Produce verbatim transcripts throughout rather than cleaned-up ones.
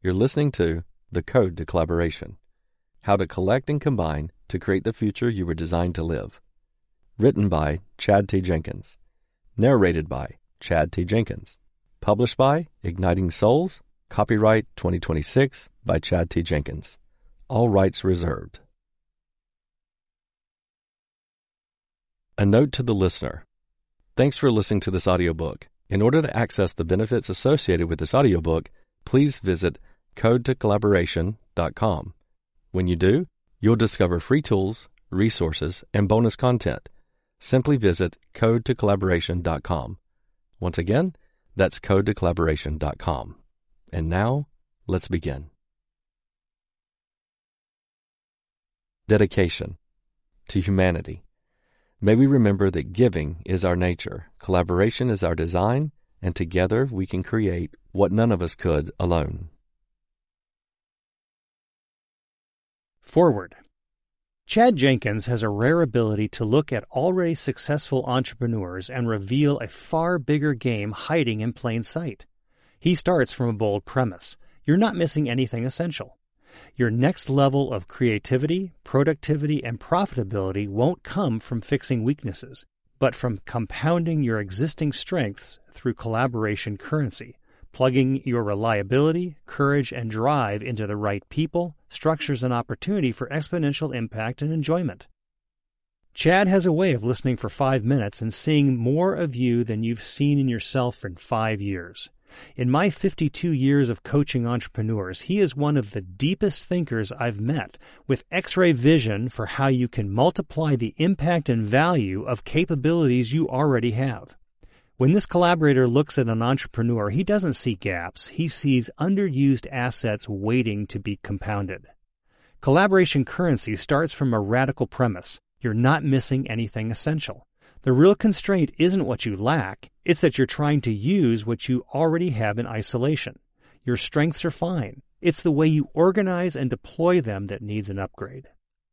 You're listening to The Code to Collaboration: How to Collect and Combine to Create the Future You Were Designed to Live. Written by Chad T. Jenkins. Narrated by Chad T. Jenkins. Published by Igniting Souls. Copyright twenty twenty-six by Chad T. Jenkins. All rights reserved. A note to the listener. Thanks for listening to this audiobook. In order to access the benefits associated with this audiobook, please visit code to collaboration dot com. When you do, you'll discover free tools, resources, and bonus content. Simply visit code to collaboration dot com. Once again, that's code to collaboration dot com. And now, let's begin. Dedication to humanity. May we remember that giving is our nature, collaboration is our design, and together we can create what none of us could alone. Forward. Chad Jenkins has a rare ability to look at already successful entrepreneurs and reveal a far bigger game hiding in plain sight. He starts from a bold premise. You're not missing anything essential. Your next level of creativity, productivity, and profitability won't come from fixing weaknesses, but from compounding your existing strengths through collaboration currency, plugging your reliability, courage, and drive into the right people, structures, and opportunity for exponential impact and enjoyment. Chad has a way of listening for five minutes and seeing more of you than you've seen in yourself in five years. In my fifty-two years of coaching entrepreneurs, he is one of the deepest thinkers I've met, with X-ray vision for how you can multiply the impact and value of capabilities you already have. When this collaborator looks at an entrepreneur, he doesn't see gaps. He sees underused assets waiting to be compounded. Collaboration currency starts from a radical premise. You're not missing anything essential. The real constraint isn't what you lack, it's that you're trying to use what you already have in isolation. Your strengths are fine. It's the way you organize and deploy them that needs an upgrade.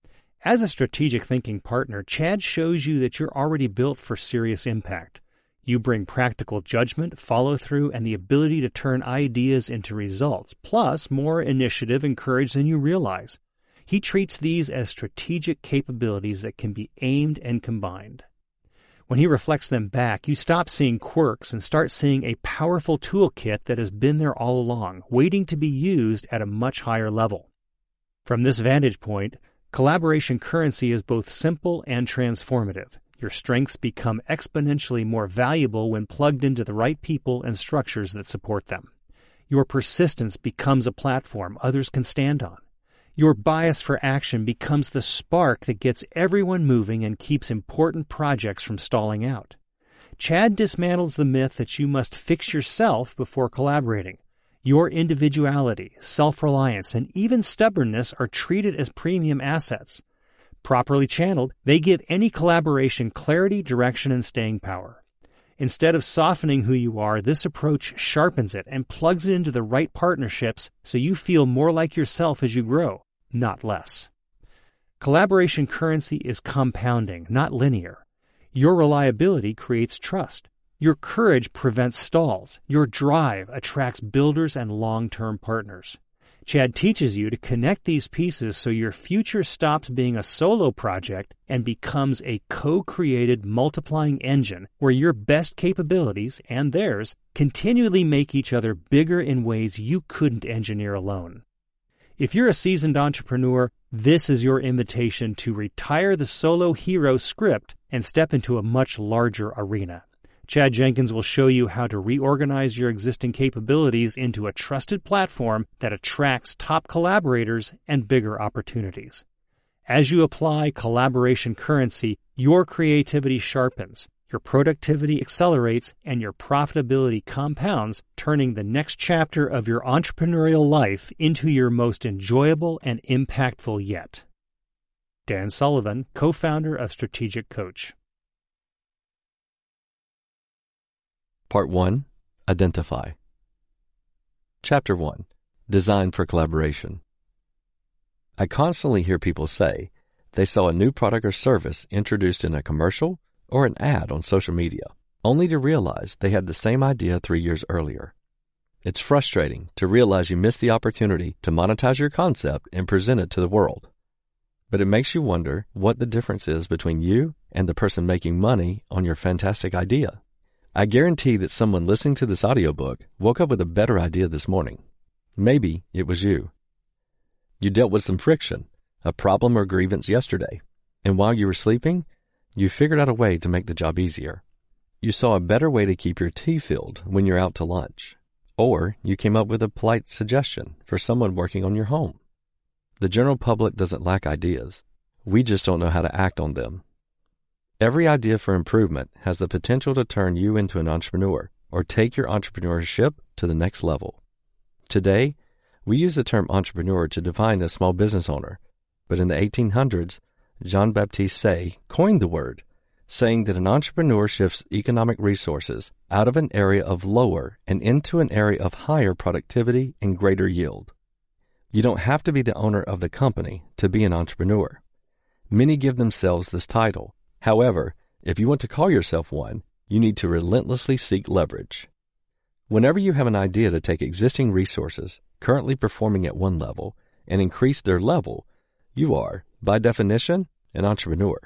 As a strategic thinking partner, Chad shows you that you're already built for serious impact. You bring practical judgment, follow-through, and the ability to turn ideas into results, plus more initiative and courage than you realize. He treats these as strategic capabilities that can be aimed and combined. When he reflects them back, you stop seeing quirks and start seeing a powerful toolkit that has been there all along, waiting to be used at a much higher level. From this vantage point, collaboration currency is both simple and transformative. Your strengths become exponentially more valuable when plugged into the right people and structures that support them. Your persistence becomes a platform others can stand on. Your bias for action becomes the spark that gets everyone moving and keeps important projects from stalling out. Chad dismantles the myth that you must fix yourself before collaborating. Your individuality, self-reliance, and even stubbornness are treated as premium assets. Properly channeled, they give any collaboration clarity, direction, and staying power. Instead of softening who you are, this approach sharpens it and plugs it into the right partnerships so you feel more like yourself as you grow, not less. Collaboration currency is compounding, not linear. Your reliability creates trust. Your courage prevents stalls. Your drive attracts builders and long-term partners. Chad teaches you to connect these pieces so your future stops being a solo project and becomes a co-created multiplying engine where your best capabilities and theirs continually make each other bigger in ways you couldn't engineer alone. If you're a seasoned entrepreneur, this is your invitation to retire the solo hero script and step into a much larger arena. Chad Jenkins will show you how to reorganize your existing capabilities into a trusted platform that attracts top collaborators and bigger opportunities. As you apply collaboration currency, your creativity sharpens, your productivity accelerates, and your profitability compounds, turning the next chapter of your entrepreneurial life into your most enjoyable and impactful yet. Dan Sullivan, co-founder of Strategic Coach. Part one. Identify. Chapter one. Design for Collaboration. I constantly hear people say they saw a new product or service introduced in a commercial or an ad on social media, only to realize they had the same idea three years earlier. It's frustrating to realize you missed the opportunity to monetize your concept and present it to the world. But it makes you wonder what the difference is between you and the person making money on your fantastic idea. I guarantee that someone listening to this audiobook woke up with a better idea this morning. Maybe it was you. You dealt with some friction, a problem or grievance yesterday, and while you were sleeping, you figured out a way to make the job easier. You saw a better way to keep your tea filled when you're out to lunch, or you came up with a polite suggestion for someone working on your home. The general public doesn't lack ideas. We just don't know how to act on them. Every idea for improvement has the potential to turn you into an entrepreneur or take your entrepreneurship to the next level. Today, we use the term entrepreneur to define a small business owner, but in the eighteen hundreds, Jean-Baptiste Say coined the word, saying that an entrepreneur shifts economic resources out of an area of lower and into an area of higher productivity and greater yield. You don't have to be the owner of the company to be an entrepreneur. Many give themselves this title. However, if you want to call yourself one, you need to relentlessly seek leverage. Whenever you have an idea to take existing resources currently performing at one level and increase their level, you are, by definition, an entrepreneur.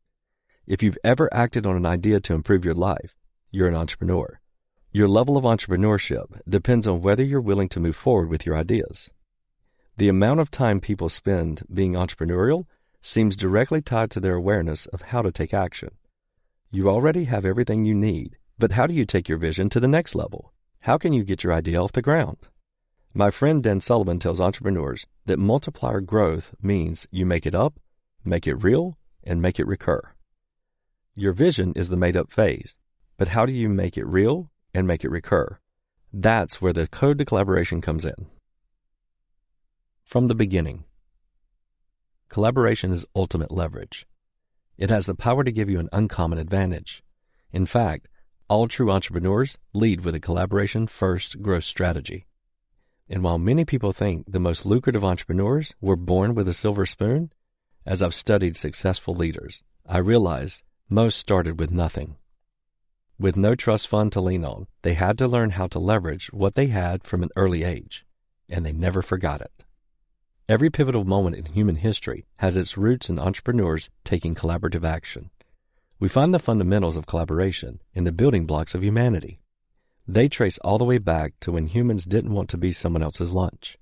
If you've ever acted on an idea to improve your life, you're an entrepreneur. Your level of entrepreneurship depends on whether you're willing to move forward with your ideas. The amount of time people spend being entrepreneurial seems directly tied to their awareness of how to take action. You already have everything you need, but how do you take your vision to the next level? How can you get your idea off the ground? My friend Dan Sullivan tells entrepreneurs that multiplier growth means you make it up, make it real, and make it recur. Your vision is the made-up phase, but how do you make it real and make it recur? That's where the Code to Collaboration comes in. From the beginning, collaboration is ultimate leverage. It has the power to give you an uncommon advantage. In fact, all true entrepreneurs lead with a collaboration-first growth strategy. And while many people think the most lucrative entrepreneurs were born with a silver spoon, as I've studied successful leaders, I realized most started with nothing. With no trust fund to lean on, they had to learn how to leverage what they had from an early age, and they never forgot it. Every pivotal moment in human history has its roots in entrepreneurs taking collaborative action. We find the fundamentals of collaboration in the building blocks of humanity. They trace all the way back to when humans didn't want to be someone else's lunch.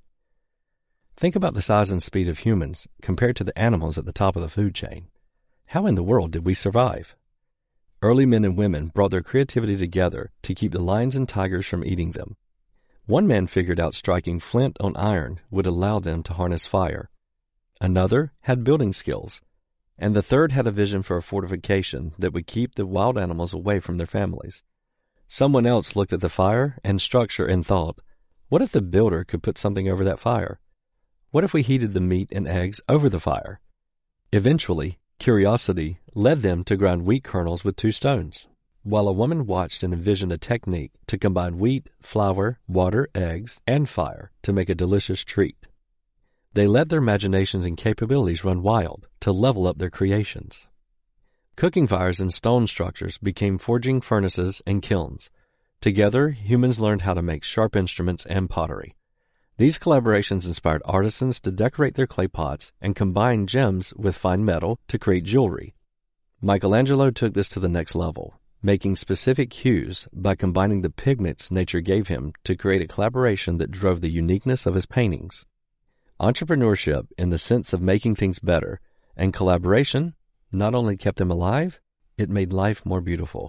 Think about the size and speed of humans compared to the animals at the top of the food chain. How in the world did we survive? Early men and women brought their creativity together to keep the lions and tigers from eating them. One man figured out striking flint on iron would allow them to harness fire. Another had building skills, and the third had a vision for a fortification that would keep the wild animals away from their families. Someone else looked at the fire and structure and thought, what if the builder could put something over that fire? What if we heated the meat and eggs over the fire? Eventually, curiosity led them to grind wheat kernels with two stones, while a woman watched and envisioned a technique to combine wheat, flour, water, eggs, and fire to make a delicious treat. They let their imaginations and capabilities run wild to level up their creations. Cooking fires and stone structures became forging furnaces and kilns. Together, humans learned how to make sharp instruments and pottery. These collaborations inspired artisans to decorate their clay pots and combine gems with fine metal to create jewelry. Michelangelo took this to the next level, making specific hues by combining the pigments nature gave him to create a collaboration that drove the uniqueness of his paintings. Entrepreneurship, in the sense of making things better, and collaboration not only kept them alive, it made life more beautiful.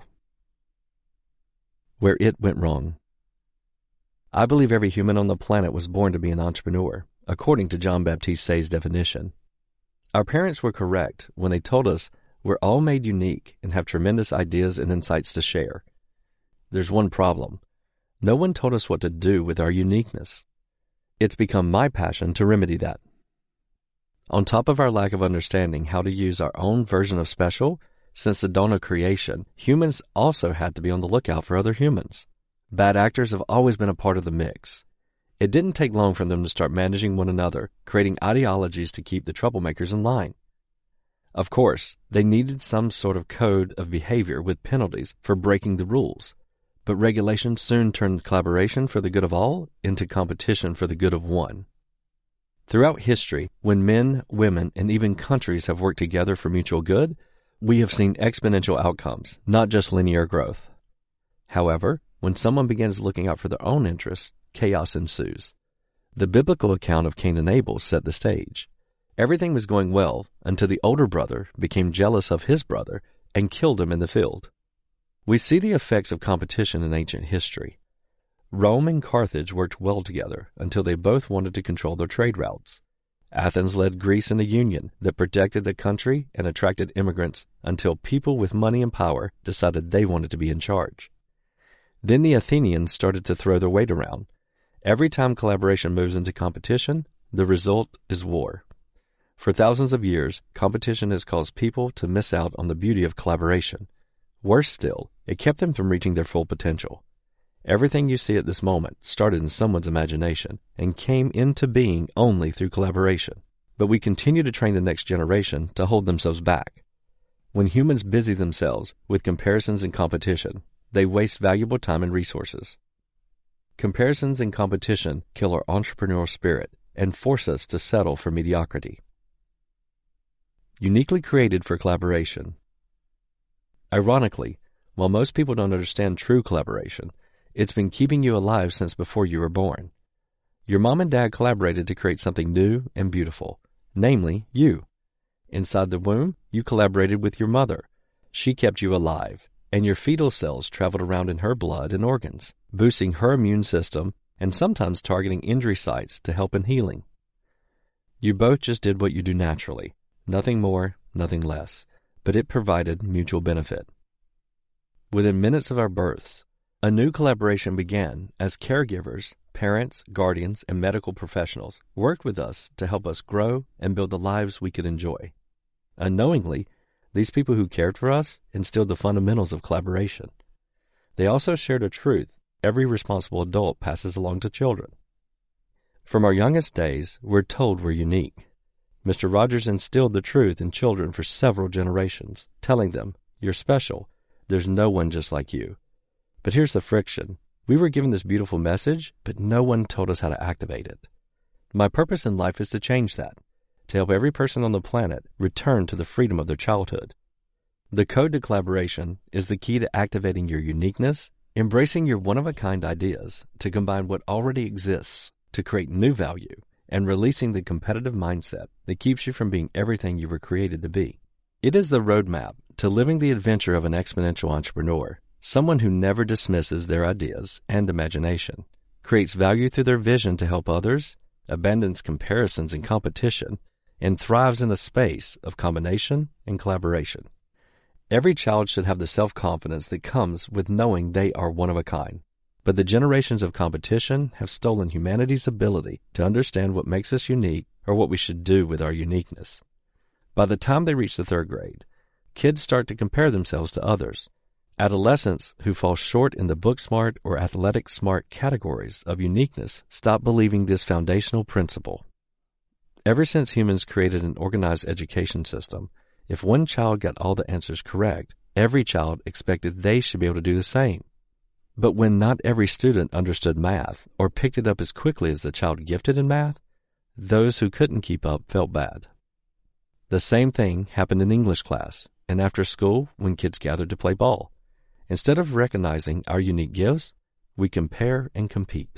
Where it went wrong. I believe every human on the planet was born to be an entrepreneur, according to Jean-Baptiste Say's definition. Our parents were correct when they told us we're all made unique and have tremendous ideas and insights to share. There's one problem. No one told us what to do with our uniqueness. It's become my passion to remedy that. On top of our lack of understanding how to use our own version of special, since the dawn of creation, humans also had to be on the lookout for other humans. Bad actors have always been a part of the mix. It didn't take long for them to start managing one another, creating ideologies to keep the troublemakers in line. Of course, they needed some sort of code of behavior with penalties for breaking the rules. But regulation soon turned collaboration for the good of all into competition for the good of one. Throughout history, when men, women, and even countries have worked together for mutual good, we have seen exponential outcomes, not just linear growth. However, when someone begins looking out for their own interests, chaos ensues. The biblical account of Cain and Abel set the stage. Everything was going well until the older brother became jealous of his brother and killed him in the field. We see the effects of competition in ancient history. Rome and Carthage worked well together until they both wanted to control their trade routes. Athens led Greece in a union that protected the country and attracted immigrants until people with money and power decided they wanted to be in charge. Then the Athenians started to throw their weight around. Every time collaboration moves into competition, the result is war. For thousands of years, competition has caused people to miss out on the beauty of collaboration. Worse still, it kept them from reaching their full potential. Everything you see at this moment started in someone's imagination and came into being only through collaboration. But we continue to train the next generation to hold themselves back. When humans busy themselves with comparisons and competition, they waste valuable time and resources. Comparisons and competition kill our entrepreneurial spirit and force us to settle for mediocrity. Uniquely created for collaboration. Ironically, while most people don't understand true collaboration, it's been keeping you alive since before you were born. Your mom and dad collaborated to create something new and beautiful, namely you. Inside the womb, you collaborated with your mother. She kept you alive, and your fetal cells traveled around in her blood and organs, boosting her immune system and sometimes targeting injury sites to help in healing. You both just did what you do naturally, nothing more, nothing less, but it provided mutual benefit. Within minutes of our births, a new collaboration began as caregivers, parents, guardians, and medical professionals worked with us to help us grow and build the lives we could enjoy. Unknowingly, these people who cared for us instilled the fundamentals of collaboration. They also shared a truth every responsible adult passes along to children. From our youngest days, we're told we're unique. Mister Rogers instilled the truth in children for several generations, telling them, "You're special. There's no one just like you." But here's the friction. We were given this beautiful message, but no one told us how to activate it. My purpose in life is to change that, to help every person on the planet return to the freedom of their childhood. The code to collaboration is the key to activating your uniqueness, embracing your one-of-a-kind ideas to combine what already exists to create new value, and releasing the competitive mindset that keeps you from being everything you were created to be. It is the roadmap to living the adventure of an exponential entrepreneur, someone who never dismisses their ideas and imagination, creates value through their vision to help others, abandons comparisons and competition, and thrives in a space of combination and collaboration. Every child should have the self-confidence that comes with knowing they are one of a kind. But the generations of competition have stolen humanity's ability to understand what makes us unique or what we should do with our uniqueness. By the time they reach the third grade, kids start to compare themselves to others. Adolescents who fall short in the book smart or athletic smart categories of uniqueness stop believing this foundational principle. Ever since humans created an organized education system, if one child got all the answers correct, every child expected they should be able to do the same. But when not every student understood math or picked it up as quickly as the child gifted in math, those who couldn't keep up felt bad. The same thing happened in English class and after school when kids gathered to play ball. Instead of recognizing our unique gifts, we compare and compete.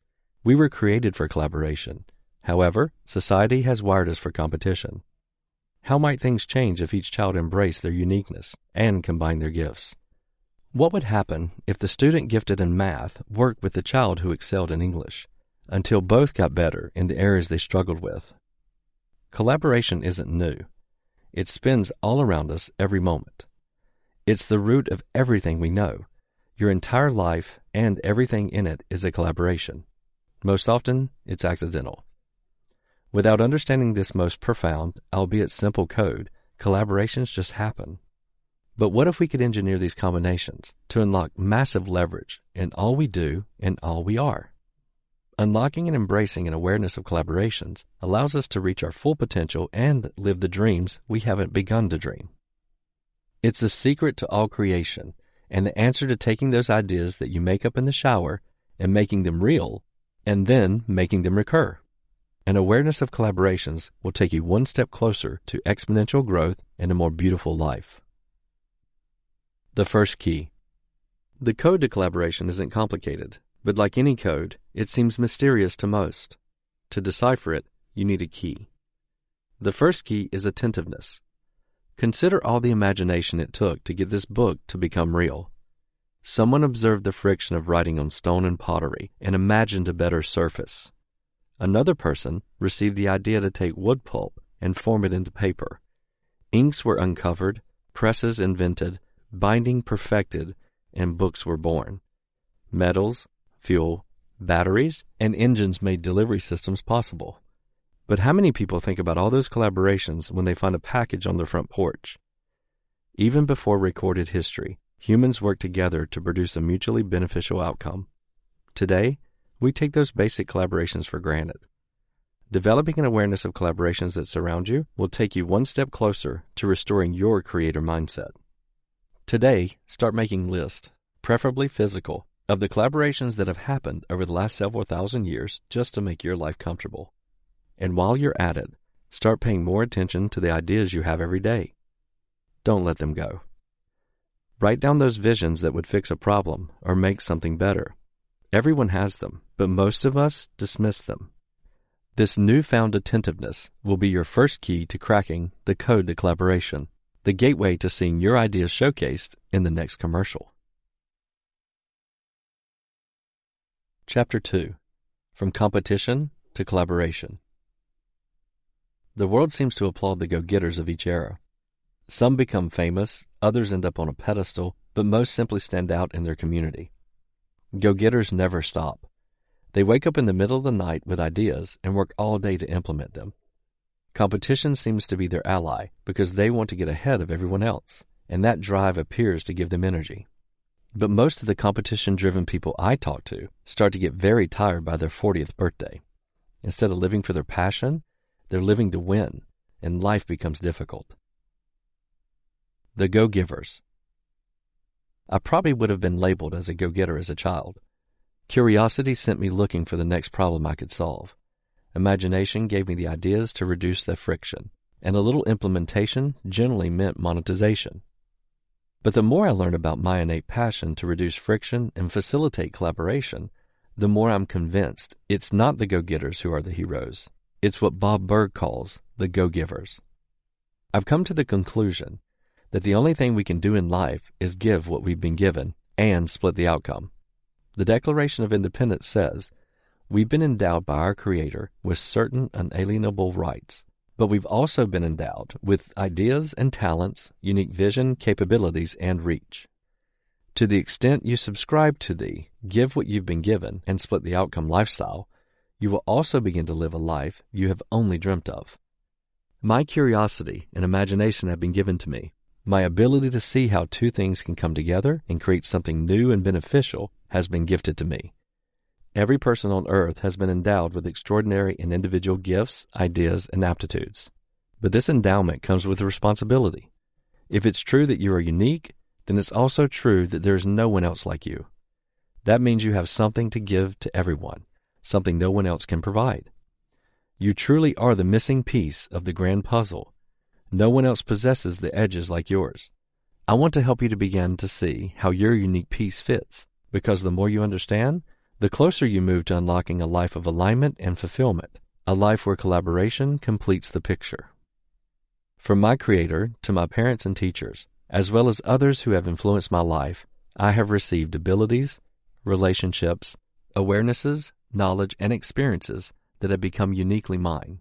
We were created for collaboration. However, society has wired us for competition. How might things change if each child embraced their uniqueness and combined their gifts? What would happen if the student gifted in math worked with the child who excelled in English, until both got better in the areas they struggled with? Collaboration isn't new. It spins all around us every moment. It's the root of everything we know. Your entire life and everything in it is a collaboration. Most often, it's accidental. Without understanding this most profound, albeit simple code, collaborations just happen. But what if we could engineer these combinations to unlock massive leverage in all we do and all we are? Unlocking and embracing an awareness of collaborations allows us to reach our full potential and live the dreams we haven't begun to dream. It's the secret to all creation, and the answer to taking those ideas that you make up in the shower and making them real, and then making them recur. An awareness of collaborations will take you one step closer to exponential growth and a more beautiful life. The first key. The code to collaboration isn't complicated, but like any code, it seems mysterious to most. To decipher it, you need a key. The first key is attentiveness. Consider all the imagination it took to get this book to become real. Someone observed the friction of writing on stone and pottery and imagined a better surface. Another person received the idea to take wood pulp and form it into paper. Inks were uncovered, presses invented, binding perfected, and books were born. Metals, fuel, batteries, and engines made delivery systems possible. But how many people think about all those collaborations when they find a package on their front porch? Even before recorded history, humans worked together to produce a mutually beneficial outcome. Today, we take those basic collaborations for granted. Developing an awareness of collaborations that surround you will take you one step closer to restoring your creator mindset. Today, start making lists, preferably physical, of the collaborations that have happened over the last several thousand years just to make your life comfortable. And while you're at it, start paying more attention to the ideas you have every day. Don't let them go. Write down those visions that would fix a problem or make something better. Everyone has them, but most of us dismiss them. This newfound attentiveness will be your first key to cracking the code to collaboration, the gateway to seeing your ideas showcased in the next commercial. Chapter two. From Competition to Collaboration. The world seems to applaud the go-getters of each era. Some become famous, others end up on a pedestal, but most simply stand out in their community. Go-getters never stop. They wake up in the middle of the night with ideas and work all day to implement them. Competition seems to be their ally because they want to get ahead of everyone else, and that drive appears to give them energy. But most of the competition-driven people I talk to start to get very tired by their fortieth birthday. Instead of living for their passion, they're living to win, and life becomes difficult. The go-givers. I probably would have been labeled as a go-getter as a child. Curiosity sent me looking for the next problem I could solve. Imagination gave me the ideas to reduce the friction, and a little implementation generally meant monetization. But the more I learn about my innate passion to reduce friction and facilitate collaboration, the more I'm convinced it's not the go-getters who are the heroes. It's what Bob Burg calls the go-givers. I've come to the conclusion that the only thing we can do in life is give what we've been given and split the outcome. The Declaration of Independence says, we've been endowed by our Creator with certain unalienable rights, but we've also been endowed with ideas and talents, unique vision, capabilities, and reach. To the extent you subscribe to the give what you've been given and split the outcome lifestyle, you will also begin to live a life you have only dreamt of. My curiosity and imagination have been given to me. My ability to see how two things can come together and create something new and beneficial has been gifted to me. Every person on earth has been endowed with extraordinary and individual gifts, ideas, and aptitudes. But this endowment comes with a responsibility. If it's true that you are unique, then it's also true that there is no one else like you. That means you have something to give to everyone, something no one else can provide. You truly are the missing piece of the grand puzzle. No one else possesses the edges like yours. I want to help you to begin to see how your unique piece fits, because the more you understand, the closer you move to unlocking a life of alignment and fulfillment, a life where collaboration completes the picture. From my Creator to my parents and teachers, as well as others who have influenced my life, I have received abilities, relationships, awarenesses, knowledge, and experiences that have become uniquely mine.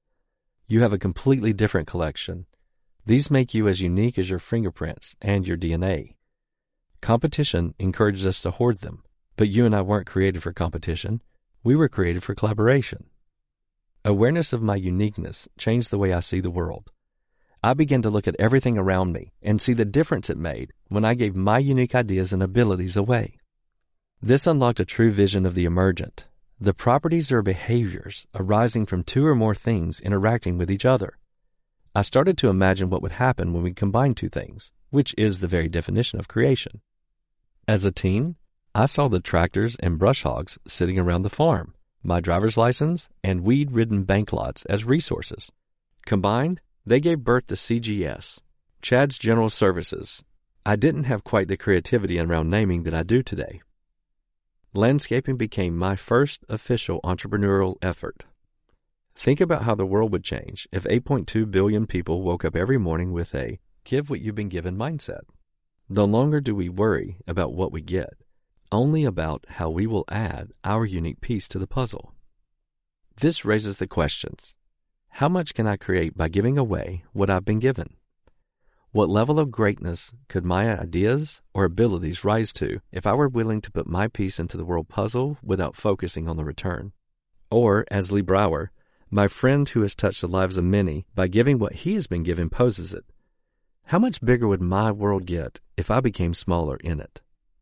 You have a completely different collection. These make you as unique as your fingerprints and your D N A. Competition encourages us to hoard them, but you and I weren't created for competition. We were created for collaboration. Awareness of my uniqueness changed the way I see the world. I began to look at everything around me and see the difference it made when I gave my unique ideas and abilities away. This unlocked a true vision of the emergent, the properties or behaviors arising from two or more things interacting with each other. I started to imagine what would happen when we combine two things, which is the very definition of creation. As a teen, I saw the tractors and brush hogs sitting around the farm, my driver's license, and weed-ridden bank lots as resources. Combined, they gave birth to C G S, Chad's General Services. I didn't have quite the creativity around naming that I do today. Landscaping became my first official entrepreneurial effort. Think about how the world would change if eight point two billion people woke up every morning with a give what you've been given mindset. No longer do we worry about what we get, only about how we will add our unique piece to the puzzle. This raises the questions: how much can I create by giving away what I've been given? What level of greatness could my ideas or abilities rise to if I were willing to put my piece into the world puzzle without focusing on the return? Or, as Lee Brower, my friend who has touched the lives of many by giving what he has been given, poses it: how much bigger would my world get if I became smaller in it?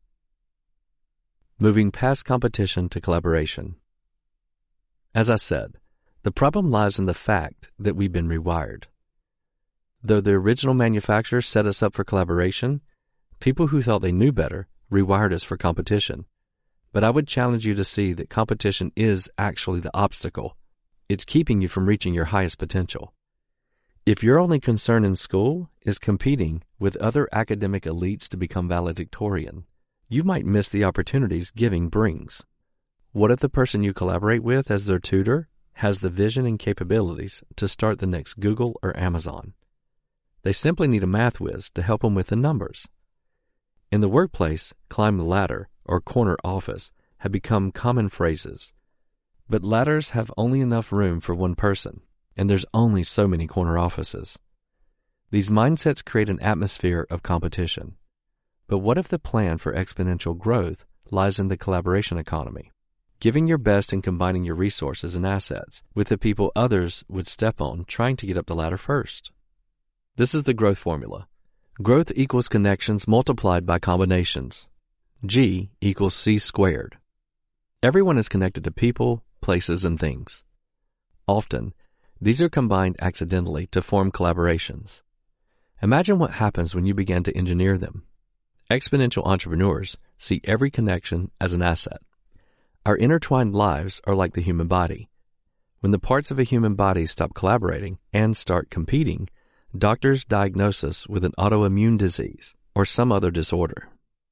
Moving past competition to collaboration. As I said, the problem lies in the fact that we've been rewired. Though the original manufacturer set us up for collaboration, people who thought they knew better rewired us for competition. But I would challenge you to see that competition is actually the obstacle. It's keeping you from reaching your highest potential. If your only concern in school is competing with other academic elites to become valedictorian, you might miss the opportunities giving brings. What if the person you collaborate with as their tutor has the vision and capabilities to start the next Google or Amazon? They simply need a math whiz to help them with the numbers. In the workplace, climb the ladder or corner office have become common phrases. But ladders have only enough room for one person, and there's only so many corner offices. These mindsets create an atmosphere of competition. But what if the plan for exponential growth lies in the collaboration economy? Giving your best and combining your resources and assets with the people others would step on trying to get up the ladder first. This is the growth formula. Growth equals connections multiplied by combinations. G equals C squared. Everyone is connected to people, places, and things. Often, these are combined accidentally to form collaborations. Imagine what happens when you begin to engineer them. Exponential entrepreneurs see every connection as an asset. Our intertwined lives are like the human body. When the parts of a human body stop collaborating and start competing, doctors diagnose us with an autoimmune disease or some other disorder.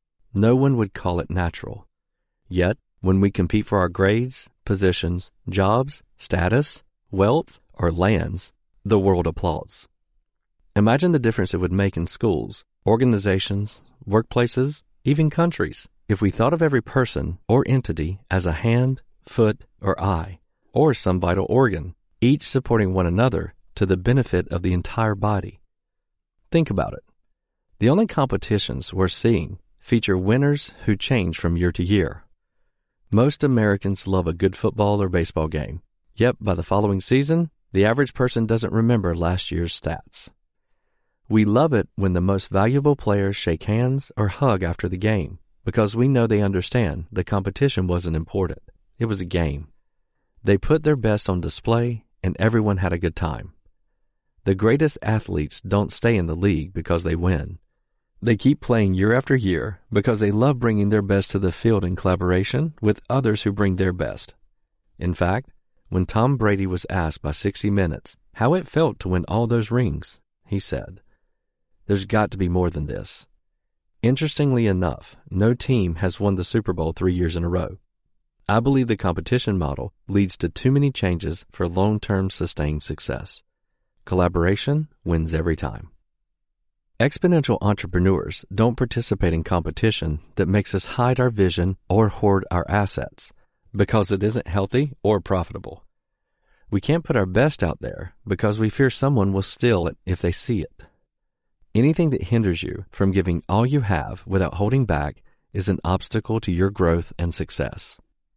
No one would call it natural. Yet, when we compete for our grades, positions, jobs, status, wealth, or lands, the world applauds. Imagine the difference it would make in schools, organizations, workplaces, even countries, if we thought of every person or entity as a hand, foot, or eye, or some vital organ, each supporting one another to the benefit of the entire body. Think about it. The only competitions we're seeing feature winners who change from year to year. Most Americans love a good football or baseball game, yet by the following season, the average person doesn't remember last year's stats. We love it when the most valuable players shake hands or hug after the game, because we know they understand the competition wasn't important. It was a game. They put their best on display, and everyone had a good time. The greatest athletes don't stay in the league because they win. They keep playing year after year because they love bringing their best to the field in collaboration with others who bring their best. In fact, when Tom Brady was asked by sixty minutes how it felt to win all those rings, he said, "There's got to be more than this." Interestingly enough, no team has won the Super Bowl three years in a row. I believe the competition model leads to too many changes for long-term sustained success. Collaboration wins every time. Exponential entrepreneurs don't participate in competition that makes us hide our vision or hoard our assets because it isn't healthy or profitable. We can't put our best out there because we fear someone will steal it if they see it. Anything that hinders you from giving all you have without holding back is an obstacle to your growth and success.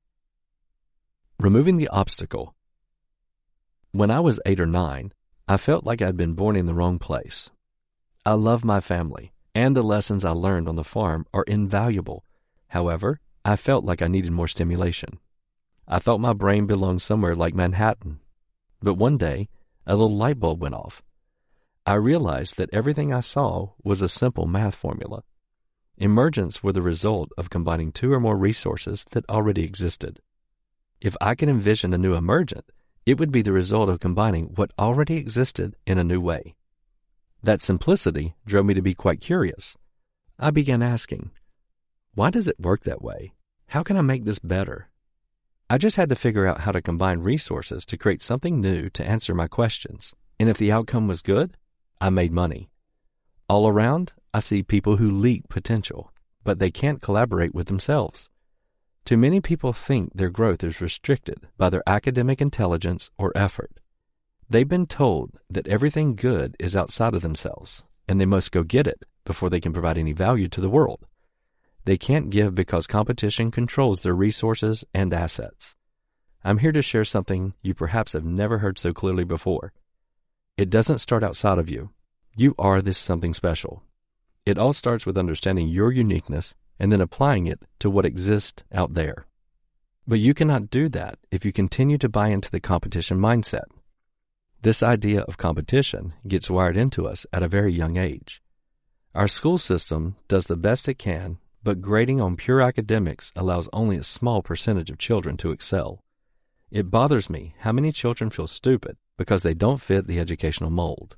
Removing the obstacle. When I was eight or nine, I felt like I'd been born in the wrong place. I love my family, and the lessons I learned on the farm are invaluable. However, I felt like I needed more stimulation. I thought my brain belonged somewhere like Manhattan. But one day, a little light bulb went off. I realized that everything I saw was a simple math formula. Emergents were the result of combining two or more resources that already existed. If I could envision a new emergent, it would be the result of combining what already existed in a new way. That simplicity drove me to be quite curious. I began asking, why does it work that way? How can I make this better? I just had to figure out how to combine resources to create something new to answer my questions, and if the outcome was good, I made money. All around, I see people who leak potential, but they can't collaborate with themselves. Too many people think their growth is restricted by their academic intelligence or effort. They've been told that everything good is outside of themselves, and they must go get it before they can provide any value to the world. They can't give because competition controls their resources and assets. I'm here to share something you perhaps have never heard so clearly before. It doesn't start outside of you. You are this something special. It all starts with understanding your uniqueness and then applying it to what exists out there. But you cannot do that if you continue to buy into the competition mindset. This idea of competition gets wired into us at a very young age. Our school system does the best it can, but grading on pure academics allows only a small percentage of children to excel. It bothers me how many children feel stupid because they don't fit the educational mold.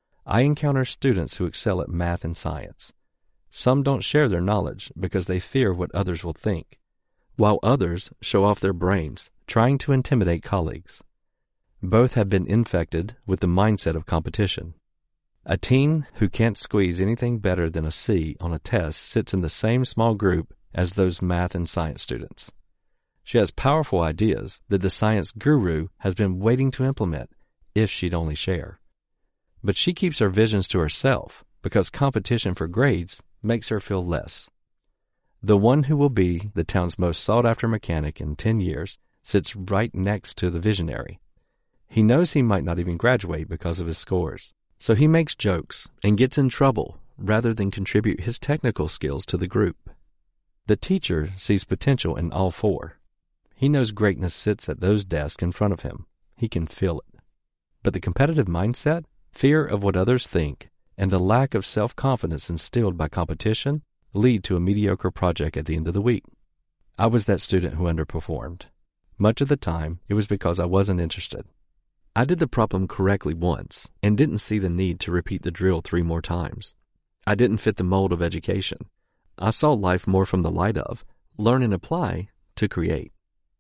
I encounter students who excel at math and science. Some don't share their knowledge because they fear what others will think, while others show off their brains, trying to intimidate colleagues. Both have been infected with the mindset of competition. A teen who can't squeeze anything better than a C on a test sits in the same small group as those math and science students. She has powerful ideas that the science guru has been waiting to implement if she'd only share. But she keeps her visions to herself because competition for grades makes her feel less. The one who will be the town's most sought-after mechanic in ten years sits right next to the visionary. He knows he might not even graduate because of his scores, so he makes jokes and gets in trouble rather than contribute his technical skills to the group. The teacher sees potential in all four. He knows greatness sits at those desks in front of him. He can feel it. But the competitive mindset, fear of what others think, and the lack of self-confidence instilled by competition lead to a mediocre project at the end of the week. I was that student who underperformed. Much of the time, it was because I wasn't interested. I did the problem correctly once and didn't see the need to repeat the drill three more times. I didn't fit the mold of education. I saw life more from the light of learn and apply to create.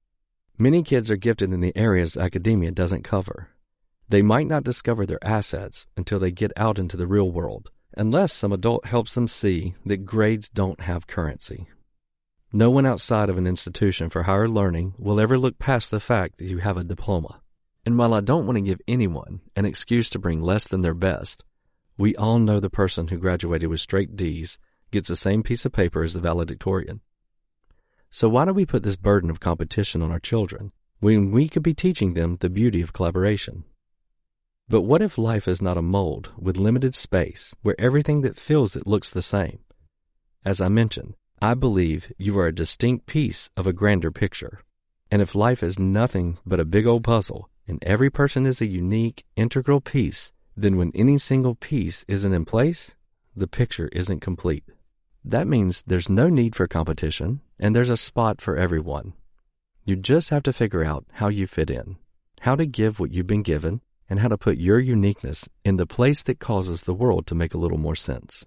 Many kids are gifted in the areas academia doesn't cover. They might not discover their assets until they get out into the real world, unless some adult helps them see that grades don't have currency. No one outside of an institution for higher learning will ever look past the fact that you have a diploma. And while I don't want to give anyone an excuse to bring less than their best, we all know the person who graduated with straight D's gets the same piece of paper as the valedictorian. So why do we put this burden of competition on our children when we could be teaching them the beauty of collaboration? But what if life is not a mold with limited space where everything that fills it looks the same? As I mentioned, I believe you are a distinct piece of a grander picture. And if life is nothing but a big old puzzle, and every person is a unique, integral piece, then when any single piece isn't in place, the picture isn't complete. That means there's no need for competition, and there's a spot for everyone. You just have to figure out how you fit in, how to give what you've been given, and how to put your uniqueness in the place that causes the world to make a little more sense.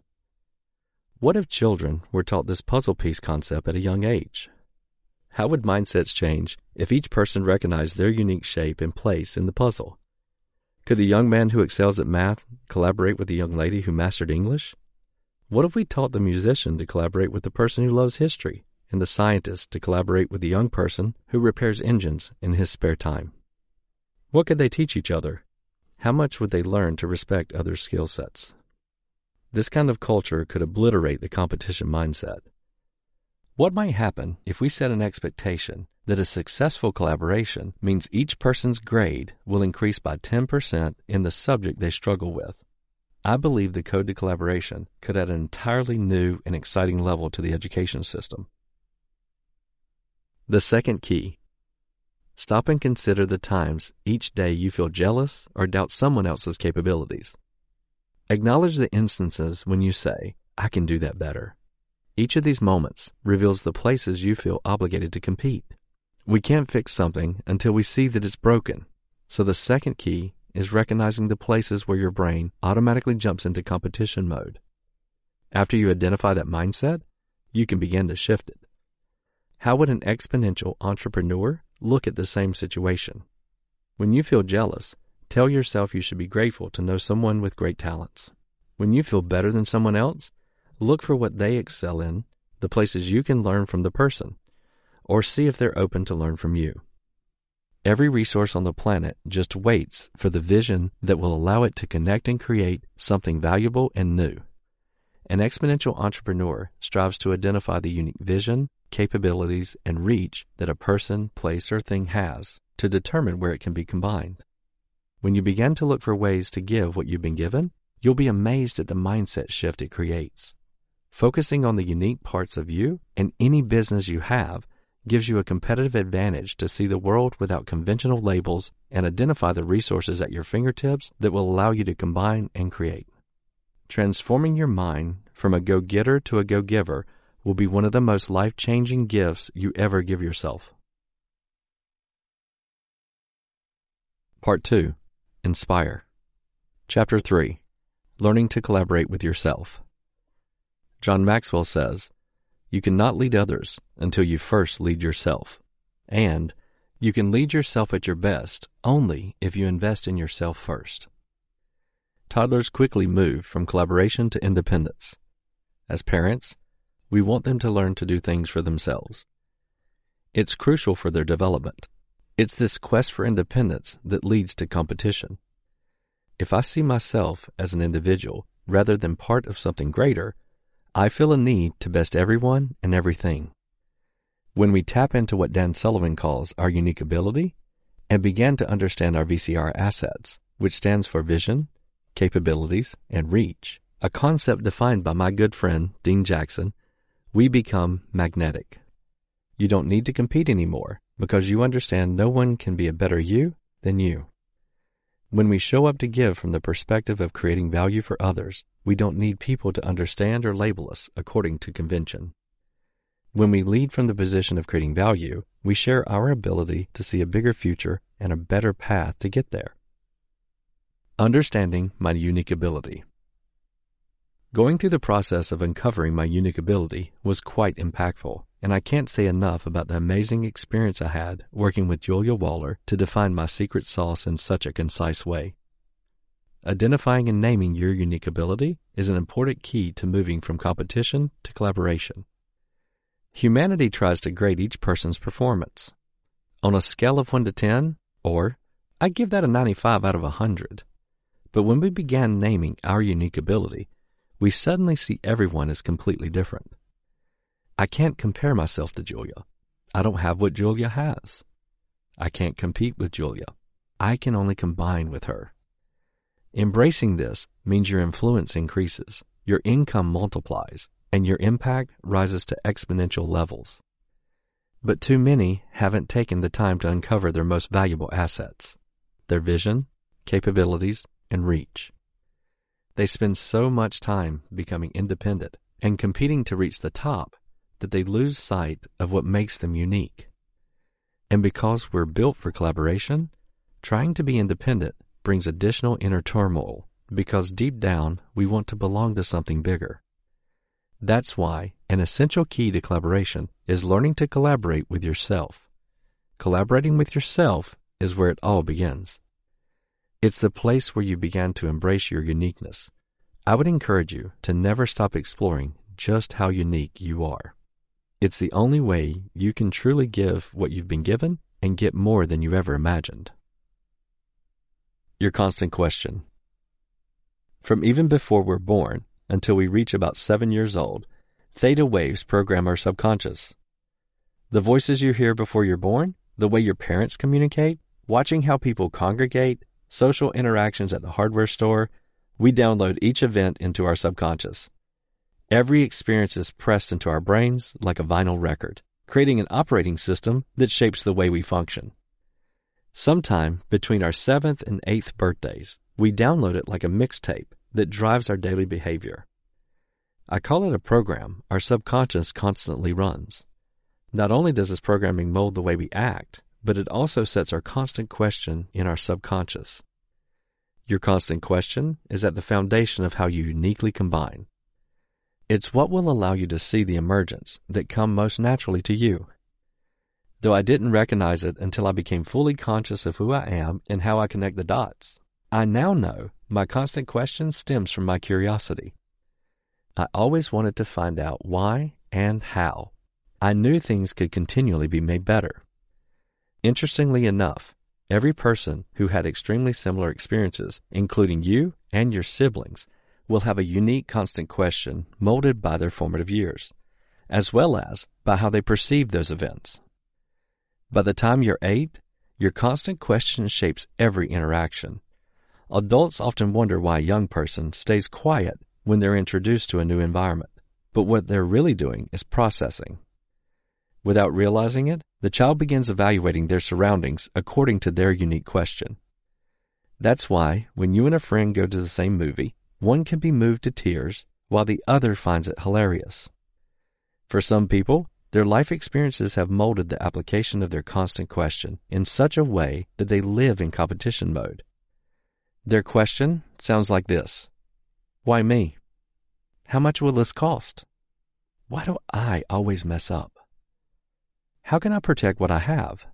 What if children were taught this puzzle piece concept at a young age? How would mindsets change if each person recognized their unique shape and place in the puzzle? Could the young man who excels at math collaborate with the young lady who mastered English? What if we taught the musician to collaborate with the person who loves history, and the scientist to collaborate with the young person who repairs engines in his spare time? What could they teach each other? How much would they learn to respect others' skill sets? This kind of culture could obliterate the competition mindset. What might happen if we set an expectation that a successful collaboration means each person's grade will increase by ten percent in the subject they struggle with? I believe the Code to Collaboration could add an entirely new and exciting level to the education system. The second key. Stop and consider the times each day you feel jealous or doubt someone else's capabilities. Acknowledge the instances when you say, I can do that better. Each of these moments reveals the places you feel obligated to compete. We can't fix something until we see that it's broken. So the second key is recognizing the places where your brain automatically jumps into competition mode. After you identify that mindset, you can begin to shift it. How would an exponential entrepreneur look at the same situation? When you feel jealous, tell yourself you should be grateful to know someone with great talents. When you feel better than someone else, look for what they excel in, the places you can learn from the person, or see if they're open to learn from you. Every resource on the planet just waits for the vision that will allow it to connect and create something valuable and new. An exponential entrepreneur strives to identify the unique vision, capabilities, and reach that a person, place, or thing has to determine where it can be combined. When you begin to look for ways to give what you've been given, you'll be amazed at the mindset shift it creates. Focusing on the unique parts of you and any business you have gives you a competitive advantage to see the world without conventional labels and identify the resources at your fingertips that will allow you to combine and create. Transforming your mind from a go-getter to a go-giver will be one of the most life-changing gifts you ever give yourself. Part two. Inspire. Chapter three. Learning to collaborate with yourself. John Maxwell says, "You cannot lead others until you first lead yourself." And you can lead yourself at your best only if you invest in yourself first. Toddlers quickly move from collaboration to independence. As parents, we want them to learn to do things for themselves. It's crucial for their development. It's this quest for independence that leads to competition. If I see myself as an individual rather than part of something greater, I feel a need to best everyone and everything. When we tap into what Dan Sullivan calls our unique ability and begin to understand our V C R assets, which stands for vision, capabilities, and reach, a concept defined by my good friend Dean Jackson, we become magnetic. You don't need to compete anymore because you understand no one can be a better you than you. When we show up to give from the perspective of creating value for others, we don't need people to understand or label us according to convention. When we lead from the position of creating value, we share our ability to see a bigger future and a better path to get there. Understanding my unique ability. Going through the process of uncovering my unique ability was quite impactful, and I can't say enough about the amazing experience I had working with Julia Waller to define my secret sauce in such a concise way. Identifying and naming your unique ability is an important key to moving from competition to collaboration. Humanity tries to grade each person's performance. On a scale of one to ten, or, I give that a ninety-five out of one hundred. But when we began naming our unique ability, we suddenly see everyone as completely different. I can't compare myself to Julia. I don't have what Julia has. I can't compete with Julia. I can only combine with her. Embracing this means your influence increases, your income multiplies, and your impact rises to exponential levels. But too many haven't taken the time to uncover their most valuable assets, their vision, capabilities, and reach. They spend so much time becoming independent and competing to reach the top that they lose sight of what makes them unique. And because we're built for collaboration, trying to be independent brings additional inner turmoil because deep down we want to belong to something bigger. That's why an essential key to collaboration is learning to collaborate with yourself. Collaborating with yourself is where it all begins. It's the place where you begin to embrace your uniqueness. I would encourage you to never stop exploring just how unique you are. It's the only way you can truly give what you've been given and get more than you ever imagined. Your constant question. From even before we're born until we reach about seven years old, theta waves program our subconscious. The voices you hear before you're born, the way your parents communicate, watching how people congregate, social interactions at the hardware store, we download each event into our subconscious. Every experience is pressed into our brains like a vinyl record, creating an operating system that shapes the way we function. Sometime between our seventh and eighth birthdays, we download it like a mixtape that drives our daily behavior. I call it a program our subconscious constantly runs. Not only does this programming mold the way we act, but it also sets our constant question in our subconscious. Your constant question is at the foundation of how you uniquely combine. It's what will allow you to see the emergence that come most naturally to you. Though I didn't recognize it until I became fully conscious of who I am and how I connect the dots, I now know my constant question stems from my curiosity. I always wanted to find out why and how. I knew things could continually be made better. Interestingly enough, every person who had extremely similar experiences, including you and your siblings, will have a unique constant question molded by their formative years, as well as by how they perceive those events. By the time you're eight, your constant question shapes every interaction. Adults often wonder why a young person stays quiet when they're introduced to a new environment, but what they're really doing is processing. Without realizing it, the child begins evaluating their surroundings according to their unique question. That's why, when you and a friend go to the same movie, one can be moved to tears while the other finds it hilarious. For some people, their life experiences have molded the application of their constant question in such a way that they live in competition mode. Their question sounds like this: why me? How much will this cost? Why do I always mess up? How can I protect what I have?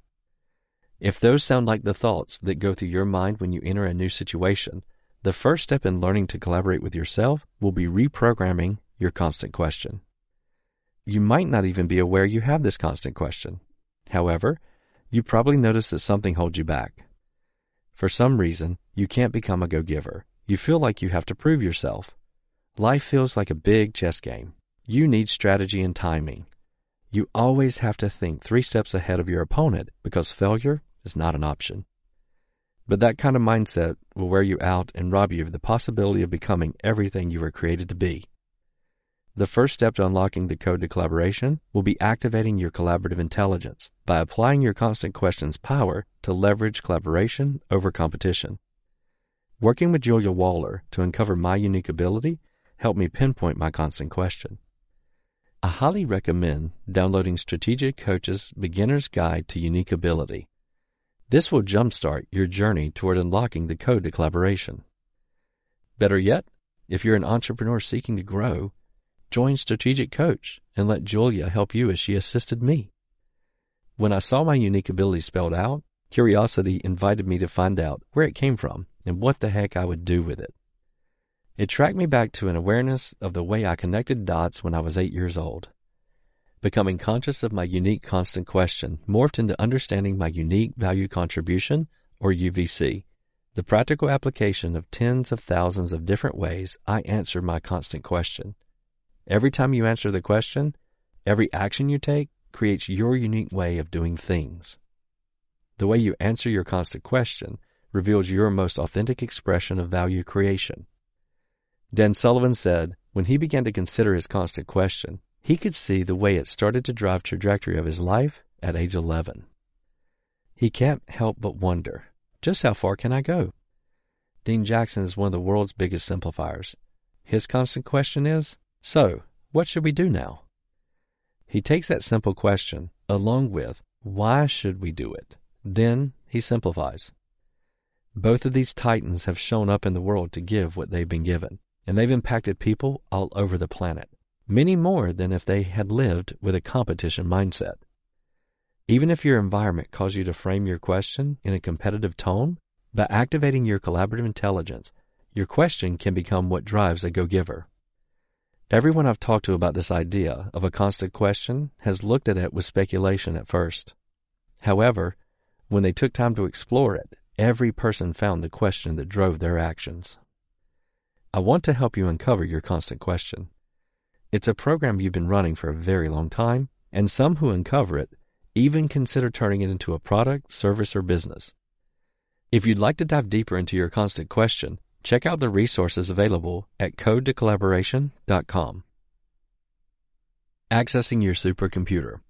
If those sound like the thoughts that go through your mind when you enter a new situation, the first step in learning to collaborate with yourself will be reprogramming your constant question. You might not even be aware you have this constant question. However, you probably notice that something holds you back. For some reason, you can't become a go-giver. You feel like you have to prove yourself. Life feels like a big chess game. You need strategy and timing. You always have to think three steps ahead of your opponent because failure is not an option. But that kind of mindset will wear you out and rob you of the possibility of becoming everything you were created to be. The first step to unlocking the code to collaboration will be activating your collaborative intelligence by applying your constant question's power to leverage collaboration over competition. Working with Julia Waller to uncover my unique ability helped me pinpoint my constant question. I highly recommend downloading Strategic Coach's Beginner's Guide to Unique Ability. This will jumpstart your journey toward unlocking the code to collaboration. Better yet, if you're an entrepreneur seeking to grow, join Strategic Coach and let Julia help you as she assisted me. When I saw my unique ability spelled out, curiosity invited me to find out where it came from and what the heck I would do with it. It tracked me back to an awareness of the way I connected dots when I was eight years old. Becoming conscious of my unique constant question morphed into understanding my unique value contribution, or U V C, the practical application of tens of thousands of different ways I answer my constant question. Every time you answer the question, every action you take creates your unique way of doing things. The way you answer your constant question reveals your most authentic expression of value creation. Dan Sullivan said when he began to consider his constant question, he could see the way it started to drive trajectory of his life at age eleven. He can't help but wonder, just how far can I go? Dean Jackson is one of the world's biggest simplifiers. His constant question is, so, what should we do now? He takes that simple question along with, why should we do it? Then he simplifies. Both of these titans have shown up in the world to give what they've been given, and they've impacted people all over the planet, many more than if they had lived with a competition mindset. Even if your environment caused you to frame your question in a competitive tone, by activating your collaborative intelligence, your question can become what drives a go-giver. Everyone I've talked to about this idea of a constant question has looked at it with speculation at first. However, when they took time to explore it, every person found the question that drove their actions. I want to help you uncover your constant question. It's a program you've been running for a very long time, and some who uncover it even consider turning it into a product, service, or business. If you'd like to dive deeper into your constant question, check out the resources available at code to collaboration dot com. Accessing your supercomputer.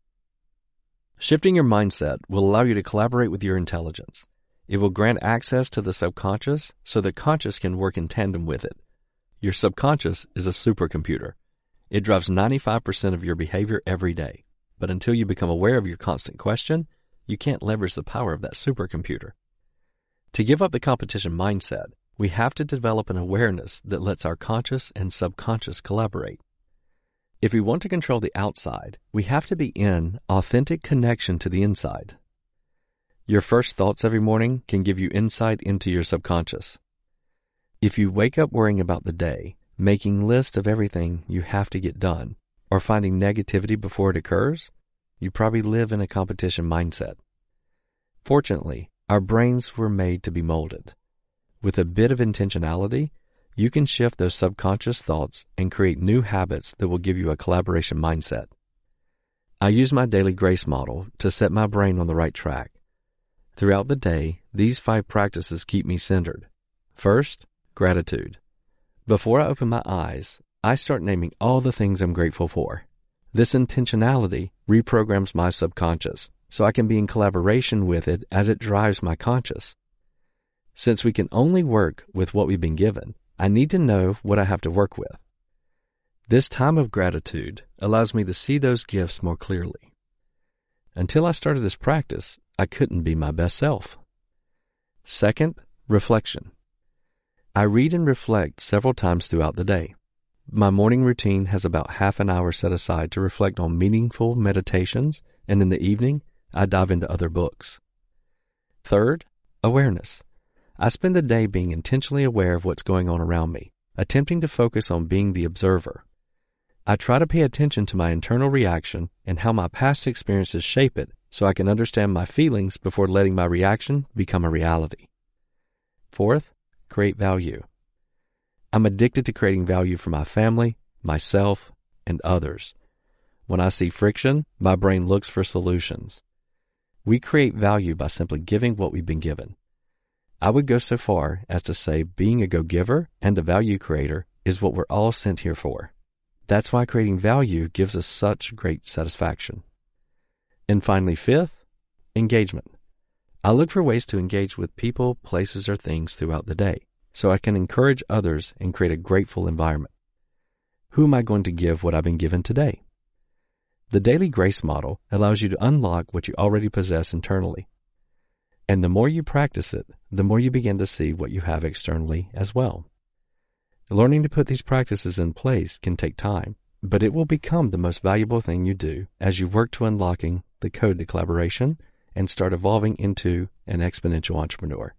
Shifting your mindset will allow you to collaborate with your intelligence. It will grant access to the subconscious so the conscious can work in tandem with it. Your subconscious is a supercomputer. It drives ninety-five percent of your behavior every day. But until you become aware of your constant question, you can't leverage the power of that supercomputer. To give up the competition mindset, we have to develop an awareness that lets our conscious and subconscious collaborate. If we want to control the outside, we have to be in authentic connection to the inside. Your first thoughts every morning can give you insight into your subconscious. If you wake up worrying about the day, making lists of everything you have to get done, or finding negativity before it occurs, you probably live in a competition mindset. Fortunately, our brains were made to be molded. With a bit of intentionality, you can shift those subconscious thoughts and create new habits that will give you a collaboration mindset. I use my daily grace model to set my brain on the right track. Throughout the day, these five practices keep me centered. First, gratitude. Before I open my eyes, I start naming all the things I'm grateful for. This intentionality reprograms my subconscious, so I can be in collaboration with it as it drives my conscious. Since we can only work with what we've been given, I need to know what I have to work with. This time of gratitude allows me to see those gifts more clearly. Until I started this practice, I couldn't be my best self. Second, reflection. I read and reflect several times throughout the day. My morning routine has about half an hour set aside to reflect on meaningful meditations, and in the evening, I dive into other books. Third, awareness. I spend the day being intentionally aware of what's going on around me, attempting to focus on being the observer. I try to pay attention to my internal reaction and how my past experiences shape it so I can understand my feelings before letting my reaction become a reality. Fourth, create value. I'm addicted to creating value for my family, myself, and others. When I see friction, my brain looks for solutions. We create value by simply giving what we've been given. I would go so far as to say being a go-giver and a value creator is what we're all sent here for. That's why creating value gives us such great satisfaction. And finally, fifth, engagement. I look for ways to engage with people, places, or things throughout the day, so I can encourage others and create a grateful environment. Who am I going to give what I've been given today? The Daily Grace Model allows you to unlock what you already possess internally. And the more you practice it, the more you begin to see what you have externally as well. Learning to put these practices in place can take time, but it will become the most valuable thing you do as you work to unlocking the code to collaboration and start evolving into an exponential entrepreneur.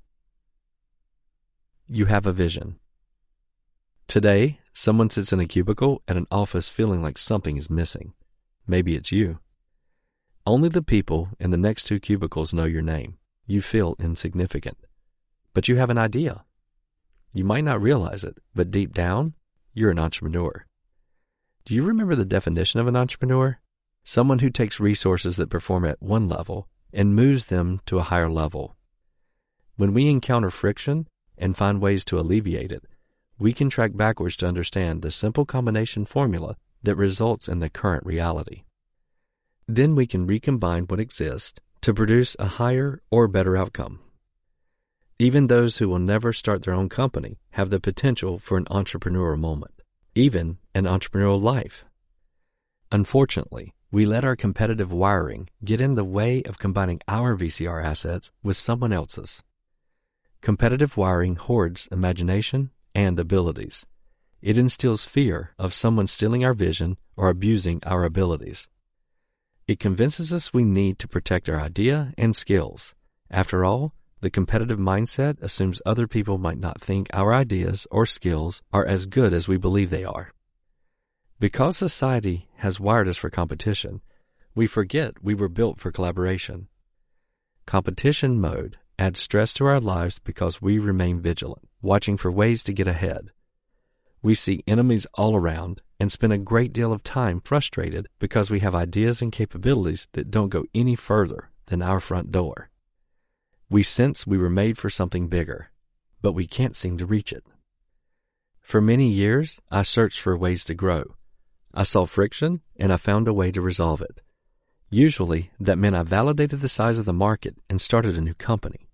You have a vision. Today, someone sits in a cubicle at an office feeling like something is missing. Maybe it's you. Only the people in the next two cubicles know your name. You feel insignificant. But you have an idea. You might not realize it, but deep down, you're an entrepreneur. Do you remember the definition of an entrepreneur? Someone who takes resources that perform at one level and moves them to a higher level. When we encounter friction and find ways to alleviate it, we can track backwards to understand the simple combination formula that results in the current reality. Then we can recombine what exists to produce a higher or better outcome. Even those who will never start their own company have the potential for an entrepreneurial moment, even an entrepreneurial life. Unfortunately, we let our competitive wiring get in the way of combining our V C R assets with someone else's. Competitive wiring hoards imagination and abilities. It instills fear of someone stealing our vision or abusing our abilities. It convinces us we need to protect our idea and skills. After all, the competitive mindset assumes other people might not think our ideas or skills are as good as we believe they are. Because society has wired us for competition, we forget we were built for collaboration. Competition mode adds stress to our lives because we remain vigilant, watching for ways to get ahead. We see enemies all around and spend a great deal of time frustrated because we have ideas and capabilities that don't go any further than our front door. We sense we were made for something bigger, but we can't seem to reach it. For many years, I searched for ways to grow. I saw friction, and I found a way to resolve it. Usually, that meant I validated the size of the market and started a new company.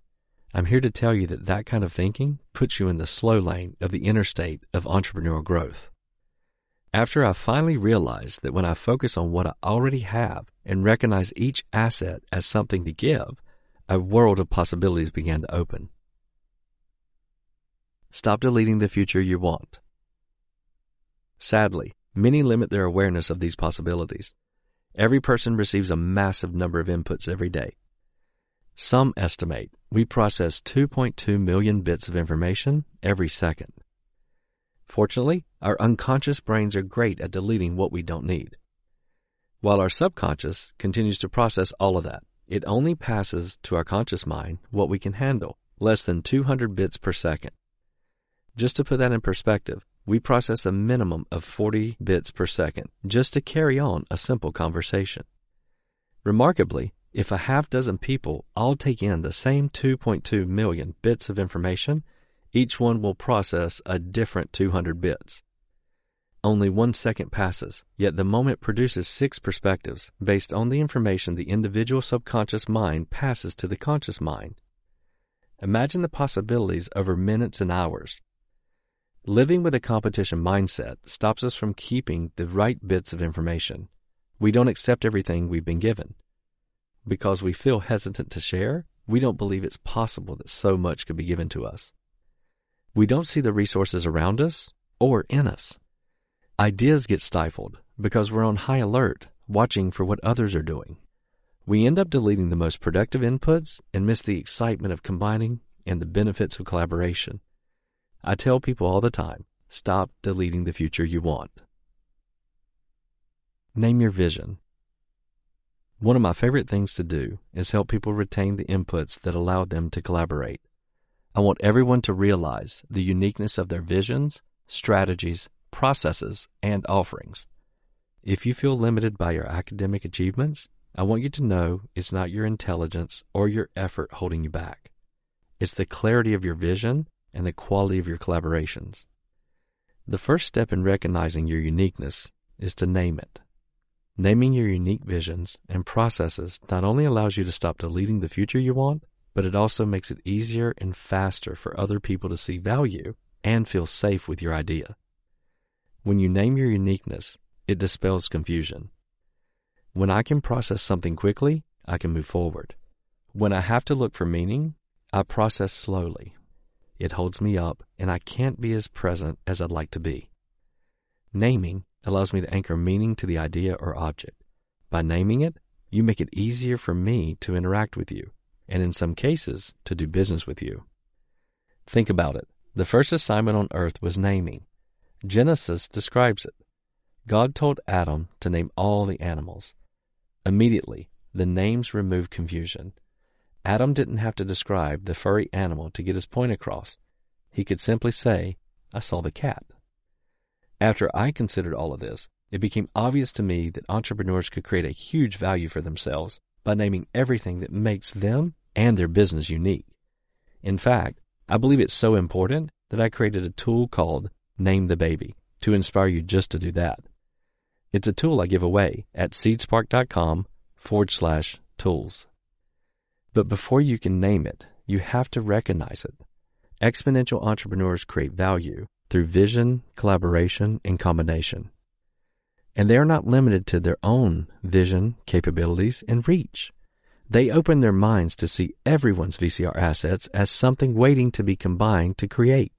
I'm here to tell you that that kind of thinking puts you in the slow lane of the interstate of entrepreneurial growth. After I finally realized that when I focus on what I already have and recognize each asset as something to give, a world of possibilities began to open. Stop deleting the future you want. Sadly, many limit their awareness of these possibilities. Every person receives a massive number of inputs every day. Some estimate we process two point two million bits of information every second. Fortunately, our unconscious brains are great at deleting what we don't need. While our subconscious continues to process all of that, it only passes to our conscious mind what we can handle, less than two hundred bits per second. Just to put that in perspective, we process a minimum of forty bits per second just to carry on a simple conversation. Remarkably, if a half dozen people all take in the same two point two million bits of information, each one will process a different two hundred bits. Only one second passes, yet the moment produces six perspectives based on the information the individual subconscious mind passes to the conscious mind. Imagine the possibilities over minutes and hours. Living with a competition mindset stops us from keeping the right bits of information. We don't accept everything we've been given. Because we feel hesitant to share, we don't believe it's possible that so much could be given to us. We don't see the resources around us or in us. Ideas get stifled because we're on high alert, watching for what others are doing. We end up deleting the most productive inputs and miss the excitement of combining and the benefits of collaboration. I tell people all the time, stop deleting the future you want. Name your vision. One of my favorite things to do is help people retain the inputs that allow them to collaborate. I want everyone to realize the uniqueness of their visions, strategies, processes, and offerings. If you feel limited by your academic achievements, I want you to know it's not your intelligence or your effort holding you back. It's the clarity of your vision and the quality of your collaborations. The first step in recognizing your uniqueness is to name it. Naming your unique visions and processes not only allows you to stop deleting the future you want, but it also makes it easier and faster for other people to see value and feel safe with your idea. When you name your uniqueness, it dispels confusion. When I can process something quickly, I can move forward. When I have to look for meaning, I process slowly. It holds me up, and I can't be as present as I'd like to be. Naming allows me to anchor meaning to the idea or object. By naming it, you make it easier for me to interact with you, and in some cases, to do business with you. Think about it. The first assignment on earth was naming. Genesis describes it. God told Adam to name all the animals. Immediately, the names removed confusion. Adam didn't have to describe the furry animal to get his point across. He could simply say, I saw the cat. After I considered all of this, it became obvious to me that entrepreneurs could create a huge value for themselves by naming everything that makes them and their business unique. In fact, I believe it's so important that I created a tool called Name the Baby to inspire you just to do that. It's a tool I give away at seedspark.com forward slash tools. But before you can name it, you have to recognize it. Exponential entrepreneurs create value through vision, collaboration, and combination. And they are not limited to their own vision, capabilities, and reach. They open their minds to see everyone's V C R assets as something waiting to be combined to create.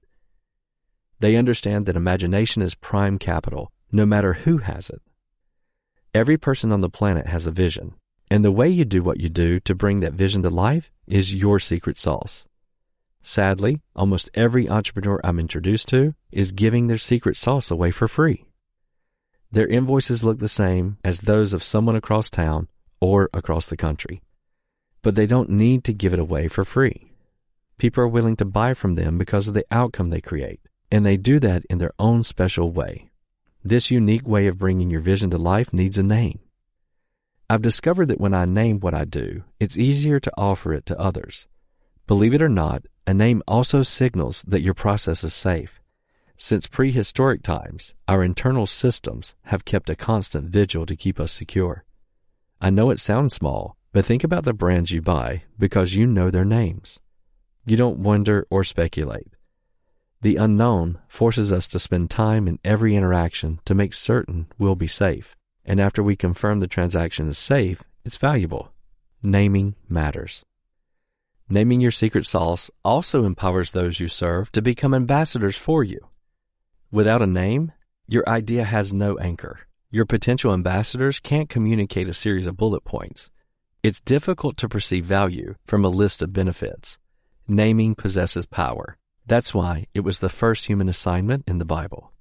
They understand that imagination is prime capital, no matter who has it. Every person on the planet has a vision, and the way you do what you do to bring that vision to life is your secret sauce. Sadly, almost every entrepreneur I'm introduced to is giving their secret sauce away for free. Their invoices look the same as those of someone across town or across the country, but they don't need to give it away for free. People are willing to buy from them because of the outcome they create, and they do that in their own special way. This unique way of bringing your vision to life needs a name. I've discovered that when I name what I do, it's easier to offer it to others. Believe it or not, a name also signals that your process is safe. Since prehistoric times, our internal systems have kept a constant vigil to keep us secure. I know it sounds small, but think about the brands you buy because you know their names. You don't wonder or speculate. The unknown forces us to spend time in every interaction to make certain we'll be safe. And after we confirm the transaction is safe, it's valuable. Naming matters. Naming your secret sauce also empowers those you serve to become ambassadors for you. Without a name, your idea has no anchor. Your potential ambassadors can't communicate a series of bullet points. It's difficult to perceive value from a list of benefits. Naming possesses power. That's why it was the first human assignment in the Bible.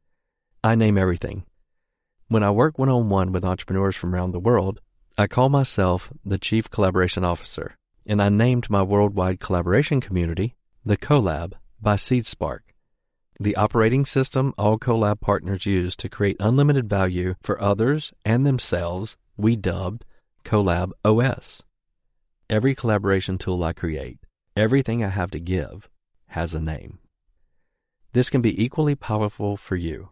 I name everything. When I work one-on-one with entrepreneurs from around the world, I call myself the Chief Collaboration Officer, and I named my worldwide collaboration community the Collab by SeedSpark, the operating system all Collab partners use to create unlimited value for others and themselves. We dubbed Collab O S. Every collaboration tool I create, everything I have to give, has a name. This can be equally powerful for you.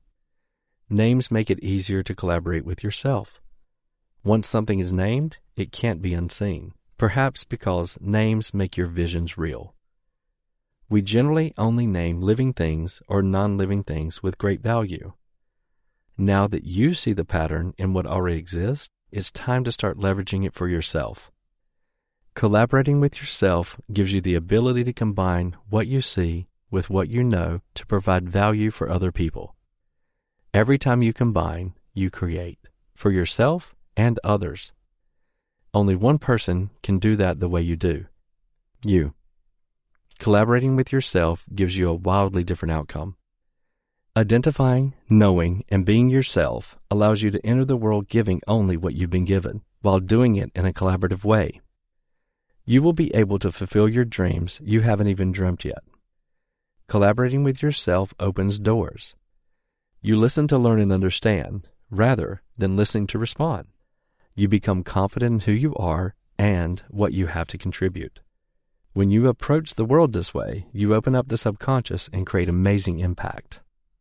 Names make it easier to collaborate with yourself. Once something is named, it can't be unseen, perhaps because names make your visions real. We generally only name living things or non-living things with great value. Now that you see the pattern in what already exists, it's time to start leveraging it for yourself. Collaborating with yourself gives you the ability to combine what you see with what you know to provide value for other people. Every time you combine, you create, for yourself and others. Only one person can do that the way you do. You. Collaborating with yourself gives you a wildly different outcome. Identifying, knowing, and being yourself allows you to enter the world giving only what you've been given, while doing it in a collaborative way. You will be able to fulfill your dreams you haven't even dreamt yet. Collaborating with yourself opens doors. You listen to learn and understand, rather than listening to respond. You become confident in who you are and what you have to contribute. When you approach the world this way, you open up the subconscious and create amazing impact.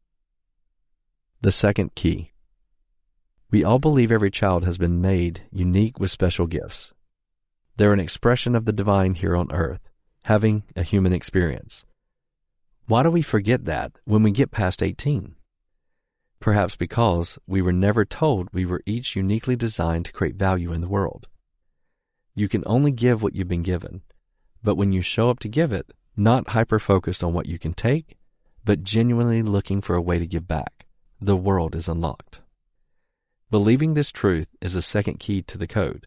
The second key. We all believe every child has been made unique with special gifts. They're an expression of the divine here on earth, having a human experience. Why do we forget that when we get past eighteen? Perhaps because we were never told we were each uniquely designed to create value in the world. You can only give what you've been given, but when you show up to give it, not hyper-focused on what you can take, but genuinely looking for a way to give back, the world is unlocked. Believing this truth is the second key to the code.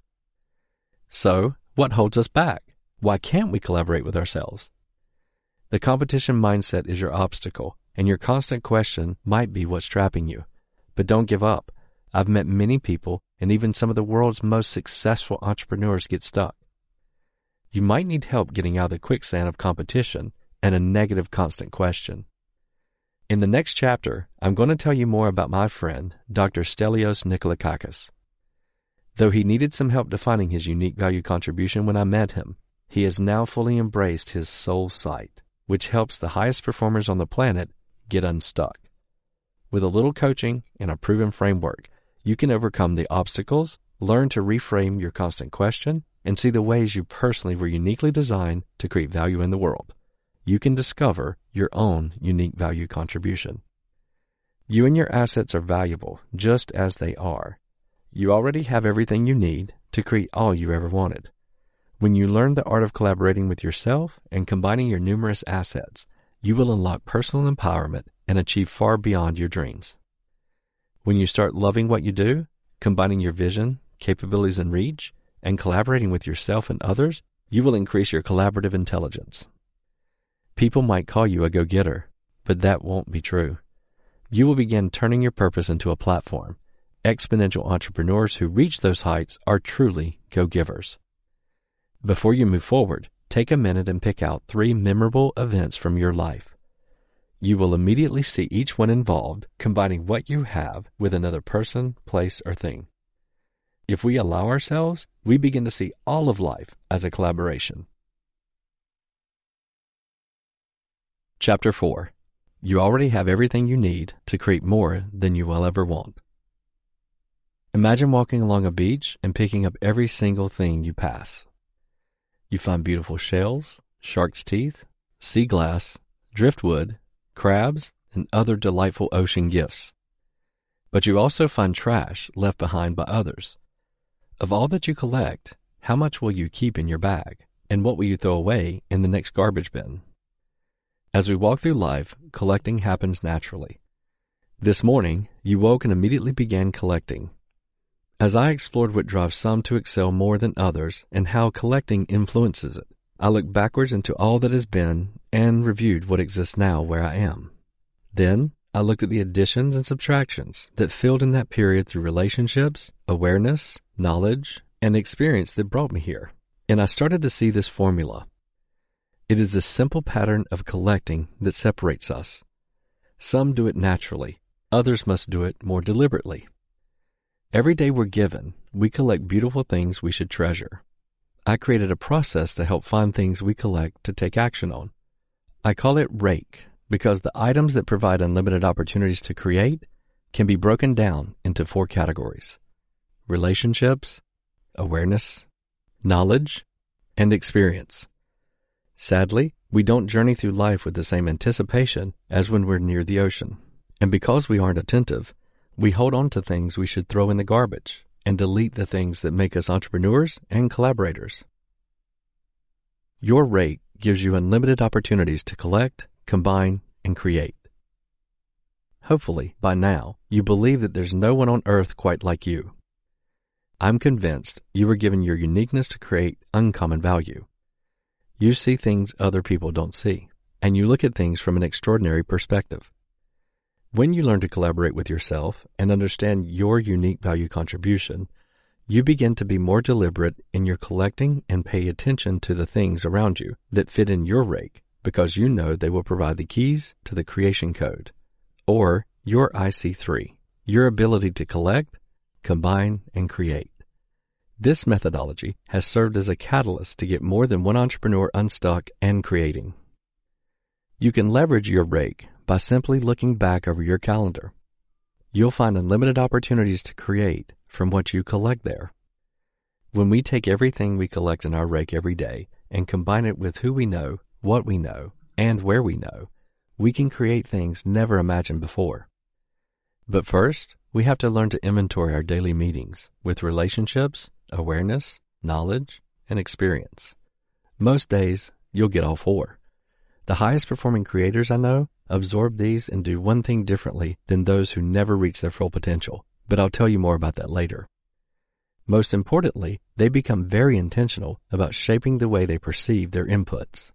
So, what holds us back? Why can't we collaborate with ourselves? The competition mindset is your obstacle, and your constant question might be what's trapping you. But don't give up. I've met many people, and even some of the world's most successful entrepreneurs get stuck. You might need help getting out of the quicksand of competition and a negative constant question. In the next chapter, I'm going to tell you more about my friend, Doctor Stelios Nikolakakis. Though he needed some help defining his unique value contribution when I met him, he has now fully embraced his soul sight, which helps the highest performers on the planet get unstuck. With a little coaching and a proven framework, you can overcome the obstacles, learn to reframe your constant question, and see the ways you personally were uniquely designed to create value in the world. You can discover your own unique value contribution. You and your assets are valuable just as they are. You already have everything you need to create all you ever wanted. When you learn the art of collaborating with yourself and combining your numerous assets, you will unlock personal empowerment and achieve far beyond your dreams. When you start loving what you do, combining your vision, capabilities, and reach, and collaborating with yourself and others, you will increase your collaborative intelligence. People might call you a go-getter, but that won't be true. You will begin turning your purpose into a platform. Exponential entrepreneurs who reach those heights are truly go-givers. Before you move forward, take a minute and pick out three memorable events from your life. You will immediately see each one involved, combining what you have with another person, place, or thing. If we allow ourselves, we begin to see all of life as a collaboration. Chapter four. You already have everything you need to create more than you will ever want. Imagine walking along a beach and picking up every single thing you pass. You find beautiful shells, shark's teeth, sea glass, driftwood, crabs, and other delightful ocean gifts. But you also find trash left behind by others. Of all that you collect, how much will you keep in your bag, and what will you throw away in the next garbage bin? As we walk through life, collecting happens naturally. This morning, you woke and immediately began collecting. As I explored what drives some to excel more than others and how collecting influences it, I looked backwards into all that has been and reviewed what exists now where I am. Then, I looked at the additions and subtractions that filled in that period through relationships, awareness, knowledge, and experience that brought me here. And I started to see this formula. It is the simple pattern of collecting that separates us. Some do it naturally. Others must do it more deliberately. Every day we're given, we collect beautiful things we should treasure. I created a process to help find things we collect to take action on. I call it Rake because the items that provide unlimited opportunities to create can be broken down into four categories: relationships, awareness, knowledge, and experience. Sadly, we don't journey through life with the same anticipation as when we're near the ocean. And because we aren't attentive, we hold on to things we should throw in the garbage and delete the things that make us entrepreneurs and collaborators. Your rake gives you unlimited opportunities to collect, combine, and create. Hopefully, by now, you believe that there's no one on earth quite like you. I'm convinced you were given your uniqueness to create uncommon value. You see things other people don't see, and you look at things from an extraordinary perspective. When you learn to collaborate with yourself and understand your unique value contribution, you begin to be more deliberate in your collecting and pay attention to the things around you that fit in your rake because you know they will provide the keys to the creation code, or your I C three, your ability to collect, combine, and create. This methodology has served as a catalyst to get more than one entrepreneur unstuck and creating. You can leverage your rake by simply looking back over your calendar. You'll find unlimited opportunities to create from what you collect there. When we take everything we collect in our rake every day and combine it with who we know, what we know, and where we know, we can create things never imagined before. But first, we have to learn to inventory our daily meetings with relationships, awareness, knowledge, and experience. Most days, you'll get all four. The highest performing creators I know absorb these and do one thing differently than those who never reach their full potential, but I'll tell you more about that later. Most importantly, they become very intentional about shaping the way they perceive their inputs.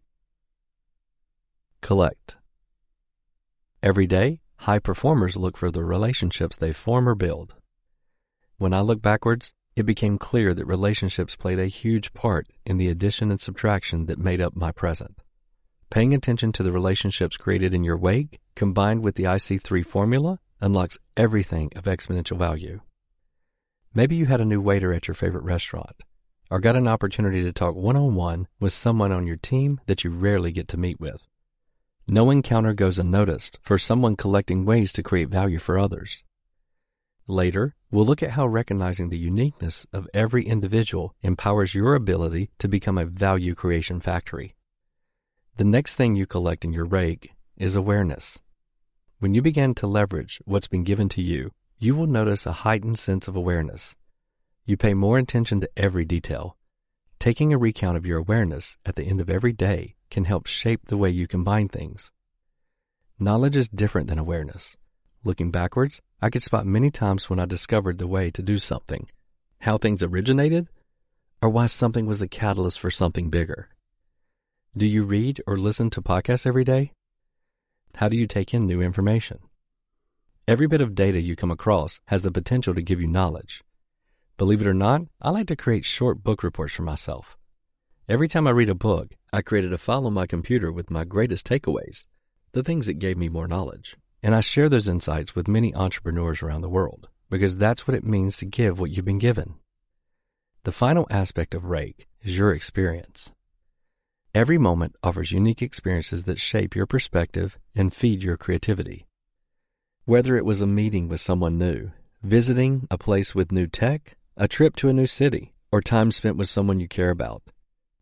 Collect. Every day, high performers look for the relationships they form or build. When I look backwards, it became clear that relationships played a huge part in the addition and subtraction that made up my present. Paying attention to the relationships created in your wake, combined with the I C three formula, unlocks everything of exponential value. Maybe you had a new waiter at your favorite restaurant, or got an opportunity to talk one-on-one with someone on your team that you rarely get to meet with. No encounter goes unnoticed for someone collecting ways to create value for others. Later, we'll look at how recognizing the uniqueness of every individual empowers your ability to become a value creation factory. The next thing you collect in your rake is awareness. When you begin to leverage what's been given to you, you will notice a heightened sense of awareness. You pay more attention to every detail. Taking a recount of your awareness at the end of every day can help shape the way you combine things. Knowledge is different than awareness. Looking backwards, I could spot many times when I discovered the way to do something, how things originated, or why something was the catalyst for something bigger. Do you read or listen to podcasts every day? How do you take in new information? Every bit of data you come across has the potential to give you knowledge. Believe it or not, I like to create short book reports for myself. Every time I read a book, I created a file on my computer with my greatest takeaways, the things that gave me more knowledge. And I share those insights with many entrepreneurs around the world, because that's what it means to give what you've been given. The final aspect of Rake is your experience. Every moment offers unique experiences that shape your perspective and feed your creativity. Whether it was a meeting with someone new, visiting a place with new tech, a trip to a new city, or time spent with someone you care about,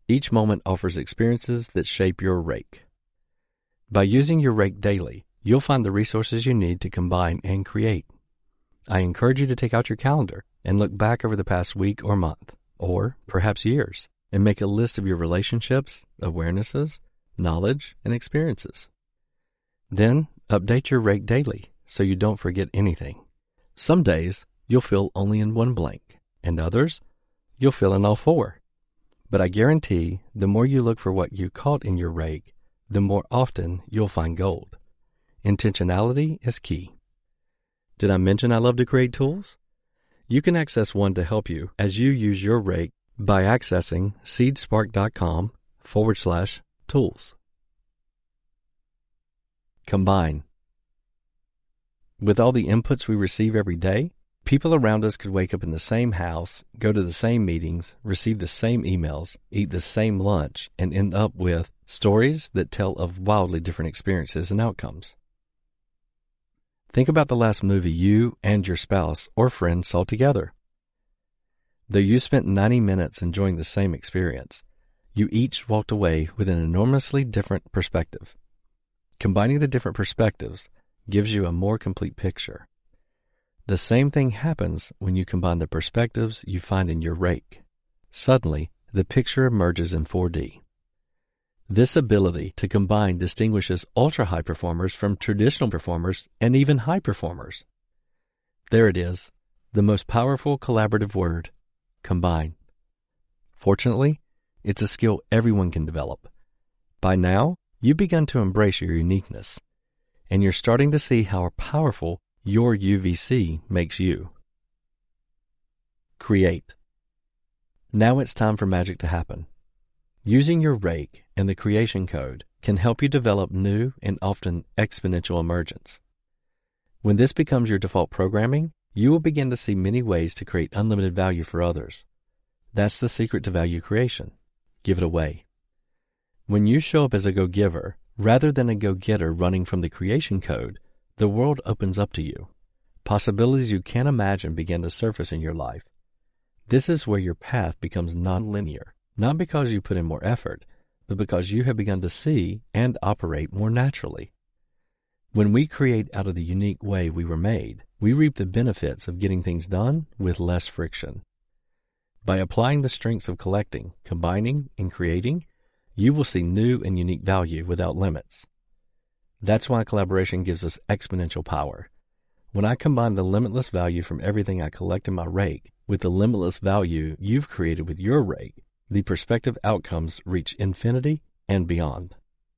Each moment offers experiences that shape your rake. By using your rake daily, you'll find the resources you need to combine and create. I encourage you to take out your calendar and look back over the past week or month, or perhaps years, and make a list of your relationships, awarenesses, knowledge, and experiences. Then, update your rake daily so you don't forget anything. Some days, you'll fill only in one blank, and others, you'll fill in all four. But I guarantee the more you look for what you caught in your rake, the more often you'll find gold. Intentionality is key. Did I mention I love to create tools? You can access one to help you as you use your rake by accessing seedspark.com forward slash tools. Combine. With all the inputs we receive every day, people around us could wake up in the same house, go to the same meetings, receive the same emails, eat the same lunch, and end up with stories that tell of wildly different experiences and outcomes. Think about the last movie you and your spouse or friend saw together. Though you spent ninety minutes enjoying the same experience, you each walked away with an enormously different perspective. Combining the different perspectives gives you a more complete picture. The same thing happens when you combine the perspectives you find in your rake. Suddenly, the picture emerges in four D. This ability to combine distinguishes ultra-high performers from traditional performers and even high performers. There it is, the most powerful collaborative word, combine. Fortunately, it's a skill everyone can develop. By now, you've begun to embrace your uniqueness, and you're starting to see how powerful your U V C makes you. Create. Now it's time for magic to happen. Using your rake and the creation code can help you develop new and often exponential emergence. When this becomes your default programming, you will begin to see many ways to create unlimited value for others. That's the secret to value creation. Give it away. When you show up as a go-giver, rather than a go-getter running from the creation code, the world opens up to you. Possibilities you can't imagine begin to surface in your life. This is where your path becomes non-linear, not because you put in more effort, but because you have begun to see and operate more naturally. When we create out of the unique way we were made, we reap the benefits of getting things done with less friction. By applying the strengths of collecting, combining, and creating, you will see new and unique value without limits. That's why collaboration gives us exponential power. When I combine the limitless value from everything I collect in my rake with the limitless value you've created with your rake, the prospective outcomes reach infinity and beyond.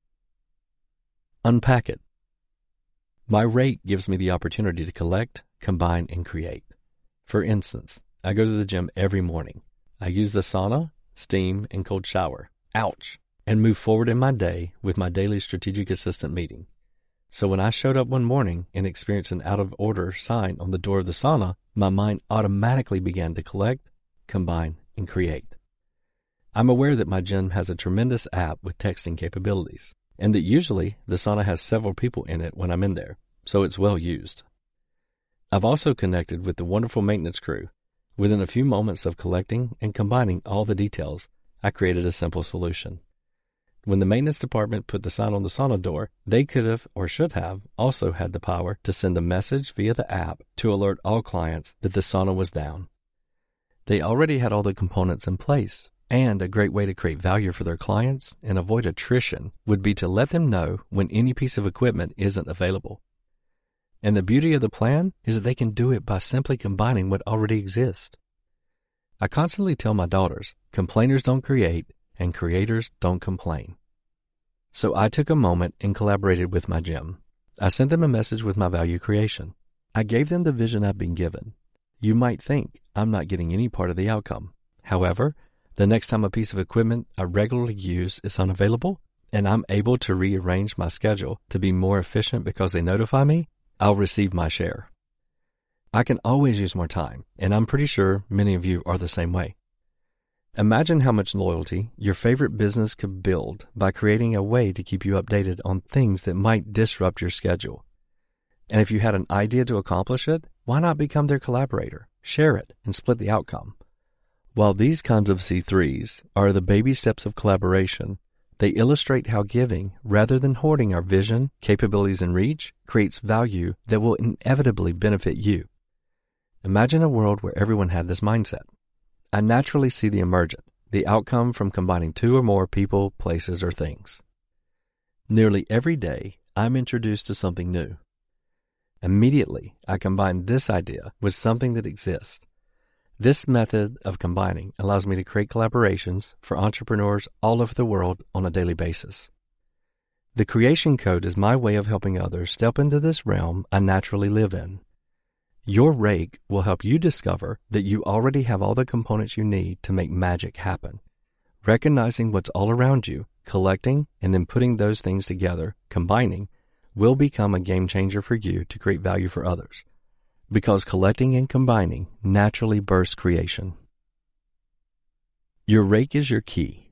Unpack it. My rake gives me the opportunity to collect, combine, and create. For instance, I go to the gym every morning. I use the sauna, steam, and cold shower. Ouch! And move forward in my day with my daily strategic assistant meeting. So when I showed up one morning and experienced an out-of-order sign on the door of the sauna, my mind automatically began to collect, combine, and create. I'm aware that my gym has a tremendous app with texting capabilities, and that usually the sauna has several people in it when I'm in there, so it's well used. I've also connected with the wonderful maintenance crew. Within a few moments of collecting and combining all the details, I created a simple solution. When the maintenance department put the sign on the sauna door, they could have or should have also had the power to send a message via the app to alert all clients that the sauna was down. They already had all the components in place, and a great way to create value for their clients and avoid attrition would be to let them know when any piece of equipment isn't available. And the beauty of the plan is that they can do it by simply combining what already exists. I constantly tell my daughters, complainers don't create, and creators don't complain. So I took a moment and collaborated with my gym. I sent them a message with my value creation. I gave them the vision I've been given. You might think I'm not getting any part of the outcome. However, the next time a piece of equipment I regularly use is unavailable, and I'm able to rearrange my schedule to be more efficient because they notify me, I'll receive my share. I can always use more time, and I'm pretty sure many of you are the same way. Imagine how much loyalty your favorite business could build by creating a way to keep you updated on things that might disrupt your schedule. And if you had an idea to accomplish it, why not become their collaborator, share it, and split the outcome? While these kinds of C threes are the baby steps of collaboration, they illustrate how giving, rather than hoarding our vision, capabilities, and reach, creates value that will inevitably benefit you. Imagine a world where everyone had this mindset. I naturally see the emergent, the outcome from combining two or more people, places, or things. Nearly every day, I'm introduced to something new. Immediately, I combine this idea with something that exists. This method of combining allows me to create collaborations for entrepreneurs all over the world on a daily basis. The Creation Code is my way of helping others step into this realm I naturally live in. Your rake will help you discover that you already have all the components you need to make magic happen. Recognizing what's all around you, collecting, and then putting those things together, combining, will become a game changer for you to create value for others. Because collecting and combining naturally bursts creation. Your rake is your key.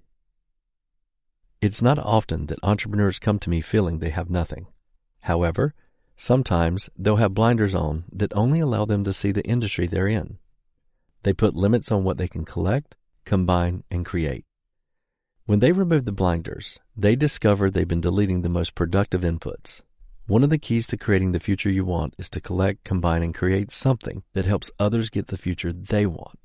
It's not often that entrepreneurs come to me feeling they have nothing. However, sometimes they'll have blinders on that only allow them to see the industry they're in. They put limits on what they can collect, combine, and create. When they remove the blinders, they discover they've been deleting the most productive inputs. One of the keys to creating the future you want is to collect, combine, and create something that helps others get the future they want.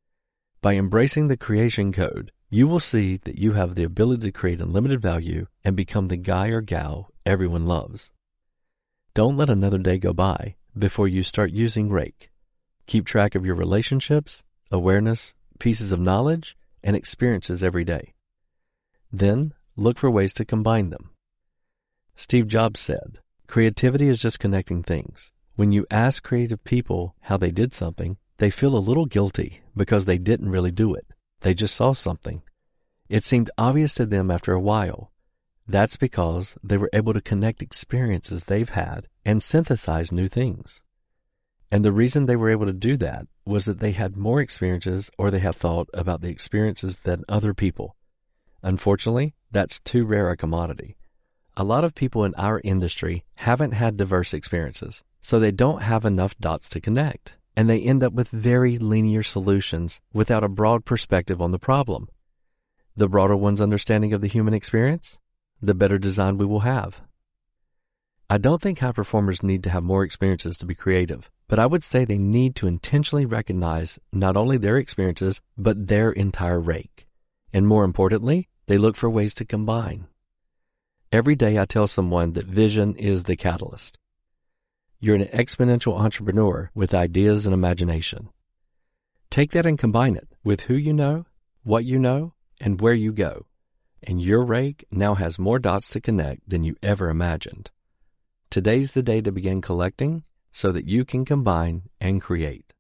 By embracing the Creation Code, you will see that you have the ability to create unlimited value and become the guy or gal everyone loves. Don't let another day go by before you start using Rake. Keep track of your relationships, awareness, pieces of knowledge, and experiences every day. Then, look for ways to combine them. Steve Jobs said, "Creativity is just connecting things. When you ask creative people how they did something, they feel a little guilty because they didn't really do it. They just saw something. It seemed obvious to them after a while. That's because they were able to connect experiences they've had and synthesize new things. And the reason they were able to do that was that they had more experiences or they have thought about the experiences than other people. Unfortunately, that's too rare a commodity. A lot of people in our industry haven't had diverse experiences, so they don't have enough dots to connect, and they end up with very linear solutions without a broad perspective on the problem. The broader one's understanding of the human experience, the better design we will have. I don't think high performers need to have more experiences to be creative, but I would say they need to intentionally recognize not only their experiences, but their entire rake. And more importantly, they look for ways to combine. Every day I tell someone that vision is the catalyst. You're an exponential entrepreneur with ideas and imagination. Take that and combine it with who you know, what you know, and where you go. And your rake now has more dots to connect than you ever imagined. Today's the day to begin collecting so that you can combine and create.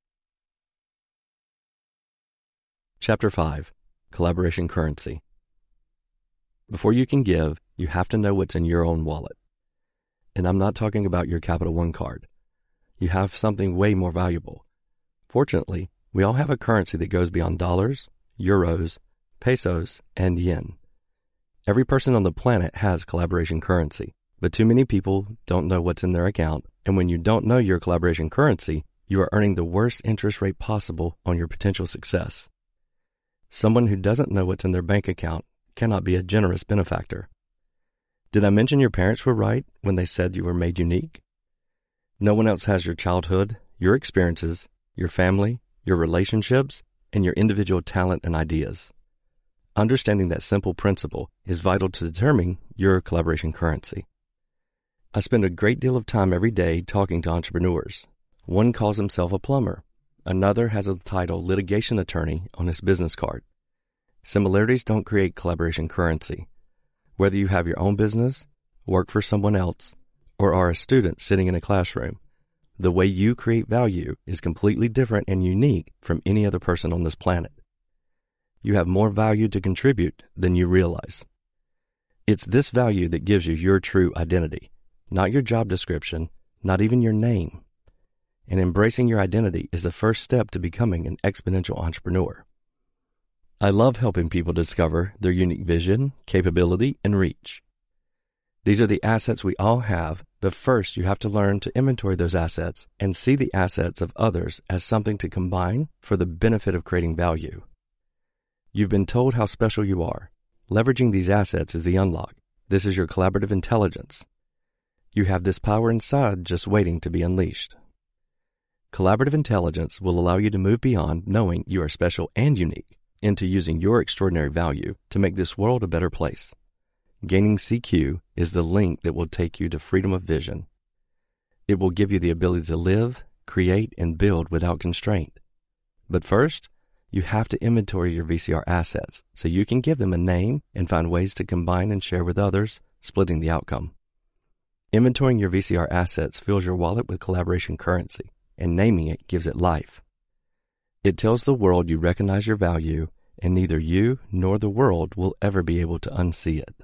Chapter five. Collaboration Currency. Before you can give, you have to know what's in your own wallet. And I'm not talking about your Capital One card. You have something way more valuable. Fortunately, we all have a currency that goes beyond dollars, euros, pesos, and yen. Every person on the planet has collaboration currency, but too many people don't know what's in their account, and when you don't know your collaboration currency, you are earning the worst interest rate possible on your potential success. Someone who doesn't know what's in their bank account cannot be a generous benefactor. Did I mention your parents were right when they said you were made unique? No one else has your childhood, your experiences, your family, your relationships, and your individual talent and ideas. Understanding that simple principle is vital to determining your collaboration currency. I spend a great deal of time every day talking to entrepreneurs. One calls himself a plumber. Another has the title litigation attorney on his business card. Similarities don't create collaboration currency. Whether you have your own business, work for someone else, or are a student sitting in a classroom, the way you create value is completely different and unique from any other person on this planet. You have more value to contribute than you realize. It's this value that gives you your true identity, not your job description, not even your name. And embracing your identity is the first step to becoming an exponential entrepreneur. I love helping people discover their unique vision, capability, and reach. These are the assets we all have But first, you have to learn to inventory those assets and see the assets of others as something to combine for the benefit of creating value. You've been told how special you are. Leveraging these assets is the unlock. This is your collaborative intelligence. You have this power inside just waiting to be unleashed. Collaborative intelligence will allow you to move beyond knowing you are special and unique into using your extraordinary value to make this world a better place. Gaining C Q is the link that will take you to freedom of vision. It will give you the ability to live, create, and build without constraint. But first, you have to inventory your V C R assets so you can give them a name and find ways to combine and share with others, splitting the outcome. Inventorying your V C R assets fills your wallet with collaboration currency, and naming it gives it life. It tells the world you recognize your value, and neither you nor the world will ever be able to unsee it.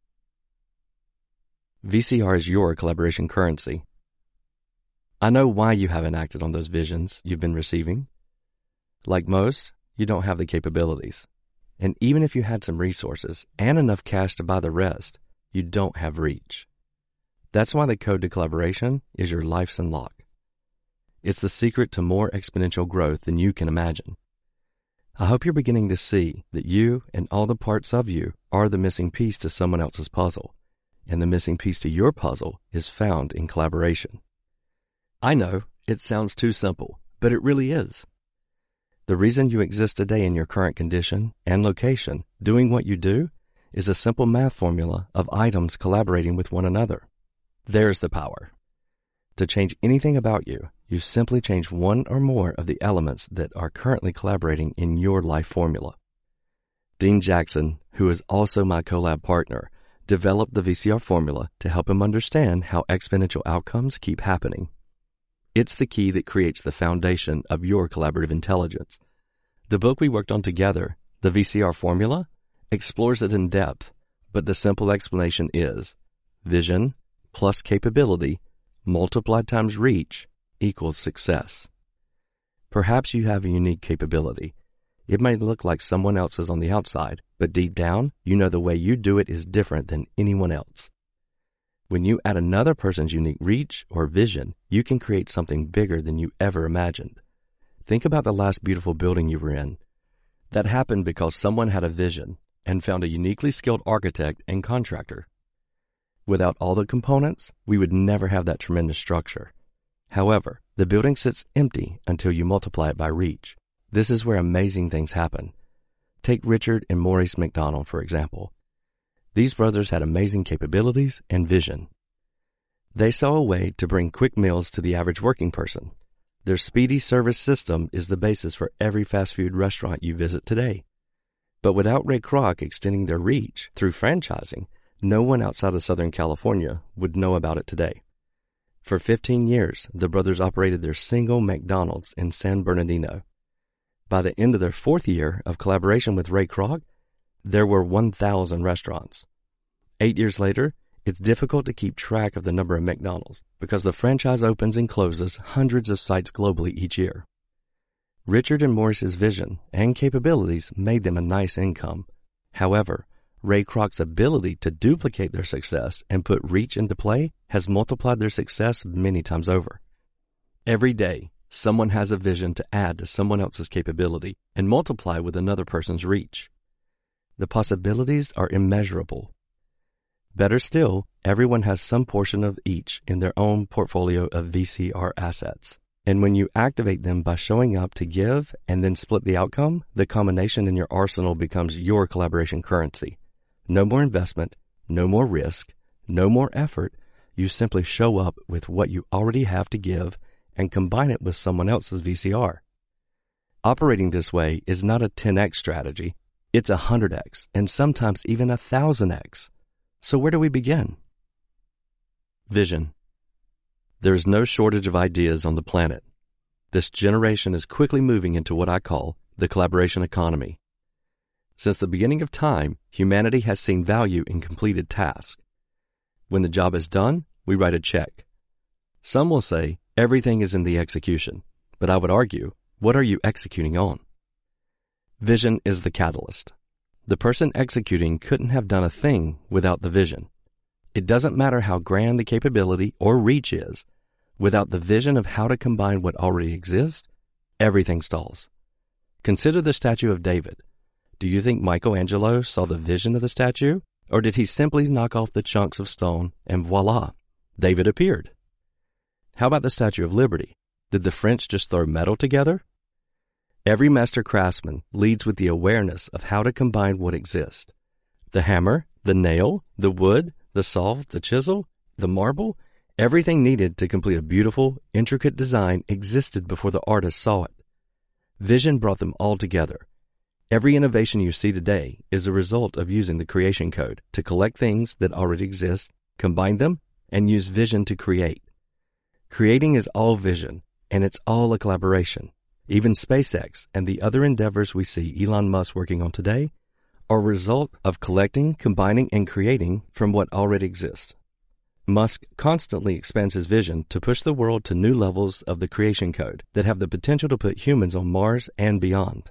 V C R is your collaboration currency. I know why you haven't acted on those visions you've been receiving. Like most, you don't have the capabilities. And even if you had some resources and enough cash to buy the rest, you don't have reach. That's why the Code to Collaboration is your life's unlock. It's the secret to more exponential growth than you can imagine. I hope you're beginning to see that you and all the parts of you are the missing piece to someone else's puzzle, and the missing piece to your puzzle is found in collaboration. I know it sounds too simple, but it really is. The reason you exist today in your current condition and location, doing what you do, is a simple math formula of items collaborating with one another. There's the power. To change anything about you, you simply change one or more of the elements that are currently collaborating in your life formula. Dean Jackson, who is also my collab partner, developed the V C R formula to help him understand how exponential outcomes keep happening. It's the key that creates the foundation of your collaborative intelligence. The book we worked on together, the V C R formula, explores it in depth, but the simple explanation is vision plus capability multiplied times reach equals success. Perhaps you have a unique capability. It may look like someone else's on the outside, but deep down, you know the way you do it is different than anyone else. When you add another person's unique reach or vision, you can create something bigger than you ever imagined. Think about the last beautiful building you were in. That happened because someone had a vision and found a uniquely skilled architect and contractor. Without all the components, we would never have that tremendous structure. However, the building sits empty until you multiply it by reach. This is where amazing things happen. Take Richard and Maurice McDonald, for example. These brothers had amazing capabilities and vision. They saw a way to bring quick meals to the average working person. Their speedy service system is the basis for every fast food restaurant you visit today. But without Ray Kroc extending their reach through franchising, no one outside of Southern California would know about it today. For fifteen years, the brothers operated their single McDonald's in San Bernardino. By the end of their fourth year of collaboration with Ray Kroc, there were one thousand restaurants. Eight years later, it's difficult to keep track of the number of McDonald's because the franchise opens and closes hundreds of sites globally each year. Richard and Maurice's vision and capabilities made them a nice income. However, Ray Kroc's ability to duplicate their success and put reach into play has multiplied their success many times over. Every day, someone has a vision to add to someone else's capability and multiply with another person's reach. The possibilities are immeasurable. Better still, everyone has some portion of each in their own portfolio of V C R assets. And when you activate them by showing up to give and then split the outcome, the combination in your arsenal becomes your collaboration currency. No more investment, no more risk, no more effort. You simply show up with what you already have to give and combine it with someone else's V C R. Operating this way is not a ten X strategy. It's a one hundred X and sometimes even a one thousand X. So where do we begin? Vision. There is no shortage of ideas on the planet. This generation is quickly moving into what I call the collaboration economy. Since the beginning of time, humanity has seen value in completed tasks. When the job is done, we write a check. Some will say everything is in the execution, but I would argue, what are you executing on? Vision is the catalyst. The person executing couldn't have done a thing without the vision. It doesn't matter how grand the capability or reach is. Without the vision of how to combine what already exists, everything stalls. Consider the statue of David. Do you think Michelangelo saw the vision of the statue, or did he simply knock off the chunks of stone and voila, David appeared? How about the Statue of Liberty? Did the French just throw metal together? Every master craftsman leads with the awareness of how to combine what exists. The hammer, the nail, the wood, the saw, the chisel, the marble, everything needed to complete a beautiful, intricate design existed before the artist saw it. Vision brought them all together. Every innovation you see today is a result of using the creation code to collect things that already exist, combine them, and use vision to create. Creating is all vision, and it's all a collaboration. Even SpaceX and the other endeavors we see Elon Musk working on today are a result of collecting, combining, and creating from what already exists. Musk constantly expands his vision to push the world to new levels of the creation code that have the potential to put humans on Mars and beyond.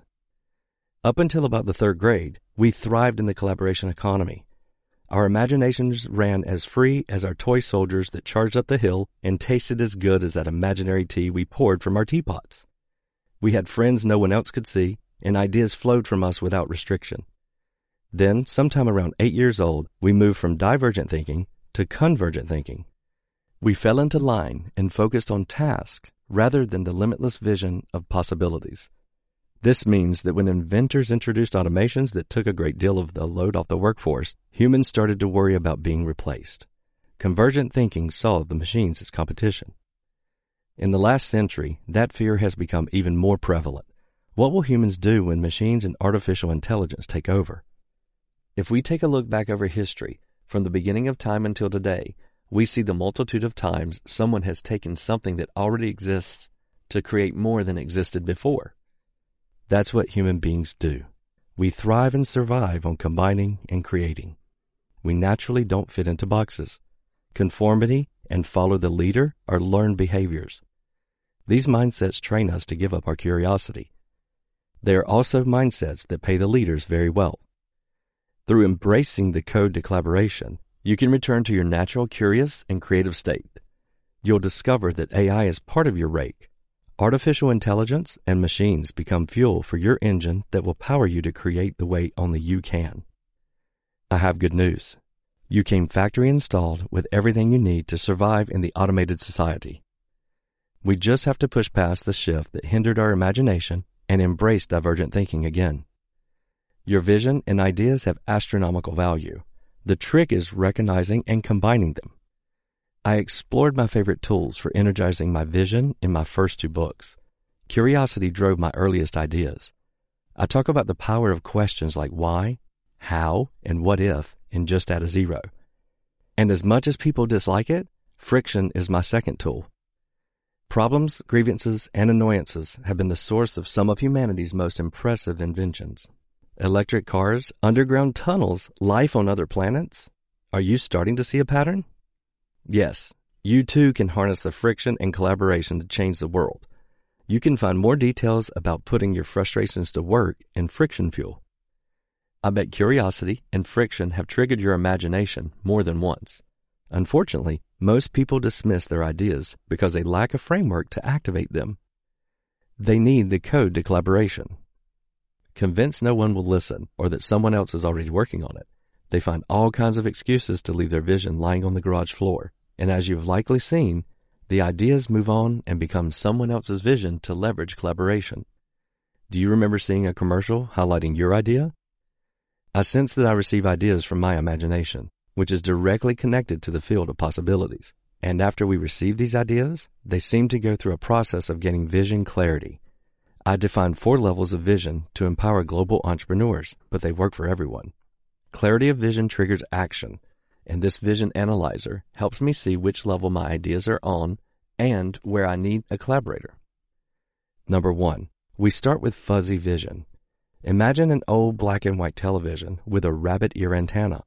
Up until about the third grade, we thrived in the collaboration economy. Our imaginations ran as free as our toy soldiers that charged up the hill and tasted as good as that imaginary tea we poured from our teapots. We had friends no one else could see, and ideas flowed from us without restriction. Then, sometime around eight years old, we moved from divergent thinking to convergent thinking. We fell into line and focused on tasks rather than the limitless vision of possibilities. This means that when inventors introduced automations that took a great deal of the load off the workforce, humans started to worry about being replaced. Convergent thinking saw the machines as competition. In the last century, that fear has become even more prevalent. What will humans do when machines and artificial intelligence take over? If we take a look back over history, from the beginning of time until today, we see the multitude of times someone has taken something that already exists to create more than existed before. That's what human beings do. We thrive and survive on combining and creating. We naturally don't fit into boxes. Conformity and follow the leader are learned behaviors. These mindsets train us to give up our curiosity. They are also mindsets that pay the leaders very well. Through embracing the code to collaboration, you can return to your natural curious and creative state. You'll discover that A I is part of your rake. Artificial intelligence and machines become fuel for your engine that will power you to create the way only you can. I have good news. You came factory installed with everything you need to survive in the automated society. We just have to push past the shift that hindered our imagination and embrace divergent thinking again. Your vision and ideas have astronomical value. The trick is recognizing and combining them. I explored my favorite tools for energizing my vision in my first two books. Curiosity drove my earliest ideas. I talk about the power of questions like why, how, and what if in Just Add a Zero. And as much as people dislike it, friction is my second tool. Problems, grievances, and annoyances have been the source of some of humanity's most impressive inventions. Electric cars, underground tunnels, life on other planets. Are you starting to see a pattern? Yes, you too can harness the friction and collaboration to change the world. You can find more details about putting your frustrations to work in Friction Fuel. I bet curiosity and friction have triggered your imagination more than once. Unfortunately, most people dismiss their ideas because they lack a framework to activate them. They need the code to collaboration. Convinced no one will listen or that someone else is already working on it, they find all kinds of excuses to leave their vision lying on the garage floor. And as you've likely seen, the ideas move on and become someone else's vision to leverage collaboration. Do you remember seeing a commercial highlighting your idea? I sense that I receive ideas from my imagination, which is directly connected to the field of possibilities. And after we receive these ideas, they seem to go through a process of getting vision clarity. I define four levels of vision to empower global entrepreneurs, but they work for everyone. Clarity of vision triggers action, and this vision analyzer helps me see which level my ideas are on and where I need a collaborator. Number one, we start with fuzzy vision. Imagine an old black and white television with a rabbit ear antenna.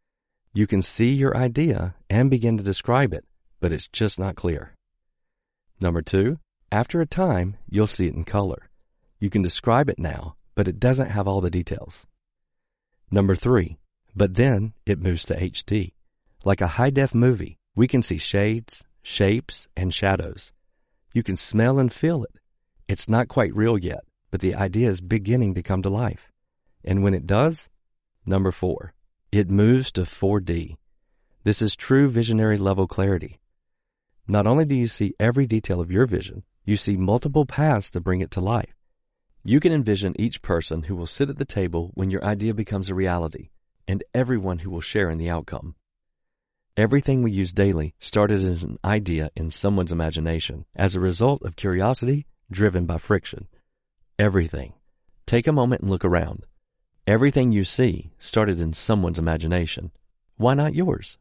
You can see your idea and begin to describe it, but it's just not clear. Number two, after a time, you'll see it in color. You can describe it now, but it doesn't have all the details. Number three, but then it moves to H D. Like a high-def movie, we can see shades, shapes, and shadows. You can smell and feel it. It's not quite real yet, but the idea is beginning to come to life. And when it does, number four, it moves to four D. This is true visionary level clarity. Not only do you see every detail of your vision, you see multiple paths to bring it to life. You can envision each person who will sit at the table when your idea becomes a reality, and everyone who will share in the outcome. Everything we use daily started as an idea in someone's imagination as a result of curiosity driven by friction. Everything. Take a moment and look around. Everything you see started in someone's imagination. Why not yours?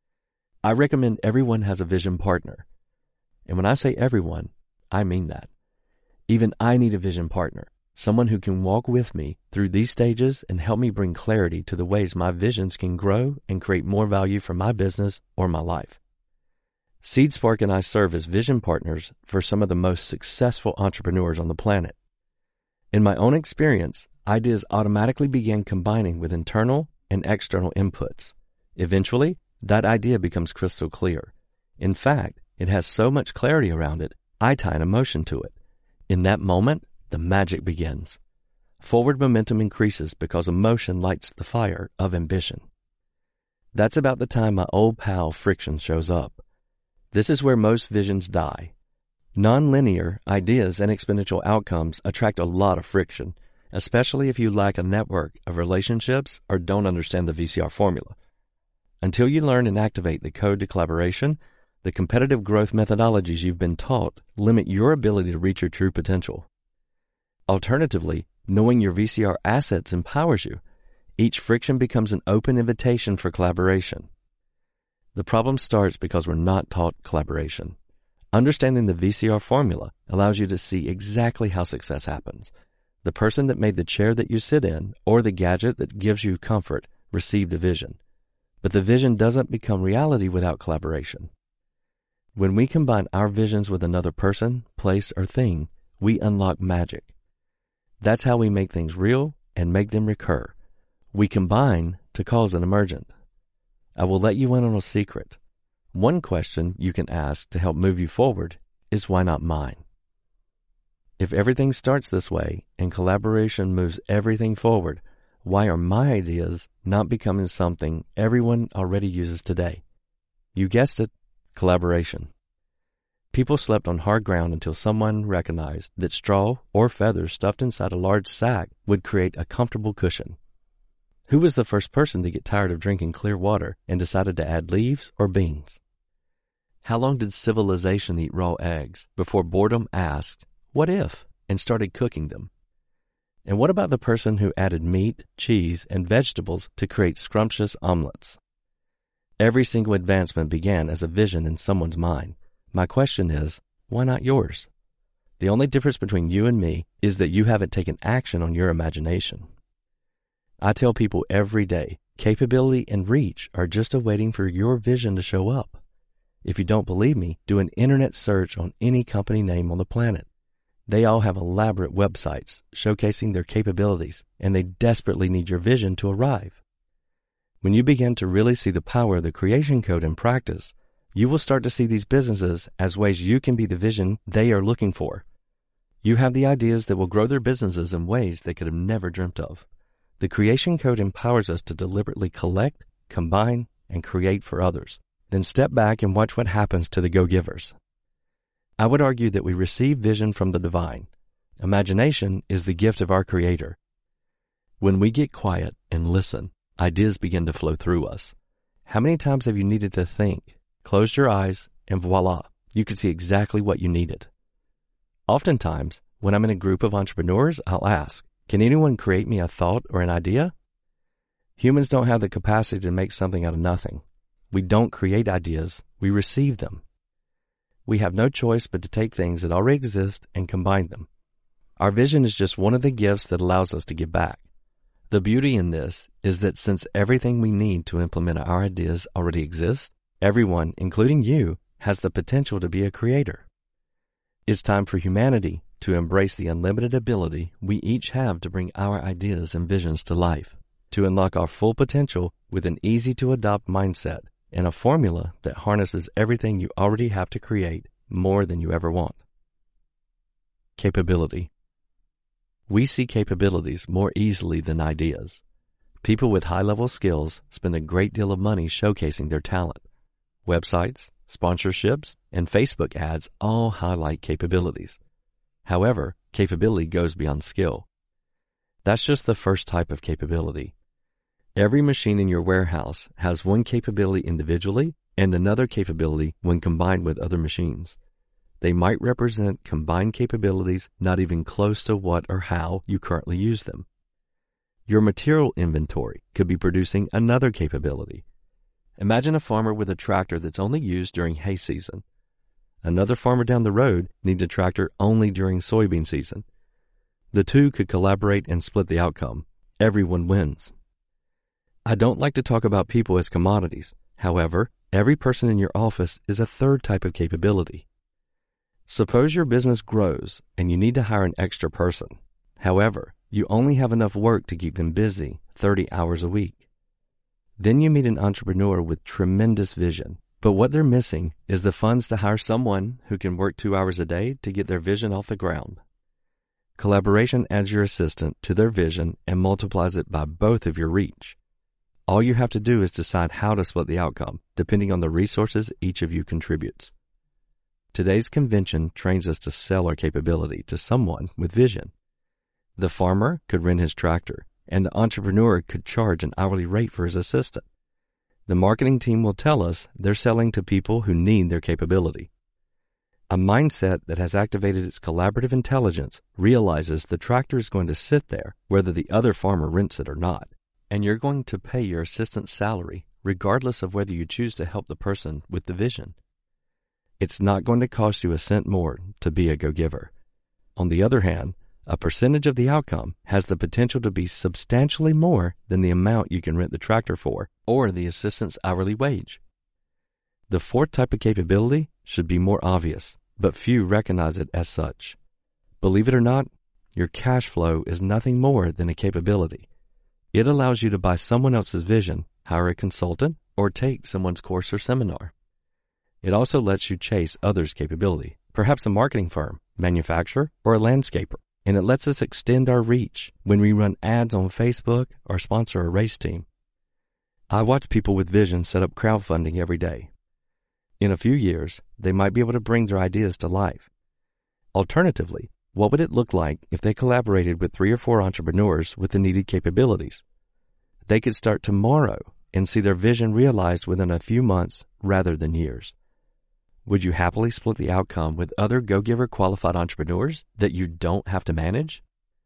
I recommend everyone has a vision partner. And when I say everyone, I mean that. Even I need a vision partner, someone who can walk with me through these stages and help me bring clarity to the ways my visions can grow and create more value for my business or my life. SeedSpark and I serve as vision partners for some of the most successful entrepreneurs on the planet. In my own experience, ideas automatically began combining with internal and external inputs. Eventually, that idea becomes crystal clear. In fact, it has so much clarity around it, I tie an emotion to it. In that moment, the magic begins. Forward momentum increases because emotion lights the fire of ambition. That's about the time my old pal friction shows up. This is where most visions die. Non-linear ideas and exponential outcomes attract a lot of friction, especially if you lack a network of relationships or don't understand the V C R formula. Until you learn and activate the code to collaboration, the competitive growth methodologies you've been taught limit your ability to reach your true potential. Alternatively, knowing your V C R assets empowers you. Each friction becomes an open invitation for collaboration. The problem starts because we're not taught collaboration. Understanding the V C R formula allows you to see exactly how success happens. The person that made the chair that you sit in or the gadget that gives you comfort received a vision. But the vision doesn't become reality without collaboration. When we combine our visions with another person, place, or thing, we unlock magic. That's how we make things real and make them recur. We combine to cause an emergent. I will let you in on a secret. One question you can ask to help move you forward is, why not mine? If everything starts this way and collaboration moves everything forward, why are my ideas not becoming something everyone already uses today? You guessed it, collaboration. People slept on hard ground until someone recognized that straw or feathers stuffed inside a large sack would create a comfortable cushion. Who was the first person to get tired of drinking clear water and decided to add leaves or beans? How long did civilization eat raw eggs before boredom asked, what if, and started cooking them? And what about the person who added meat, cheese, and vegetables to create scrumptious omelets? Every single advancement began as a vision in someone's mind. My question is, why not yours? The only difference between you and me is that you haven't taken action on your imagination. I tell people every day, capability and reach are just awaiting for your vision to show up. If you don't believe me, do an internet search on any company name on the planet. They all have elaborate websites showcasing their capabilities, and they desperately need your vision to arrive. When you begin to really see the power of the creation code in practice, you will start to see these businesses as ways you can be the vision they are looking for. You have the ideas that will grow their businesses in ways they could have never dreamt of. The creation code empowers us to deliberately collect, combine, and create for others. Then step back and watch what happens to the go-givers. I would argue that we receive vision from the divine. Imagination is the gift of our Creator. When we get quiet and listen, ideas begin to flow through us. How many times have you needed to think, closed your eyes, and voila, you could see exactly what you needed? Oftentimes, when I'm in a group of entrepreneurs, I'll ask, can anyone create me a thought or an idea? Humans don't have the capacity to make something out of nothing. We don't create ideas, we receive them. We have no choice but to take things that already exist and combine them. Our vision is just one of the gifts that allows us to give back. The beauty in this is that since everything we need to implement our ideas already exists, everyone, including you, has the potential to be a creator. It's time for humanity to embrace the unlimited ability we each have to bring our ideas and visions to life, to unlock our full potential with an easy-to-adopt mindset and a formula that harnesses everything you already have to create more than you ever want. Capability. We see capabilities more easily than ideas. People with high-level skills spend a great deal of money showcasing their talent. Websites, sponsorships, and Facebook ads all highlight capabilities. However, capability goes beyond skill. That's just the first type of capability. Every machine in your warehouse has one capability individually and another capability when combined with other machines. They might represent combined capabilities not even close to what or how you currently use them. Your material inventory could be producing another capability. Imagine a farmer with a tractor that's only used during hay season. Another farmer down the road needs a tractor only during soybean season. The two could collaborate and split the outcome. Everyone wins. I don't like to talk about people as commodities. However, every person in your office is a third type of capability. Suppose your business grows and you need to hire an extra person. However, you only have enough work to keep them busy thirty hours a week. Then you meet an entrepreneur with tremendous vision, but what they're missing is the funds to hire someone who can work two hours a day to get their vision off the ground. Collaboration adds your assistant to their vision and multiplies it by both of your reach. All you have to do is decide how to split the outcome, depending on the resources each of you contributes. Today's convention trains us to sell our capability to someone with vision. The farmer could rent his tractor, and the entrepreneur could charge an hourly rate for his assistant. The marketing team will tell us they're selling to people who need their capability. A mindset that has activated its collaborative intelligence realizes the tractor is going to sit there whether the other farmer rents it or not, and you're going to pay your assistant's salary regardless of whether you choose to help the person with the vision. It's not going to cost you a cent more to be a go-giver. On the other hand, a percentage of the outcome has the potential to be substantially more than the amount you can rent the tractor for or the assistant's hourly wage. The fourth type of capability should be more obvious, but few recognize it as such. Believe it or not, your cash flow is nothing more than a capability. It allows you to buy someone else's vision, hire a consultant, or take someone's course or seminar. It also lets you chase others' capability, perhaps a marketing firm, manufacturer, or a landscaper, and it lets us extend our reach when we run ads on Facebook or sponsor a race team. I watch people with vision set up crowdfunding every day. In a few years, they might be able to bring their ideas to life. Alternatively, what would it look like if they collaborated with three or four entrepreneurs with the needed capabilities? They could start tomorrow and see their vision realized within a few months rather than years. Would you happily split the outcome with other go-giver qualified entrepreneurs that you don't have to manage?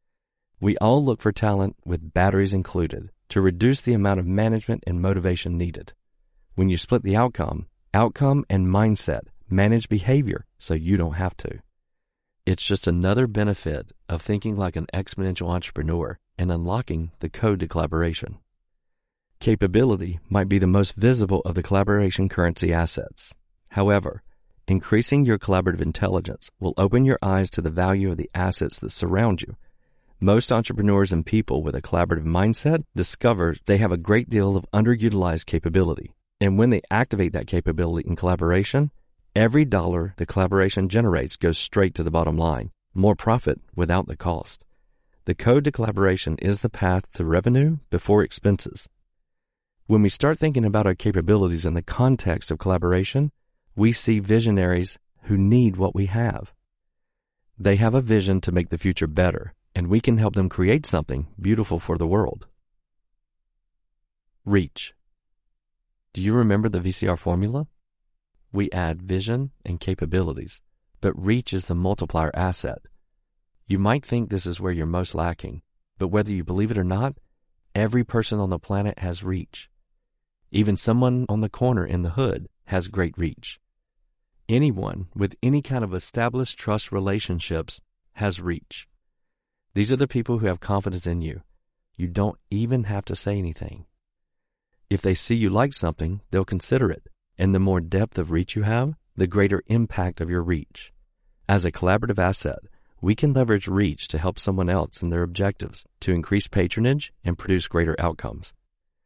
We all look for talent with batteries included to reduce the amount of management and motivation needed. When you split the outcome, outcome and mindset manage behavior so you don't have to. It's just another benefit of thinking like an exponential entrepreneur and unlocking the code to collaboration. Capability might be the most visible of the collaboration currency assets. However, increasing your collaborative intelligence will open your eyes to the value of the assets that surround you. Most entrepreneurs and people with a collaborative mindset discover they have a great deal of underutilized capability. And when they activate that capability in collaboration, every dollar the collaboration generates goes straight to the bottom line, more profit without the cost. The code to collaboration is the path to revenue before expenses. When we start thinking about our capabilities in the context of collaboration, we see visionaries who need what we have. They have a vision to make the future better, and we can help them create something beautiful for the world. Reach. Do you remember the V C R formula? We add vision and capabilities, but reach is the multiplier asset. You might think this is where you're most lacking, but whether you believe it or not, every person on the planet has reach. Even someone on the corner in the hood has great reach. Anyone with any kind of established trust relationships has reach. These are the people who have confidence in you. You don't even have to say anything. If they see you like something, they'll consider it. And the more depth of reach you have, the greater impact of your reach. As a collaborative asset, we can leverage reach to help someone else in their objectives, to increase patronage and produce greater outcomes.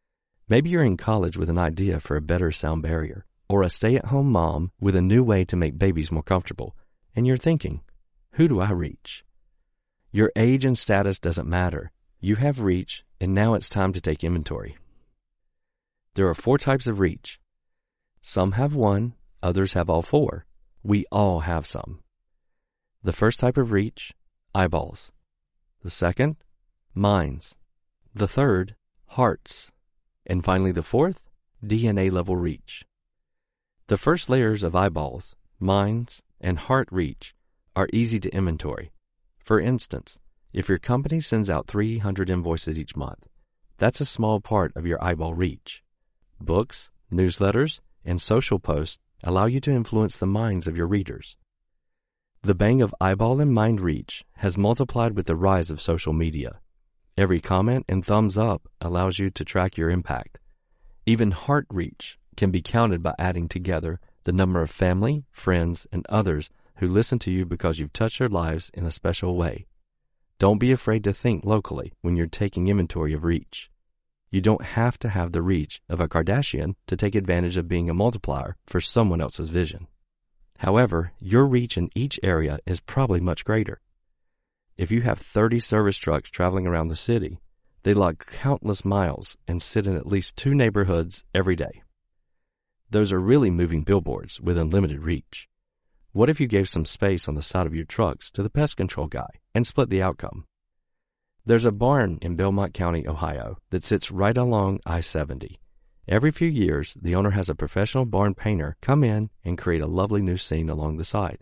Maybe you're in college with an idea for a better sound barrier, or a stay-at-home mom with a new way to make babies more comfortable, and you're thinking, who do I reach? Your age and status doesn't matter. You have reach, and now it's time to take inventory. There are four types of reach. Some have one, others have all four. We all have some. The first type of reach, eyeballs. The second, minds. The third, hearts. And finally the fourth, D N A level reach. The first layers of eyeballs, minds, and heart reach are easy to inventory. For instance, if your company sends out three hundred invoices each month, that's a small part of your eyeball reach. Books, newsletters, and social posts allow you to influence the minds of your readers. The bang of eyeball and mind reach has multiplied with the rise of social media. Every comment and thumbs up allows you to track your impact. Even heart reach can be counted by adding together the number of family, friends, and others who listen to you because you've touched their lives in a special way. Don't be afraid to think locally when you're taking inventory of reach. You don't have to have the reach of a Kardashian to take advantage of being a multiplier for someone else's vision. However, your reach in each area is probably much greater. If you have thirty service trucks traveling around the city, they log countless miles and sit in at least two neighborhoods every day. Those are really moving billboards with unlimited reach. What if you gave some space on the side of your trucks to the pest control guy and split the outcome? There's a barn in Belmont County, Ohio, that sits right along I seventy. Every few years, the owner has a professional barn painter come in and create a lovely new scene along the side.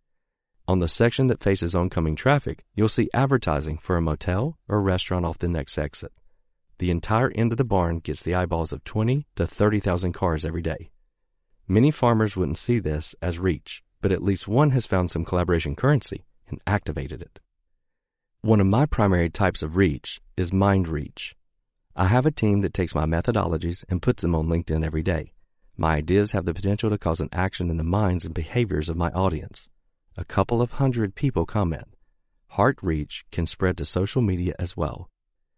On the section that faces oncoming traffic, you'll see advertising for a motel or restaurant off the next exit. The entire end of the barn gets the eyeballs of twenty to thirty thousand cars every day. Many farmers wouldn't see this as reach, but at least one has found some collaboration currency and activated it. One of my primary types of reach is mind reach. I have a team that takes my methodologies and puts them on LinkedIn every day. My ideas have the potential to cause an action in the minds and behaviors of my audience. A couple of hundred people comment. Heart reach can spread to social media as well.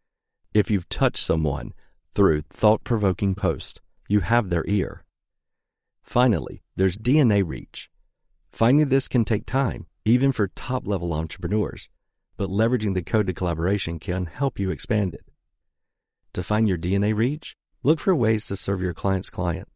If you've touched someone through thought-provoking posts, you have their ear. Finally, there's D N A reach. Finding this can take time, even for top-level entrepreneurs, but leveraging the code to collaboration can help you expand it. To find your D N A reach, look for ways to serve your client's client.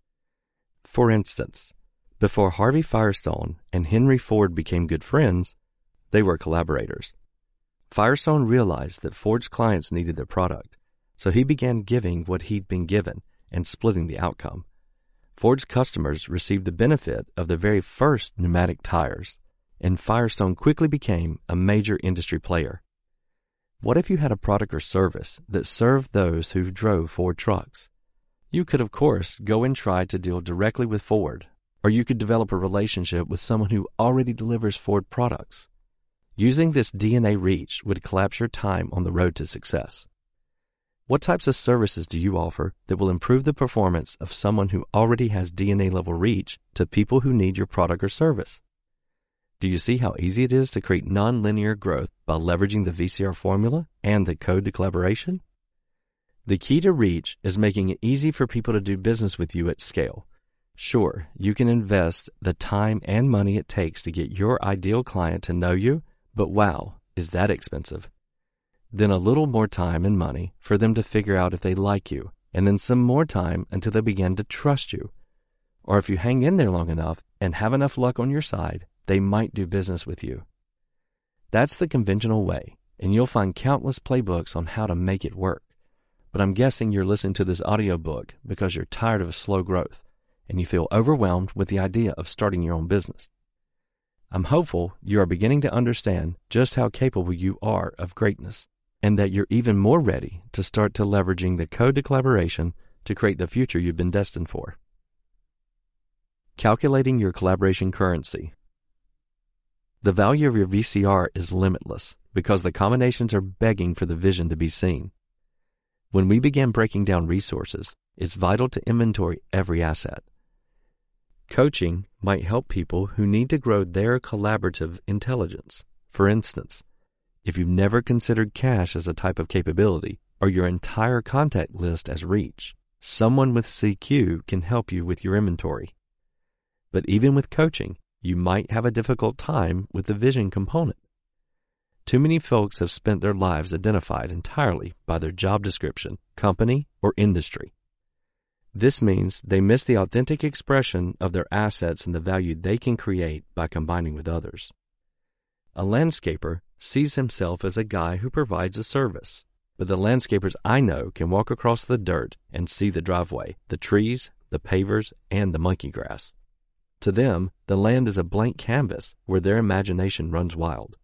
For instance, before Harvey Firestone and Henry Ford became good friends, they were collaborators. Firestone realized that Ford's clients needed their product, so he began giving what he'd been given and splitting the outcome. Ford's customers received the benefit of the very first pneumatic tires, and Firestone quickly became a major industry player. What if you had a product or service that served those who drove Ford trucks? You could, of course, go and try to deal directly with Ford, or you could develop a relationship with someone who already delivers Ford products. Using this D N A reach would collapse your time on the road to success. What types of services do you offer that will improve the performance of someone who already has D N A level reach to people who need your product or service? Do you see how easy it is to create nonlinear growth by leveraging the V C R formula and the code to collaboration? The key to reach is making it easy for people to do business with you at scale. Sure, you can invest the time and money it takes to get your ideal client to know you, but wow, is that expensive? Then a little more time and money for them to figure out if they like you, and then some more time until they begin to trust you. Or if you hang in there long enough and have enough luck on your side, they might do business with you. That's the conventional way, and you'll find countless playbooks on how to make it work. But I'm guessing you're listening to this audiobook because you're tired of slow growth, and you feel overwhelmed with the idea of starting your own business. I'm hopeful you are beginning to understand just how capable you are of greatness, and that you're even more ready to start to leveraging the code to collaboration to create the future you've been destined for. Calculating your collaboration currency. The value of your V C R is limitless because the combinations are begging for the vision to be seen. When we begin breaking down resources, it's vital to inventory every asset. Coaching might help people who need to grow their collaborative intelligence. For instance, if you've never considered cash as a type of capability or your entire contact list as reach, Someone with C Q can help you with your inventory. But even with coaching, you might have a difficult time with the vision component. Too many folks have spent their lives identified entirely by their job description, company, or industry. This means they miss the authentic expression of their assets and the value they can create by combining with others. A landscaper sees himself as a guy who provides a service, but the landscapers I know can walk across the dirt and see the driveway, the trees, the pavers, and the monkey grass. To them, the land is a blank canvas where their imagination runs wild.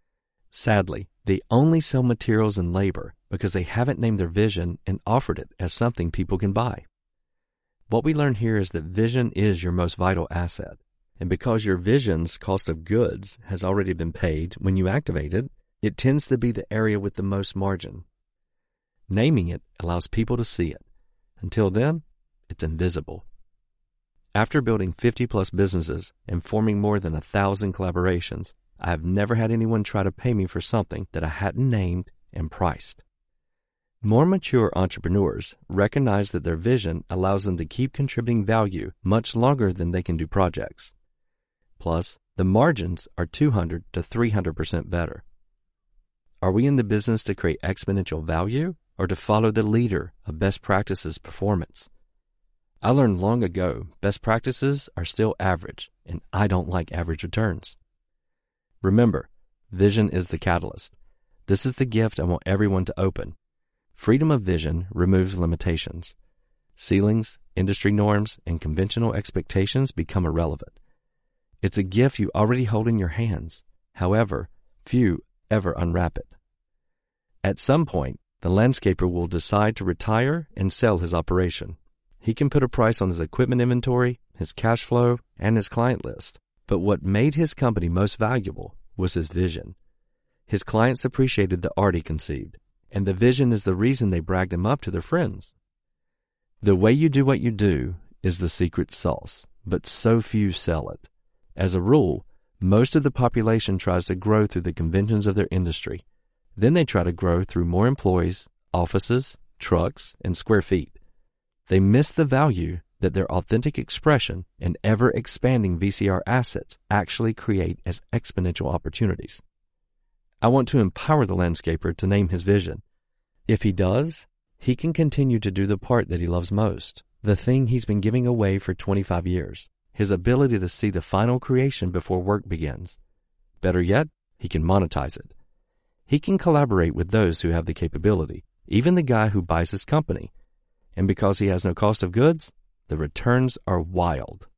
Sadly, they only sell materials and labor because they haven't named their vision and offered it as something people can buy. What we learn here is that vision is your most vital asset, and because your vision's cost of goods has already been paid when you activate it, it tends to be the area with the most margin. Naming it allows people to see it. Until then, it's invisible. After building fifty plus businesses and forming more than a thousand collaborations, I have never had anyone try to pay me for something that I hadn't named and priced. More mature entrepreneurs recognize that their vision allows them to keep contributing value much longer than they can do projects. Plus, the margins are two hundred to three hundred percent better. Are we in the business to create exponential value or to follow the leader of best practices performance? I learned long ago best practices are still average, and I don't like average returns. Remember, vision is the catalyst. This is the gift I want everyone to open. Freedom of vision removes limitations. Ceilings, industry norms, and conventional expectations become irrelevant. It's a gift you already hold in your hands. However, few ever unwrap it. At some point, the landscaper will decide to retire and sell his operation. He can put a price on his equipment inventory, his cash flow, and his client list. But what made his company most valuable was his vision. His clients appreciated the art he conceived, and the vision is the reason they bragged him up to their friends. The way you do what you do is the secret sauce, but so few sell it. As a rule, most of the population tries to grow through the conventions of their industry. Then they try to grow through more employees, offices, trucks, and square feet. They miss the value that their authentic expression and ever-expanding V C R assets actually create as exponential opportunities. I want to empower the landscaper to name his vision. If he does, he can continue to do the part that he loves most, the thing he's been giving away for twenty-five years, his ability to see the final creation before work begins. Better yet, he can monetize it. He can collaborate with those who have the capability, even the guy who buys his company. And because he has no cost of goods, the returns are wild.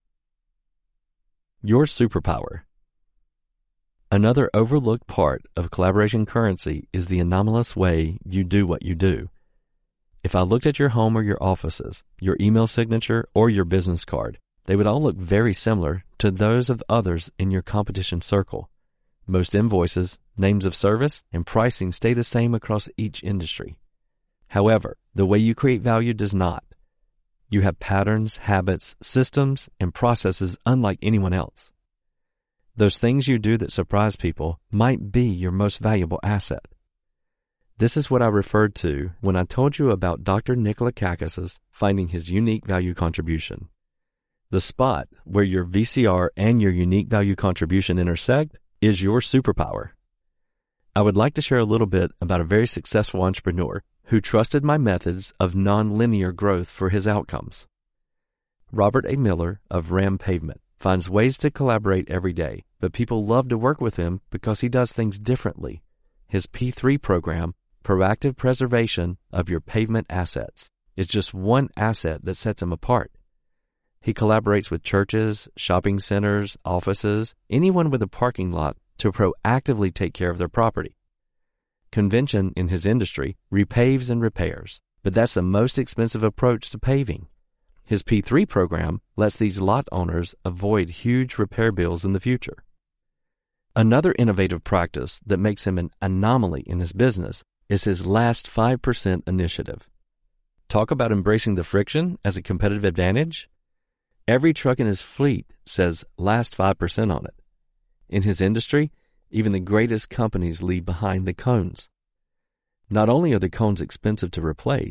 Your superpower. Another overlooked part of collaboration currency is the anomalous way you do what you do. If I looked at your home or your offices, your email signature, or your business card, they would all look very similar to those of others in your competition circle. Most invoices, names of service, and pricing stay the same across each industry. However, the way you create value does not. You have patterns, habits, systems, and processes unlike anyone else. Those things you do that surprise people might be your most valuable asset. This is what I referred to when I told you about Doctor Nikola Kakis' finding his unique value contribution. The spot where your V C R and your unique value contribution intersect is your superpower. I would like to share a little bit about a very successful entrepreneur who trusted my methods of nonlinear growth for his outcomes. Robert A. Miller of Ram Pavement finds ways to collaborate every day, but people love to work with him because he does things differently. His P three program, Proactive Preservation of Your Pavement Assets, is just one asset that sets him apart. He collaborates with churches, shopping centers, offices, anyone with a parking lot to proactively take care of their property. Convention in his industry repaves and repairs, but that's the most expensive approach to paving. His P three program lets these lot owners avoid huge repair bills in the future. Another innovative practice that makes him an anomaly in his business is his Last five percent initiative. Talk about embracing the friction as a competitive advantage. Every truck in his fleet says Last five percent on it. In his industry, even the greatest companies leave behind the cones. Not only are the cones expensive to replace,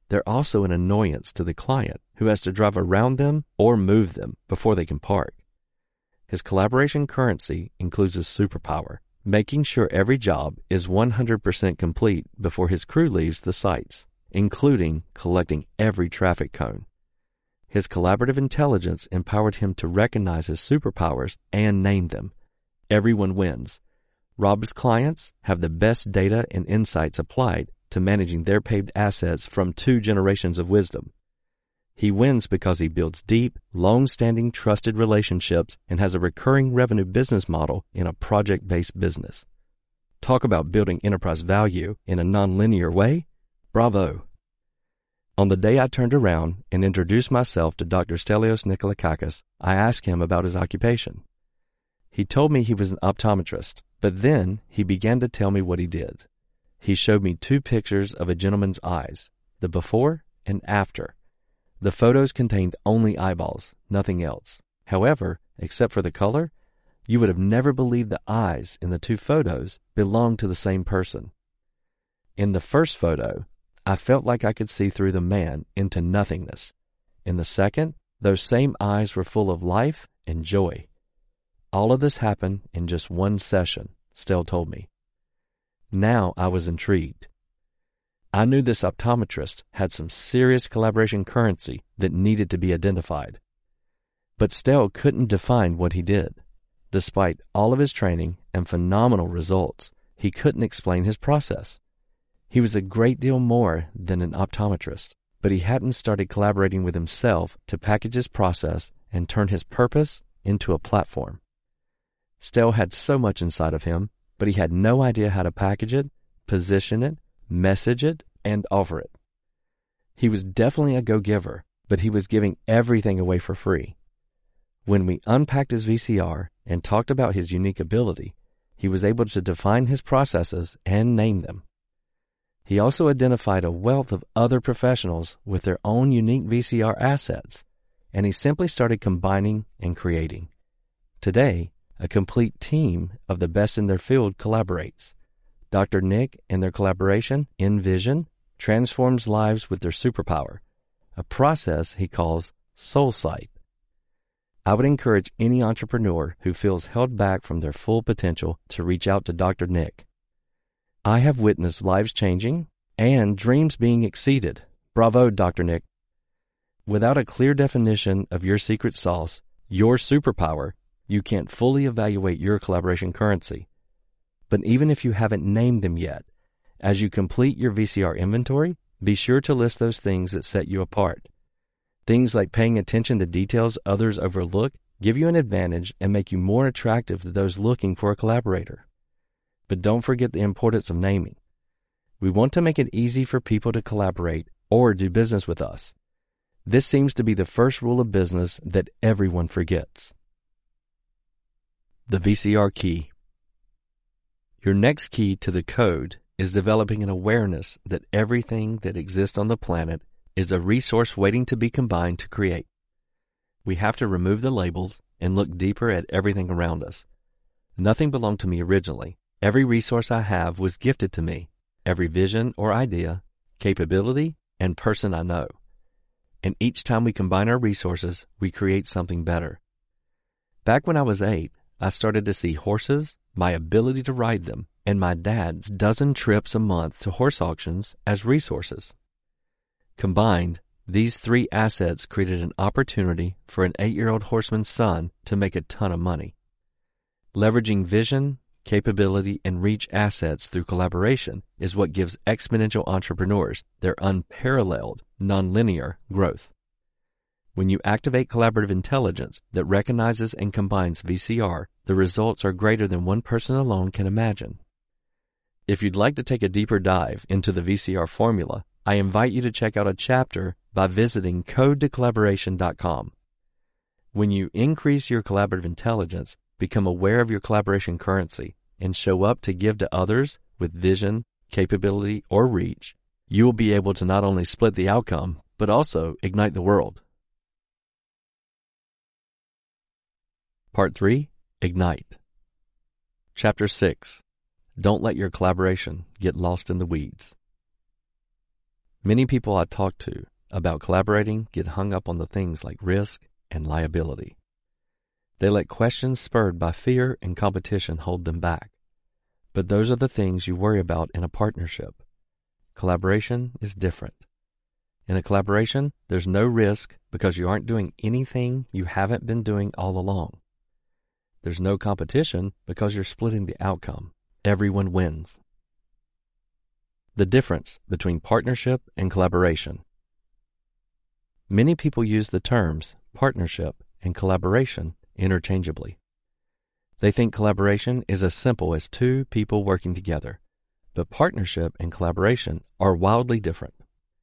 they're also an annoyance to the client who has to drive around them or move them before they can park. His collaboration currency includes a superpower, making sure every job is one hundred percent complete before his crew leaves the sites, including collecting every traffic cone. His collaborative intelligence empowered him to recognize his superpowers and name them. Everyone wins. Rob's clients have the best data and insights applied to managing their paved assets from two generations of wisdom. He wins because he builds deep, long-standing trusted relationships and has a recurring revenue business model in a project-based business. Talk about building enterprise value in a nonlinear way? Bravo! On the day I turned around and introduced myself to Doctor Stelios Nikolakakis, I asked him about his occupation. He told me he was an optometrist, but then he began to tell me what he did. He showed me two pictures of a gentleman's eyes, the before and after. The photos contained only eyeballs, nothing else. However, except for the color, you would have never believed the eyes in the two photos belonged to the same person. In the first photo, I felt like I could see through the man into nothingness. In the second, those same eyes were full of life and joy. All of this happened in just one session, Stell told me. Now I was intrigued. I knew this optometrist had some serious collaboration currency that needed to be identified. But Stell couldn't define what he did. Despite all of his training and phenomenal results, he couldn't explain his process. He was a great deal more than an optometrist, but he hadn't started collaborating with himself to package his process and turn his purpose into a platform. Stell had so much inside of him, but he had no idea how to package it, position it, message it, and offer it. He was definitely a go-giver, but he was giving everything away for free. When we unpacked his V C R and talked about his unique ability, he was able to define his processes and name them. He also identified a wealth of other professionals with their own unique V C R assets, and he simply started combining and creating. Today, a complete team of the best in their field collaborates. Doctor Nick and their collaboration, InVision, transforms lives with their superpower, a process he calls SoulSight. I would encourage any entrepreneur who feels held back from their full potential to reach out to Doctor Nick. I have witnessed lives changing and dreams being exceeded. Bravo, Doctor Nick. Without a clear definition of your secret sauce, your superpower, you can't fully evaluate your collaboration currency. But even if you haven't named them yet, as you complete your V C R inventory, be sure to list those things that set you apart. Things like paying attention to details others overlook give you an advantage and make you more attractive to those looking for a collaborator. But don't forget the importance of naming. We want to make it easy for people to collaborate or do business with us. This seems to be the first rule of business that everyone forgets. The V C R key. Your next key to the code is developing an awareness that everything that exists on the planet is a resource waiting to be combined to create. We have to remove the labels and look deeper at everything around us. Nothing belonged to me originally. Every resource I have was gifted to me, every vision or idea, capability, and person I know. And each time we combine our resources, we create something better. Back when I was eight, I started to see horses, my ability to ride them, and my dad's dozen trips a month to horse auctions as resources. Combined, these three assets created an opportunity for an eight-year-old horseman's son to make a ton of money. Leveraging vision, capability, and reach assets through collaboration is what gives exponential entrepreneurs their unparalleled, nonlinear growth. When you activate collaborative intelligence that recognizes and combines V C R, the results are greater than one person alone can imagine. If you'd like to take a deeper dive into the V C R formula, I invite you to check out a chapter by visiting code to collaboration dot com. When you increase your collaborative intelligence, become aware of your collaboration currency, and show up to give to others with vision, capability, or reach, you will be able to not only split the outcome, but also ignite the world. Part three, Ignite. Chapter six, Don't let your collaboration get lost in the weeds. Many people I talk to about collaborating get hung up on the things like risk and liability. They let questions spurred by fear and competition hold them back. But those are the things you worry about in a partnership. Collaboration is different. In a collaboration, there's no risk because you aren't doing anything you haven't been doing all along. There's no competition because you're splitting the outcome. Everyone wins. The difference between partnership and collaboration. Many people use the terms partnership and collaboration interchangeably. They think collaboration is as simple as two people working together, but partnership and collaboration are wildly different.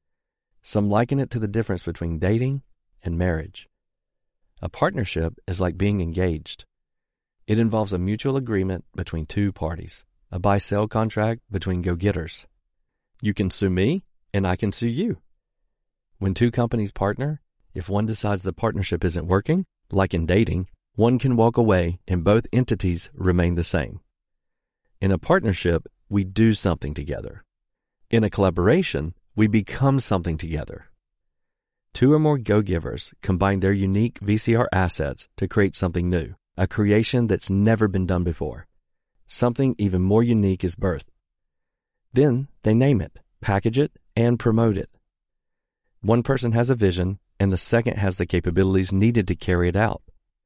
Some liken it to the difference between dating and marriage. A partnership is like being engaged. It involves a mutual agreement between two parties, a buy-sell contract between go-getters. You can sue me, and I can sue you. When two companies partner, if one decides the partnership isn't working, like in dating, one can walk away and both entities remain the same. In a partnership, we do something together. In a collaboration, we become something together. Two or more go-givers combine their unique V C R assets to create something new, a creation that's never been done before. Something even more unique is birthed. Then they name it, package it, and promote it. One person has a vision, and the second has the capabilities needed to carry it out.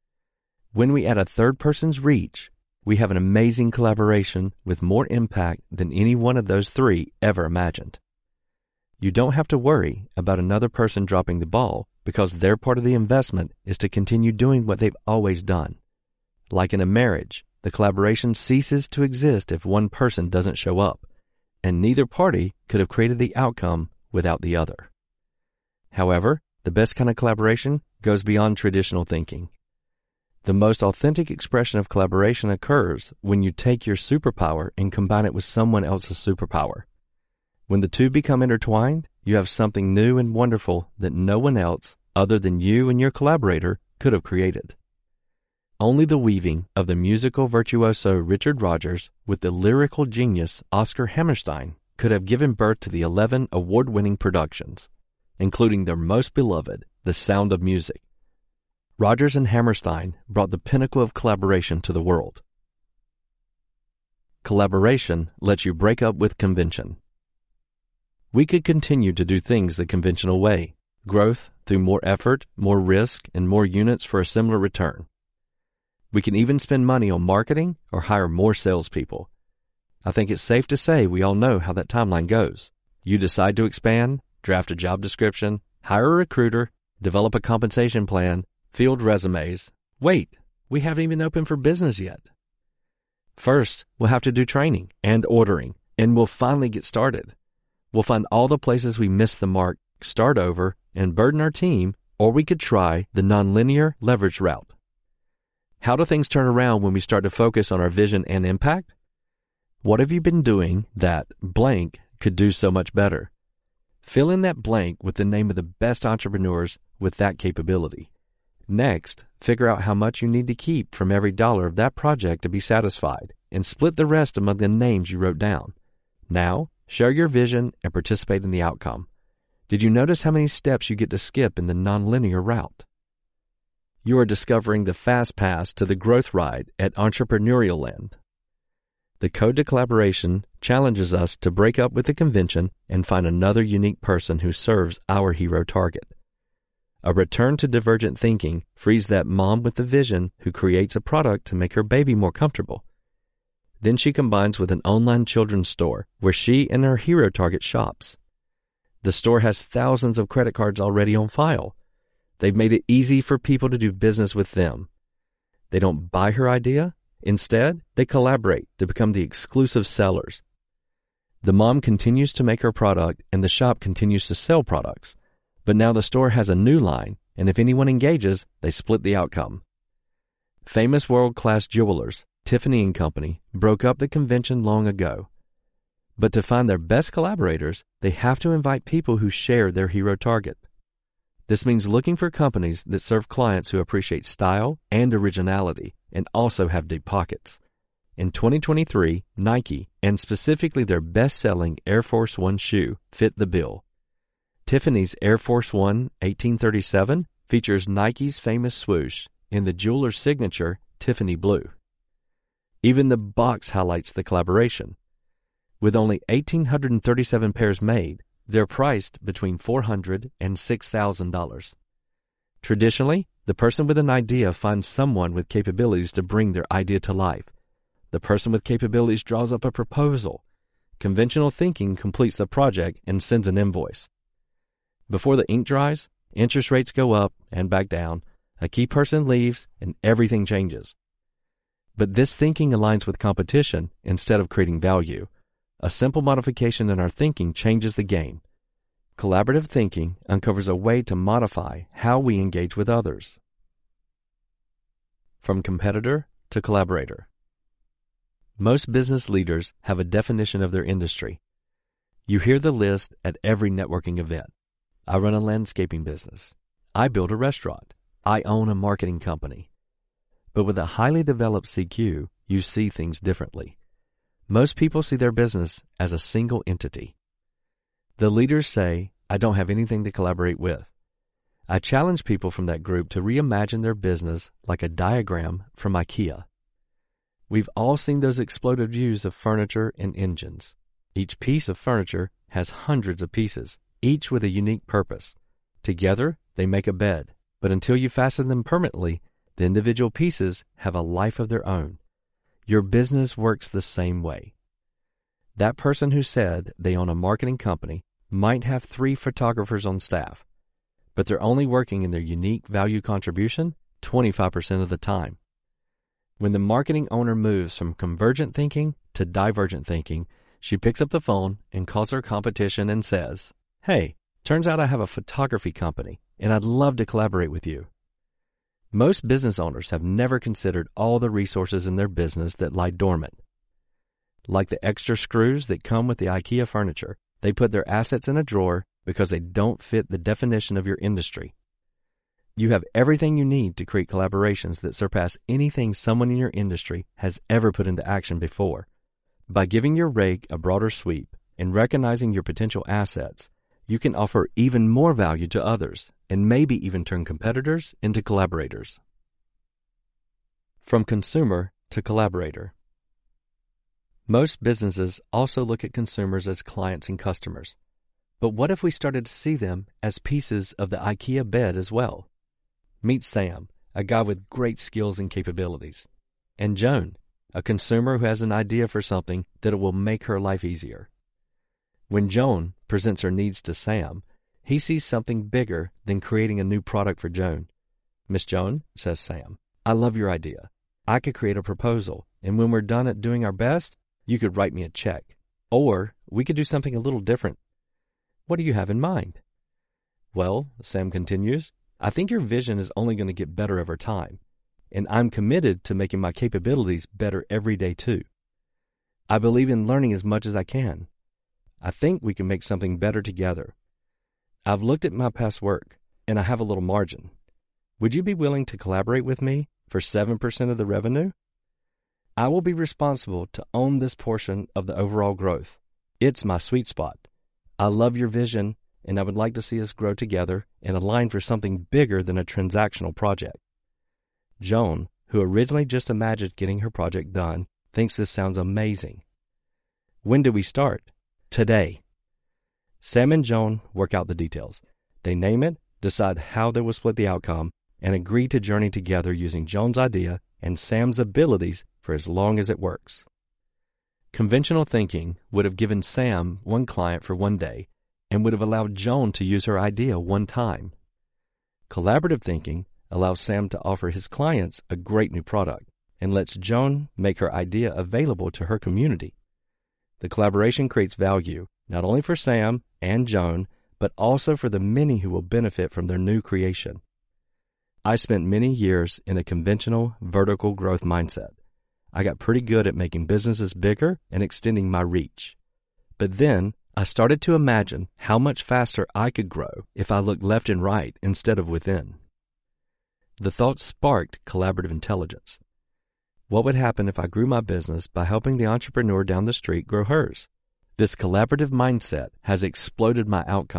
When we add a third person's reach, we have an amazing collaboration with more impact than any one of those three ever imagined. You don't have to worry about another person dropping the ball because their part of the investment is to continue doing what they've always done. Like in a marriage, the collaboration ceases to exist if one person doesn't show up, and neither party could have created the outcome without the other. However, the best kind of collaboration goes beyond traditional thinking. The most authentic expression of collaboration occurs when you take your superpower and combine it with someone else's superpower. When the two become intertwined, you have something new and wonderful that no one else, other than you and your collaborator, could have created. Only the weaving of the musical virtuoso Richard Rodgers with the lyrical genius Oscar Hammerstein could have given birth to the eleven award-winning productions, including their most beloved, The Sound of Music. Rodgers and Hammerstein brought the pinnacle of collaboration to the world. Collaboration lets you break up with convention. We could continue to do things the conventional way, growth through more effort, more risk, and more units for a similar return. We can even spend money on marketing or hire more salespeople. I think it's safe to say we all know how that timeline goes. You decide to expand, draft a job description, hire a recruiter, develop a compensation plan, field resumes. Wait, we haven't even opened for business yet. First, we'll have to do training and ordering, and we'll finally get started. We'll find all the places we missed the mark, start over, and burden our team, or we could try the nonlinear leverage route. How do things turn around when we start to focus on our vision and impact? What have you been doing that blank could do so much better? Fill in that blank with the name of the best entrepreneurs with that capability. Next, figure out how much you need to keep from every dollar of that project to be satisfied, and split the rest among the names you wrote down. Now, share your vision and participate in the outcome. Did you notice how many steps you get to skip in the nonlinear route? You are discovering the fast pass to the growth ride at Entrepreneurial Land. The Code to Collaboration challenges us to break up with the convention and find another unique person who serves our hero target. A return to divergent thinking frees that mom with the vision who creates a product to make her baby more comfortable. Then she combines with an online children's store where she and her hero target shops. The store has thousands of credit cards already on file. They've made it easy for people to do business with them. They don't buy her idea. Instead, they collaborate to become the exclusive sellers. The mom continues to make her product and the shop continues to sell products. But now the store has a new line, and if anyone engages, they split the outcome. Famous world-class jewelers, Tiffany and Company, broke up the convention long ago. But to find their best collaborators, they have to invite people who share their hero target. This means looking for companies that serve clients who appreciate style and originality and also have deep pockets. In twenty twenty-three, Nike, and specifically their best-selling Air Force One shoe, fit the bill. Tiffany's Air Force One eighteen thirty-seven features Nike's famous swoosh in the jeweler's signature Tiffany blue. Even the box highlights the collaboration. With only one thousand eight hundred thirty-seven pairs made, they're priced between four hundred dollars and six thousand dollars. Traditionally, the person with an idea finds someone with capabilities to bring their idea to life. The person with capabilities draws up a proposal. Conventional thinking completes the project and sends an invoice. Before the ink dries, interest rates go up and back down, a key person leaves, and everything changes. But this thinking aligns with competition instead of creating value. A simple modification in our thinking changes the game. Collaborative thinking uncovers a way to modify how we engage with others. From competitor to collaborator. Most business leaders have a definition of their industry. You hear the list at every networking event. I run a landscaping business. I build a restaurant. I own a marketing company. But with a highly developed C Q, you see things differently. Most people see their business as a single entity. The leaders say, I don't have anything to collaborate with. I challenge people from that group to reimagine their business like a diagram from IKEA. We've all seen those exploded views of furniture and engines. Each piece of furniture has hundreds of pieces, each with a unique purpose. Together, they make a bed, but until you fasten them permanently, the individual pieces have a life of their own. Your business works the same way. That person who said they own a marketing company might have three photographers on staff, but they're only working in their unique value contribution twenty-five percent of the time. When the marketing owner moves from convergent thinking to divergent thinking, she picks up the phone and calls her competition and says, Hey, turns out I have a photography company, and I'd love to collaborate with you. Most business owners have never considered all the resources in their business that lie dormant. Like the extra screws that come with the IKEA furniture, they put their assets in a drawer because they don't fit the definition of your industry. You have everything you need to create collaborations that surpass anything someone in your industry has ever put into action before. By giving your rake a broader sweep and recognizing your potential assets, you can offer even more value to others and maybe even turn competitors into collaborators. From consumer to collaborator. Most businesses also look at consumers as clients and customers. But what if we started to see them as pieces of the IKEA bed as well? Meet Sam, a guy with great skills and capabilities, and Joan, a consumer who has an idea for something that will make her life easier. When Joan presents her needs to Sam, he sees something bigger than creating a new product for Joan. Miss Joan, says Sam, I love your idea. I could create a proposal, and when we're done at doing our best, you could write me a check. Or we could do something a little different. What do you have in mind? Well, Sam continues, I think your vision is only going to get better over time, and I'm committed to making my capabilities better every day too. I believe in learning as much as I can. I think we can make something better together. I've looked at my past work, and I have a little margin. Would you be willing to collaborate with me for seven percent of the revenue? I will be responsible to own this portion of the overall growth. It's my sweet spot. I love your vision, and I would like to see us grow together and align for something bigger than a transactional project. Joan, who originally just imagined getting her project done, thinks this sounds amazing. When do we start? Today. Sam and Joan work out the details. They name it, decide how they will split the outcome, and agree to journey together using Joan's idea and Sam's abilities for as long as it works. Conventional thinking would have given Sam one client for one day and would have allowed Joan to use her idea one time. Collaborative thinking allows Sam to offer his clients a great new product and lets Joan make her idea available to her community. The collaboration creates value not only for Sam and Joan, but also for the many who will benefit from their new creation. I spent many years in a conventional vertical growth mindset. I got pretty good at making businesses bigger and extending my reach. But then I started to imagine how much faster I could grow if I looked left and right instead of within. The thought sparked collaborative intelligence. What would happen if I grew my business by helping the entrepreneur down the street grow hers? This collaborative mindset has exploded my outcome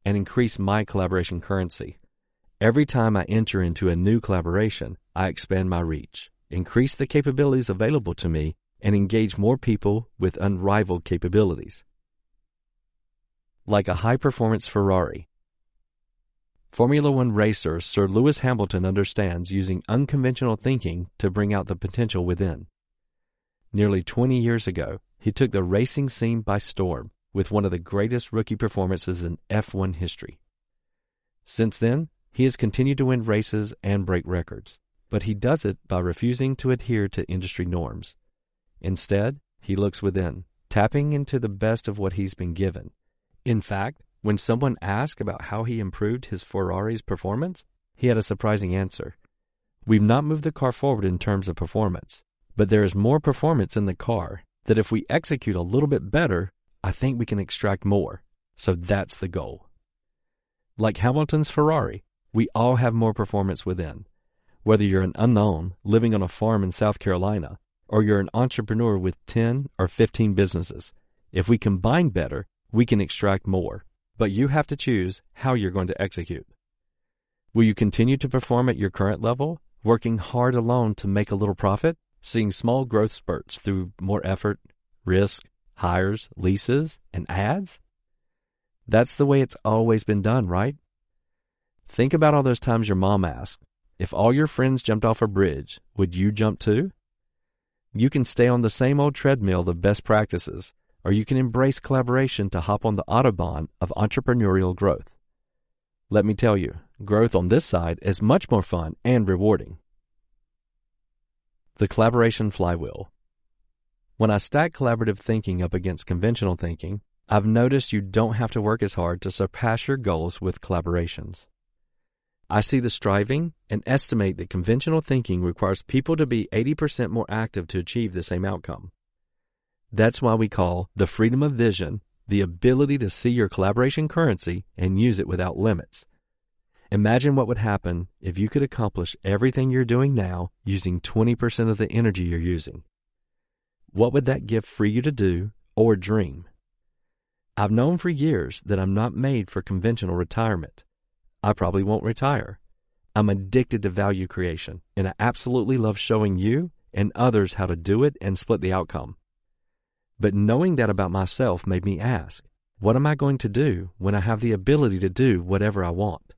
and increase my collaboration currency. Every time I enter into a new collaboration, I expand my reach, increase the capabilities available to me, and engage more people with unrivaled capabilities. Like a high-performance Ferrari. Formula One racer Sir Lewis Hamilton understands using unconventional thinking to bring out the potential within. Nearly twenty years ago, he took the racing scene by storm with one of the greatest rookie performances in F one history. Since then, he has continued to win races and break records, but he does it by refusing to adhere to industry norms. Instead, he looks within, tapping into the best of what he's been given. In fact, when someone asked about how he improved his Ferrari's performance, he had a surprising answer. We've not moved the car forward in terms of performance, but there is more performance in the car that if we execute a little bit better, I think we can extract more. So that's the goal. Like Hamilton's Ferrari, we all have more performance within. Whether you're an unknown living on a farm in South Carolina, or you're an entrepreneur with ten or fifteen businesses, if we combine better, we can extract more. But you have to choose how you're going to execute. Will you continue to perform at your current level, working hard alone to make a little profit, seeing small growth spurts through more effort, risk, hires, leases, and ads? That's the way it's always been done, right? Think about all those times your mom asked, if all your friends jumped off a bridge, would you jump too? You can stay on the same old treadmill of best practices, or you can embrace collaboration to hop on the Autobahn of entrepreneurial growth. Let me tell you, growth on this side is much more fun and rewarding. The collaboration flywheel. When I stack collaborative thinking up against conventional thinking, I've noticed you don't have to work as hard to surpass your goals with collaborations. I see the striving and estimate that conventional thinking requires people to be eighty percent more active to achieve the same outcome. That's why we call the freedom of vision the ability to see your collaboration currency and use it without limits. Imagine what would happen if you could accomplish everything you're doing now using twenty percent of the energy you're using. What would that gift free you to do or dream? I've known for years that I'm not made for conventional retirement. I probably won't retire. I'm addicted to value creation, and I absolutely love showing you and others how to do it and split the outcome. But knowing that about myself made me ask, what am I going to do when I have the ability to do whatever I want?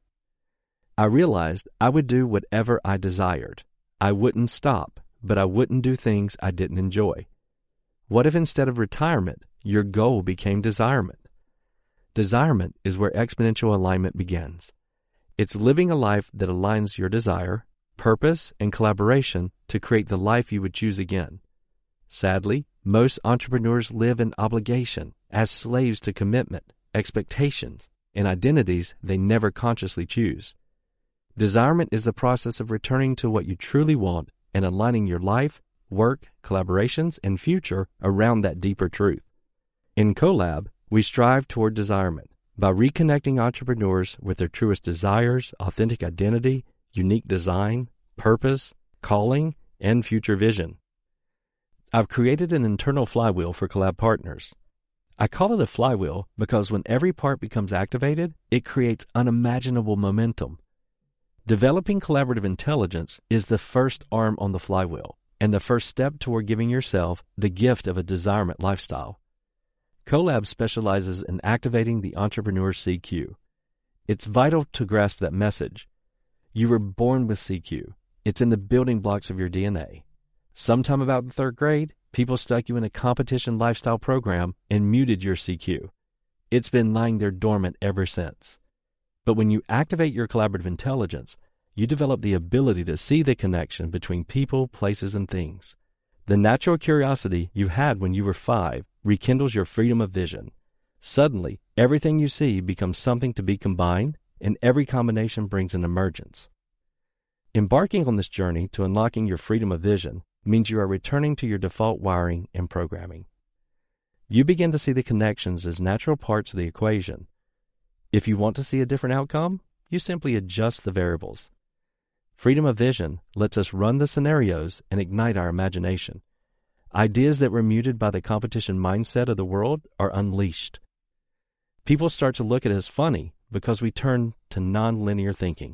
I realized I would do whatever I desired. I wouldn't stop, but I wouldn't do things I didn't enjoy. What if instead of retirement, your goal became desirement? Desirement is where exponential alignment begins. It's living a life that aligns your desire, purpose, and collaboration to create the life you would choose again. Sadly, most entrepreneurs live in obligation as slaves to commitment, expectations, and identities they never consciously choose. Desirement is the process of returning to what you truly want and aligning your life, work, collaborations, and future around that deeper truth. In CoLab, we strive toward desirement by reconnecting entrepreneurs with their truest desires, authentic identity, unique design, purpose, calling, and future vision. I've created an internal flywheel for collab partners. I call it a flywheel because when every part becomes activated, it creates unimaginable momentum. Developing collaborative intelligence is the first arm on the flywheel and the first step toward giving yourself the gift of a desirement lifestyle. CoLab specializes in activating the entrepreneur C Q. It's vital to grasp that message. You were born with C Q. It's in the building blocks of your D N A. Sometime about the third grade, people stuck you in a competition lifestyle program and muted your C Q. It's been lying there dormant ever since. But when you activate your collaborative intelligence, you develop the ability to see the connection between people, places, and things. The natural curiosity you had when you were five rekindles your freedom of vision. Suddenly, everything you see becomes something to be combined, and every combination brings an emergence. Embarking on this journey to unlocking your freedom of vision means you are returning to your default wiring and programming. You begin to see the connections as natural parts of the equation. If you want to see a different outcome, you simply adjust the variables. Freedom of vision lets us run the scenarios and ignite our imagination. Ideas that were muted by the competition mindset of the world are unleashed. People start to look at it as funny because we turn to nonlinear thinking.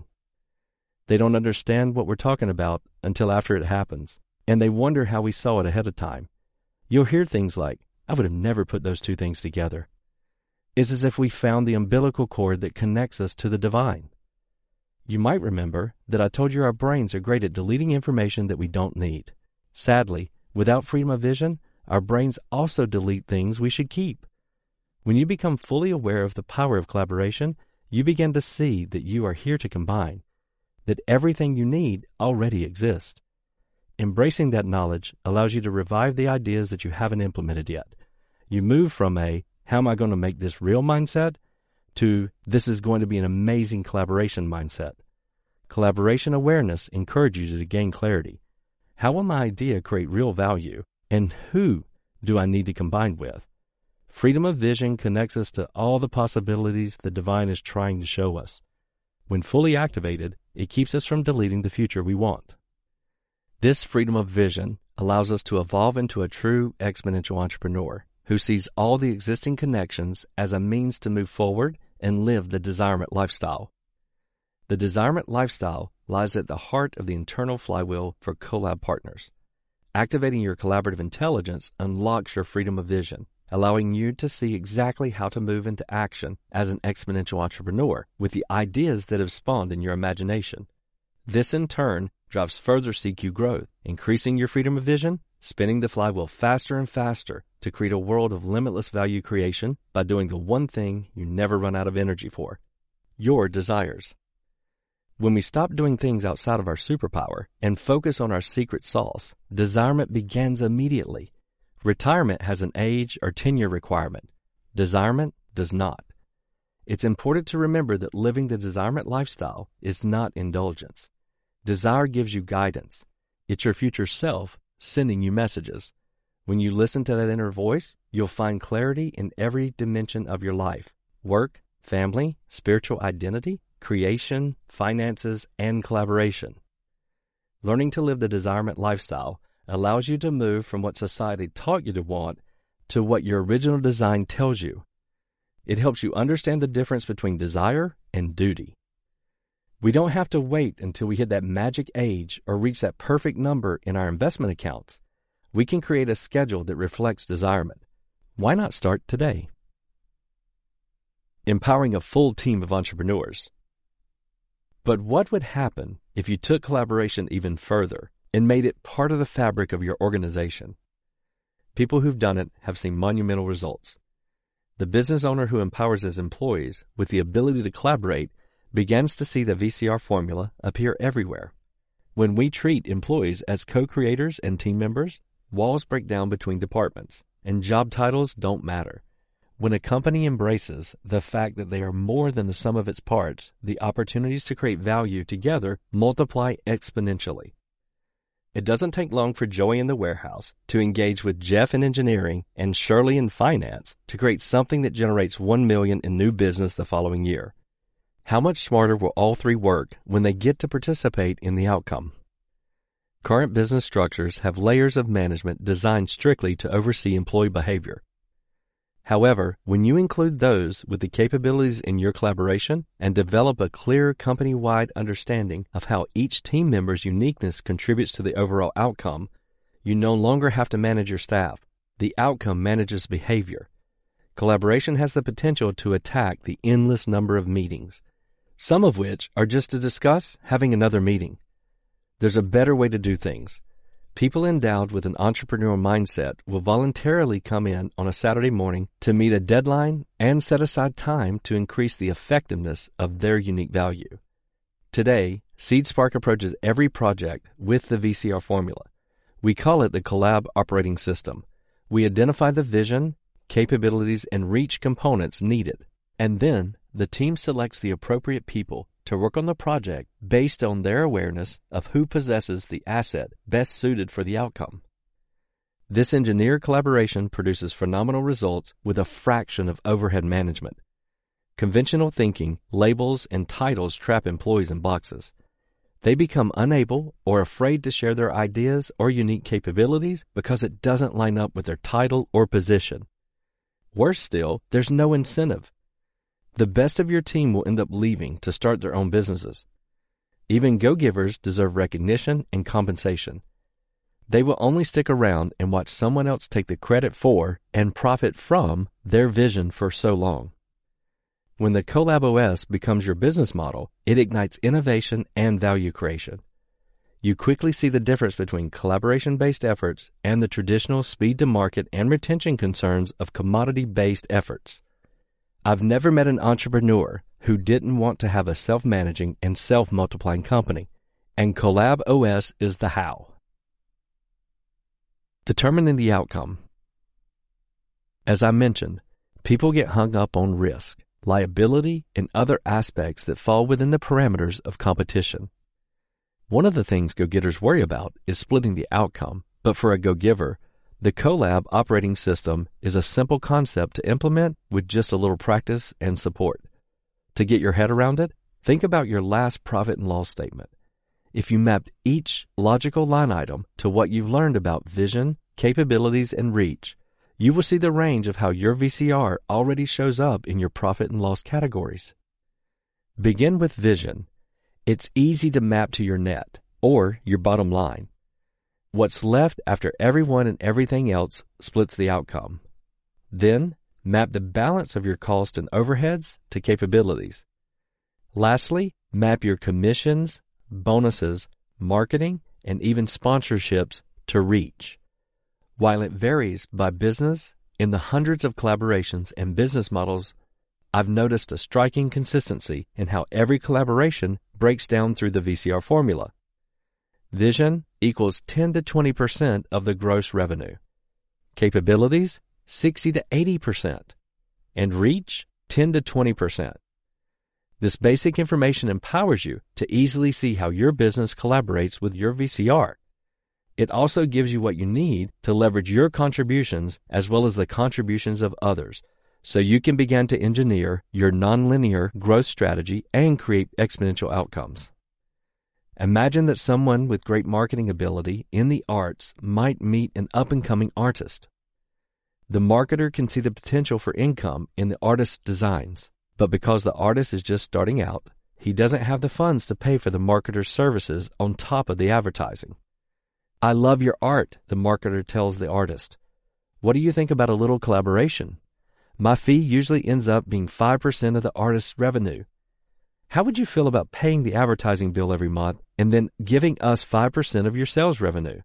They don't understand what we're talking about until after it happens, and they wonder how we saw it ahead of time. You'll hear things like, "I would have never put those two things together." It's as if we found the umbilical cord that connects us to the divine. You might remember that I told you our brains are great at deleting information that we don't need. Sadly, without freedom of vision, our brains also delete things we should keep. When you become fully aware of the power of collaboration, you begin to see that you are here to combine, that everything you need already exists. Embracing that knowledge allows you to revive the ideas that you haven't implemented yet. You move from a, "how am I going to make this real" mindset to, "this is going to be an amazing collaboration" mindset. Collaboration awareness encourages you to gain clarity. How will my idea create real value, and who do I need to combine with? Freedom of vision connects us to all the possibilities the divine is trying to show us. When fully activated, it keeps us from deleting the future we want. This freedom of vision allows us to evolve into a true exponential entrepreneur who sees all the existing connections as a means to move forward and live the Desirement lifestyle. The Desirement lifestyle lies at the heart of the internal flywheel for collab partners. Activating your collaborative intelligence unlocks your freedom of vision, allowing you to see exactly how to move into action as an exponential entrepreneur with the ideas that have spawned in your imagination. This, in turn, drives further C Q growth, increasing your freedom of vision, spinning the flywheel faster and faster to create a world of limitless value creation by doing the one thing you never run out of energy for: your desires. When we stop doing things outside of our superpower and focus on our secret sauce, desirement begins immediately. Retirement has an age or tenure requirement. Desirement does not. It's important to remember that living the Desirement lifestyle is not indulgence. Desire gives you guidance. It's your future self sending you messages. When you listen to that inner voice, you'll find clarity in every dimension of your life: work, family, spiritual identity, creation, finances, and collaboration. Learning to live the Desirement lifestyle allows you to move from what society taught you to want to what your original design tells you. It helps you understand the difference between desire and duty. We don't have to wait until we hit that magic age or reach that perfect number in our investment accounts. We can create a schedule that reflects desirement. Why not start today? Empowering a full team of entrepreneurs. But what would happen if you took collaboration even further and made it part of the fabric of your organization? People who've done it have seen monumental results. The business owner who empowers his employees with the ability to collaborate begins to see the V C R formula appear everywhere. When we treat employees as co-creators and team members, walls break down between departments, and job titles don't matter. When a company embraces the fact that they are more than the sum of its parts, the opportunities to create value together multiply exponentially. It doesn't take long for Joey in the warehouse to engage with Jeff in engineering and Shirley in finance to create something that generates one million dollars in new business the following year. How much smarter will all three work when they get to participate in the outcome? Current business structures have layers of management designed strictly to oversee employee behavior. However, when you include those with the capabilities in your collaboration and develop a clear company-wide understanding of how each team member's uniqueness contributes to the overall outcome, you no longer have to manage your staff. The outcome manages behavior. Collaboration has the potential to attack the endless number of meetings, some of which are just to discuss having another meeting. There's a better way to do things. People endowed with an entrepreneurial mindset will voluntarily come in on a Saturday morning to meet a deadline and set aside time to increase the effectiveness of their unique value. Today, SeedSpark approaches every project with the V C R formula. We call it the Collab Operating System. We identify the vision, capabilities, and reach components needed, and then the team selects the appropriate people to work on the project based on their awareness of who possesses the asset best suited for the outcome. This engineered collaboration produces phenomenal results with a fraction of overhead management. Conventional thinking, labels, and titles trap employees in boxes. They become unable or afraid to share their ideas or unique capabilities because it doesn't line up with their title or position. Worse still, there's no incentive. The best of your team will end up leaving to start their own businesses. Even go-givers deserve recognition and compensation. They will only stick around and watch someone else take the credit for and profit from their vision for so long. When the CollabOS becomes your business model, it ignites innovation and value creation. You quickly see the difference between collaboration-based efforts and the traditional speed-to-market and retention concerns of commodity-based efforts. I've never met an entrepreneur who didn't want to have a self-managing and self-multiplying company, and CollabOS is the how. Determining the outcome. As I mentioned, people get hung up on risk, liability, and other aspects that fall within the parameters of competition. One of the things go-getters worry about is splitting the outcome, but for a go-giver, the Collab operating system is a simple concept to implement with just a little practice and support. To get your head around it, think about your last profit and loss statement. If you mapped each logical line item to what you've learned about vision, capabilities, and reach, you will see the range of how your V C R already shows up in your profit and loss categories. Begin with vision. It's easy to map to your net, or your bottom line. What's left after everyone and everything else splits the outcome. Then, map the balance of your cost and overheads to capabilities. Lastly, map your commissions, bonuses, marketing, and even sponsorships to reach. While it varies by business, in the hundreds of collaborations and business models, I've noticed a striking consistency in how every collaboration breaks down through the V C R formula. Vision equals ten to twenty percent of the gross revenue. Capabilities, sixty to eighty percent. And reach, ten to twenty percent. This basic information empowers you to easily see how your business collaborates with your V C R. It also gives you what you need to leverage your contributions as well as the contributions of others, so you can begin to engineer your nonlinear growth strategy and create exponential outcomes. Imagine that someone with great marketing ability in the arts might meet an up-and-coming artist. The marketer can see the potential for income in the artist's designs, but because the artist is just starting out, he doesn't have the funds to pay for the marketer's services on top of the advertising. "I love your art," the marketer tells the artist. "What do you think about a little collaboration? My fee usually ends up being five percent of the artist's revenue. How would you feel about paying the advertising bill every month and then giving us five percent of your sales revenue?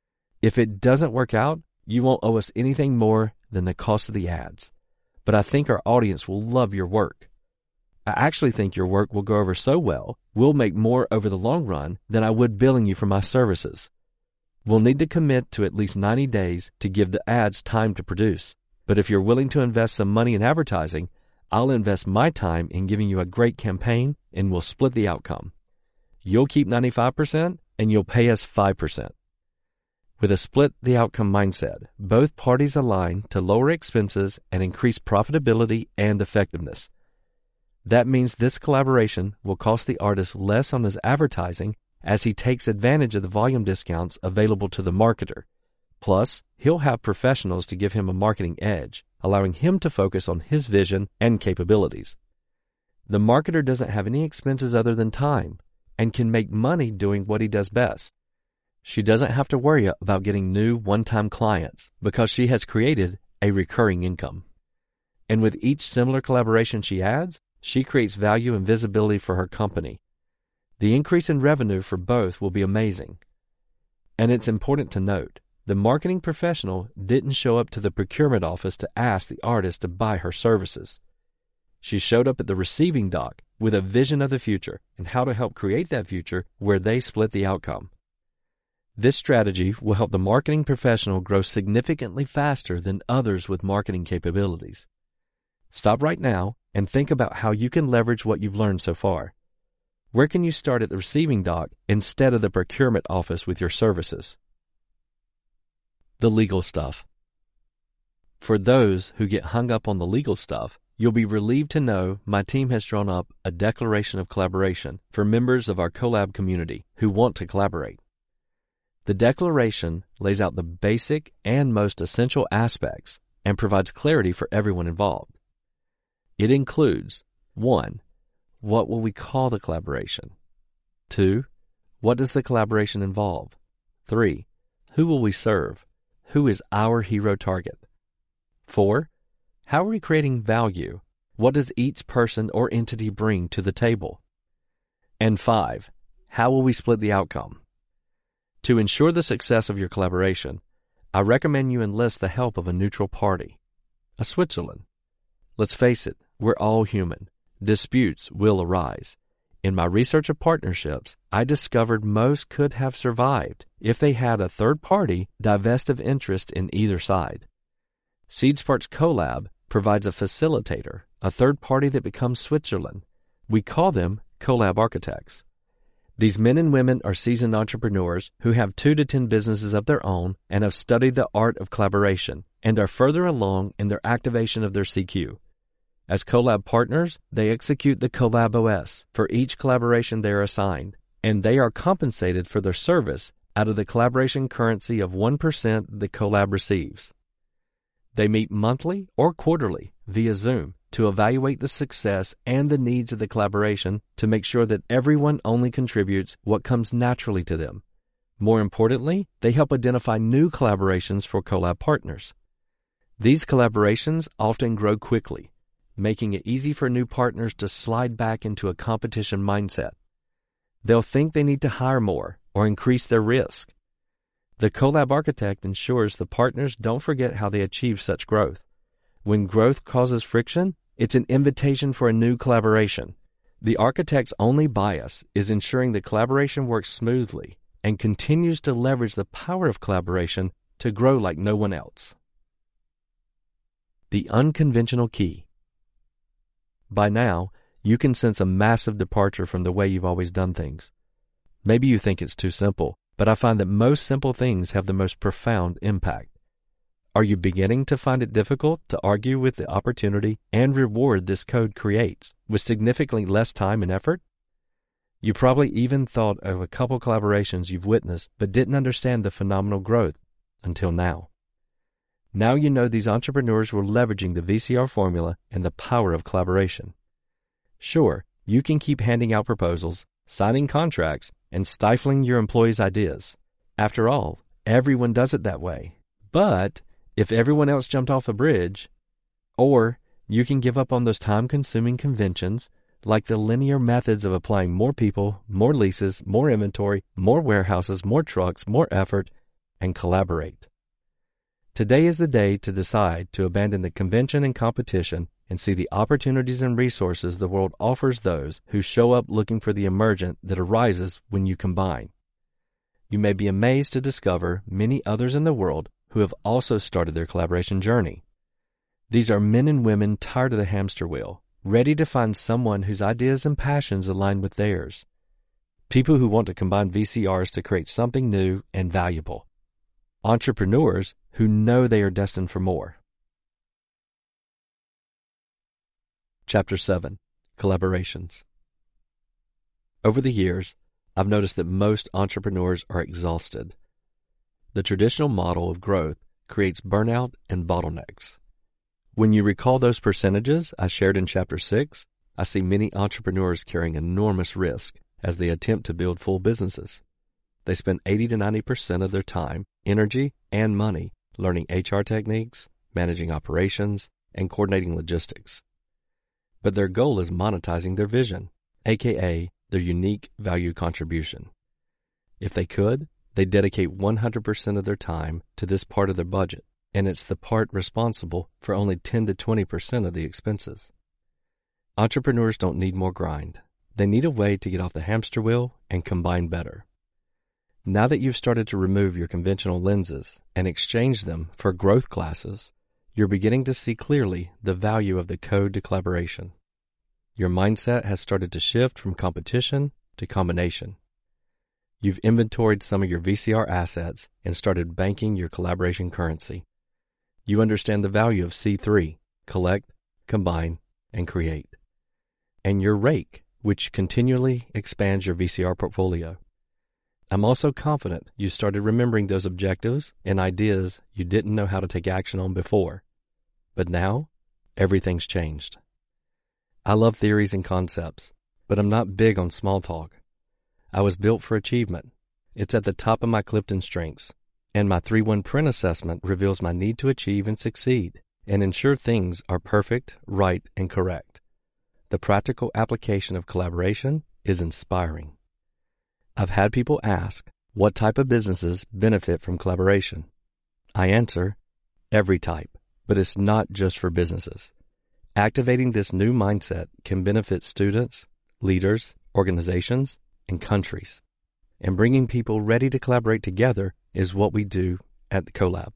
If it doesn't work out, you won't owe us anything more than the cost of the ads. But I think our audience will love your work. I actually think your work will go over so well, we'll make more over the long run than I would billing you for my services. We'll need to commit to at least ninety days to give the ads time to produce. But if you're willing to invest some money in advertising, I'll invest my time in giving you a great campaign and we'll split the outcome. You'll keep ninety-five percent and you'll pay us five percent. With a split the outcome mindset, both parties align to lower expenses and increase profitability and effectiveness. That means this collaboration will cost the artist less on his advertising as he takes advantage of the volume discounts available to the marketer. Plus, he'll have professionals to give him a marketing edge, allowing him to focus on his vision and capabilities. The marketer doesn't have any expenses other than time and can make money doing what he does best. She doesn't have to worry about getting new one-time clients because she has created a recurring income. And with each similar collaboration she adds, she creates value and visibility for her company. The increase in revenue for both will be amazing. And it's important to note, the marketing professional didn't show up to the procurement office to ask the artist to buy her services. She showed up at the receiving dock with a vision of the future and how to help create that future where they split the outcome. This strategy will help the marketing professional grow significantly faster than others with marketing capabilities. Stop right now and think about how you can leverage what you've learned so far. Where can you start at the receiving dock instead of the procurement office with your services? The legal stuff. For those who get hung up on the legal stuff, you'll be relieved to know my team has drawn up a declaration of collaboration for members of our Collab community who want to collaborate. The declaration lays out the basic and most essential aspects and provides clarity for everyone involved. It includes One, what will we call the collaboration? Two, what does the collaboration involve? Three, who will we serve? Who is our hero target? Four, how are we creating value? What does each person or entity bring to the table? And five, how will we split the outcome? To ensure the success of your collaboration, I recommend you enlist the help of a neutral party, a Switzerland. Let's face it, we're all human. Disputes will arise. In my research of partnerships, I discovered most could have survived if they had a third party divest of interest in either side. SeedSparks Collab provides a facilitator, a third party that becomes Switzerland. We call them Collab Architects. These men and women are seasoned entrepreneurs who have two to ten businesses of their own and have studied the art of collaboration and are further along in their activation of their C Q. As Collab partners, they execute the Collab O S for each collaboration they are assigned, and they are compensated for their service out of the collaboration currency of one percent the Collab receives. They meet monthly or quarterly via Zoom to evaluate the success and the needs of the collaboration to make sure that everyone only contributes what comes naturally to them. More importantly, they help identify new collaborations for Collab partners. These collaborations often grow quickly, making it easy for new partners to slide back into a competition mindset. They'll think they need to hire more or increase their risk. The Collab Architect ensures the partners don't forget how they achieve such growth. When growth causes friction, it's an invitation for a new collaboration. The architect's only bias is ensuring the collaboration works smoothly and continues to leverage the power of collaboration to grow like no one else. The unconventional key. By now, you can sense a massive departure from the way you've always done things. Maybe you think it's too simple, but I find that most simple things have the most profound impact. Are you beginning to find it difficult to argue with the opportunity and reward this code creates with significantly less time and effort? You probably even thought of a couple collaborations you've witnessed but didn't understand the phenomenal growth until now. Now you know these entrepreneurs were leveraging the V C R formula and the power of collaboration. Sure, you can keep handing out proposals, signing contracts, and stifling your employees' ideas. After all, everyone does it that way. But if everyone else jumped off a bridge, or you can give up on those time-consuming conventions like the linear methods of applying more people, more leases, more inventory, more warehouses, more trucks, more effort, and collaborate. Today is the day to decide to abandon the convention and competition and see the opportunities and resources the world offers those who show up looking for the emergent that arises when you combine. You may be amazed to discover many others in the world who have also started their collaboration journey. These are men and women tired of the hamster wheel, ready to find someone whose ideas and passions align with theirs. People who want to combine V C Rs to create something new and valuable. Entrepreneurs who know they are destined for more. Chapter seven. Collaborations. Over the years, I've noticed that most entrepreneurs are exhausted. The traditional model of growth creates burnout and bottlenecks. When you recall those percentages I shared in Chapter six, I see many entrepreneurs carrying enormous risk as they attempt to build full businesses. They spend eighty to ninety percent of their time, energy, and money learning H R techniques, managing operations, and coordinating logistics. But their goal is monetizing their vision, aka their unique value contribution. If they could, they dedicate one hundred percent of their time to this part of their budget, and it's the part responsible for only ten to twenty percent of the expenses. Entrepreneurs don't need more grind. They need a way to get off the hamster wheel and combine better. Now that you've started to remove your conventional lenses and exchange them for growth classes, you're beginning to see clearly the value of the code to collaboration. Your mindset has started to shift from competition to combination. You've inventoried some of your V C R assets and started banking your collaboration currency. You understand the value of C three, collect, combine, and create. And your rake, which continually expands your V C R portfolio. I'm also confident you started remembering those objectives and ideas you didn't know how to take action on before. But now, everything's changed. I love theories and concepts, but I'm not big on small talk. I was built for achievement. It's at the top of my Clifton strengths, and my three one Print assessment reveals my need to achieve and succeed and ensure things are perfect, right, and correct. The practical application of collaboration is inspiring. I've had people ask, what type of businesses benefit from collaboration? I answer, every type, but it's not just for businesses. Activating this new mindset can benefit students, leaders, organizations, and countries. And bringing people ready to collaborate together is what we do at the CoLab.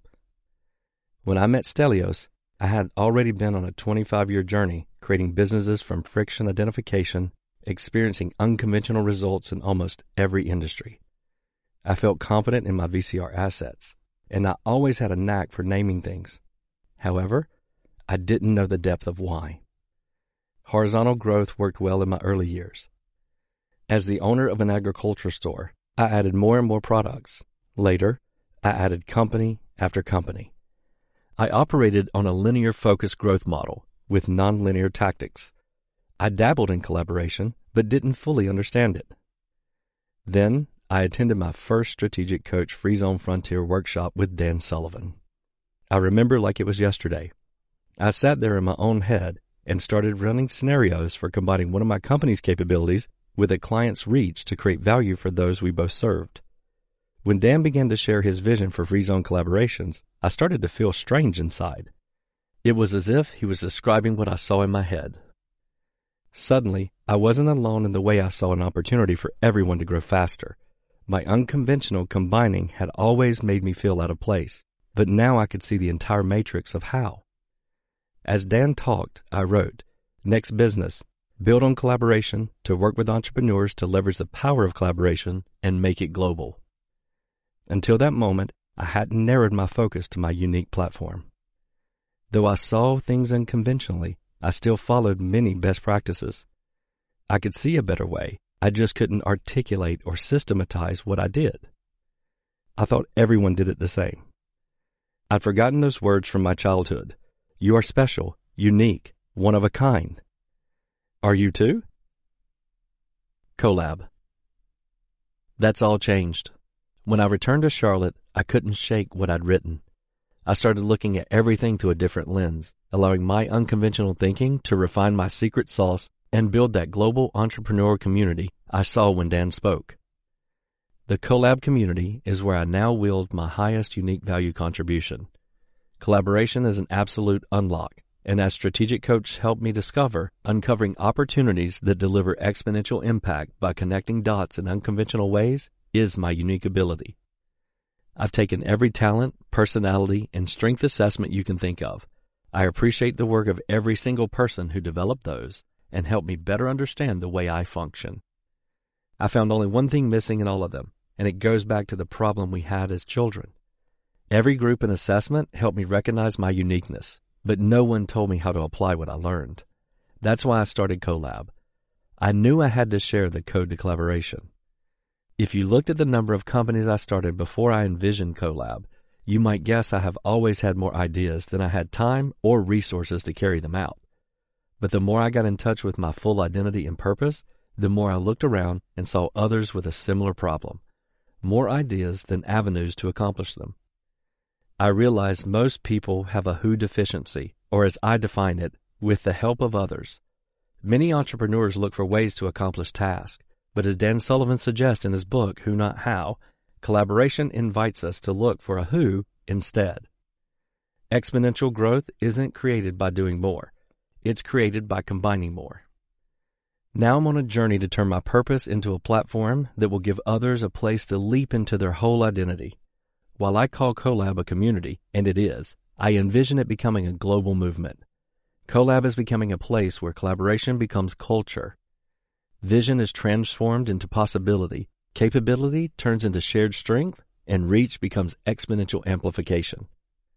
When I met Stelios, I had already been on a twenty-five-year journey creating businesses from friction identification, experiencing unconventional results in almost every industry. I felt confident in my V C R assets, and I always had a knack for naming things. However, I didn't know the depth of why. Horizontal growth worked well in my early years. As the owner of an agriculture store, I added more and more products. Later, I added company after company. I operated on a linear focused growth model with nonlinear tactics. I dabbled in collaboration, but didn't fully understand it. Then, I attended my first Strategic Coach Free Zone Frontier workshop with Dan Sullivan. I remember like it was yesterday. I sat there in my own head and started running scenarios for combining one of my company's capabilities with a client's reach to create value for those we both served. When Dan began to share his vision for Free Zone collaborations, I started to feel strange inside. It was as if he was describing what I saw in my head. Suddenly, I wasn't alone in the way I saw an opportunity for everyone to grow faster. My unconventional combining had always made me feel out of place, but now I could see the entire matrix of how. As Dan talked, I wrote, Next business, build on collaboration to work with entrepreneurs to leverage the power of collaboration and make it global. Until that moment, I hadn't narrowed my focus to my unique platform. Though I saw things unconventionally, I still followed many best practices. I could see a better way. I just couldn't articulate or systematize what I did. I thought everyone did it the same. I'd forgotten those words from my childhood. You are special, unique, one of a kind. Are you too? CoLab. That's all changed. When I returned to Charlotte, I couldn't shake what I'd written. I started looking at everything through a different lens, allowing my unconventional thinking to refine my secret sauce and build that global entrepreneur community I saw when Dan spoke. The CoLab community is where I now wield my highest unique value contribution. Collaboration is an absolute unlock, and as Strategic Coach helped me discover, uncovering opportunities that deliver exponential impact by connecting dots in unconventional ways is my unique ability. I've taken every talent, personality, and strength assessment you can think of. I appreciate the work of every single person who developed those and helped me better understand the way I function. I found only one thing missing in all of them, and it goes back to the problem we had as children. Every group and assessment helped me recognize my uniqueness, but no one told me how to apply what I learned. That's why I started CoLab. I knew I had to share the code to collaboration. If you looked at the number of companies I started before I envisioned CoLab, you might guess I have always had more ideas than I had time or resources to carry them out. But the more I got in touch with my full identity and purpose, the more I looked around and saw others with a similar problem, more ideas than avenues to accomplish them. I realized most people have a who deficiency, or as I define it, with the help of others. Many entrepreneurs look for ways to accomplish tasks, but as Dan Sullivan suggests in his book, Who Not How, collaboration invites us to look for a who instead. Exponential growth isn't created by doing more. It's created by combining more. Now I'm on a journey to turn my purpose into a platform that will give others a place to leap into their whole identity. While I call CoLab a community, and it is, I envision it becoming a global movement. CoLab is becoming a place where collaboration becomes culture. Vision is transformed into possibility, capability turns into shared strength, and reach becomes exponential amplification.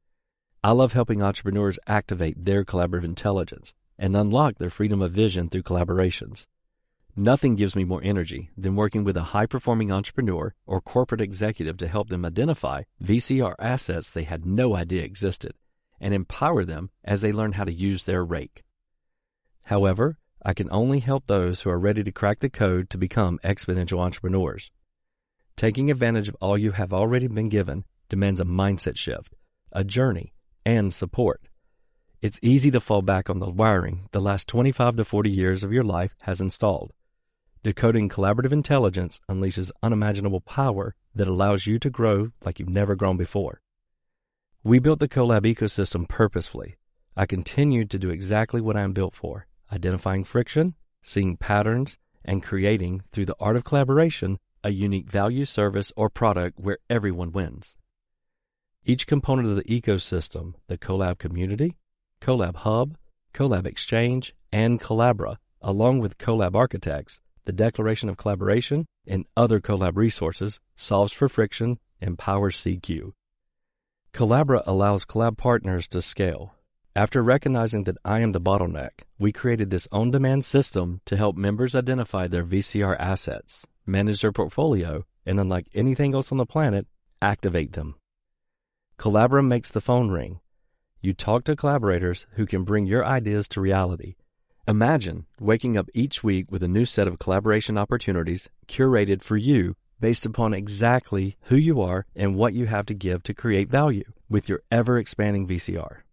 I love helping entrepreneurs activate their collaborative intelligence and unlock their freedom of vision through collaborations. Nothing gives me more energy than working with a high-performing entrepreneur or corporate executive to help them identify V C R assets they had no idea existed and empower them as they learn how to use their rake. However, I can only help those who are ready to crack the code to become exponential entrepreneurs. Taking advantage of all you have already been given demands a mindset shift, a journey, and support. It's easy to fall back on the wiring the last twenty-five to forty years of your life has installed. Decoding collaborative intelligence unleashes unimaginable power that allows you to grow like you've never grown before. We built the Colab ecosystem purposefully. I continue to do exactly what I am built for, identifying friction, seeing patterns, and creating, through the art of collaboration, a unique value, service, or product where everyone wins. Each component of the ecosystem, the Colab community, Colab Hub, Colab Exchange, and Collabra, along with Colab Architects, the Declaration of Collaboration, and other Colab resources, solves for friction, and powers C Q. Collabra allows Colab partners to scale. After recognizing that I am the bottleneck, we created this on-demand system to help members identify their V C R assets, manage their portfolio, and unlike anything else on the planet, activate them. Collabra makes the phone ring. You talk to collaborators who can bring your ideas to reality. Imagine waking up each week with a new set of collaboration opportunities curated for you based upon exactly who you are and what you have to give to create value with your ever-expanding V C R.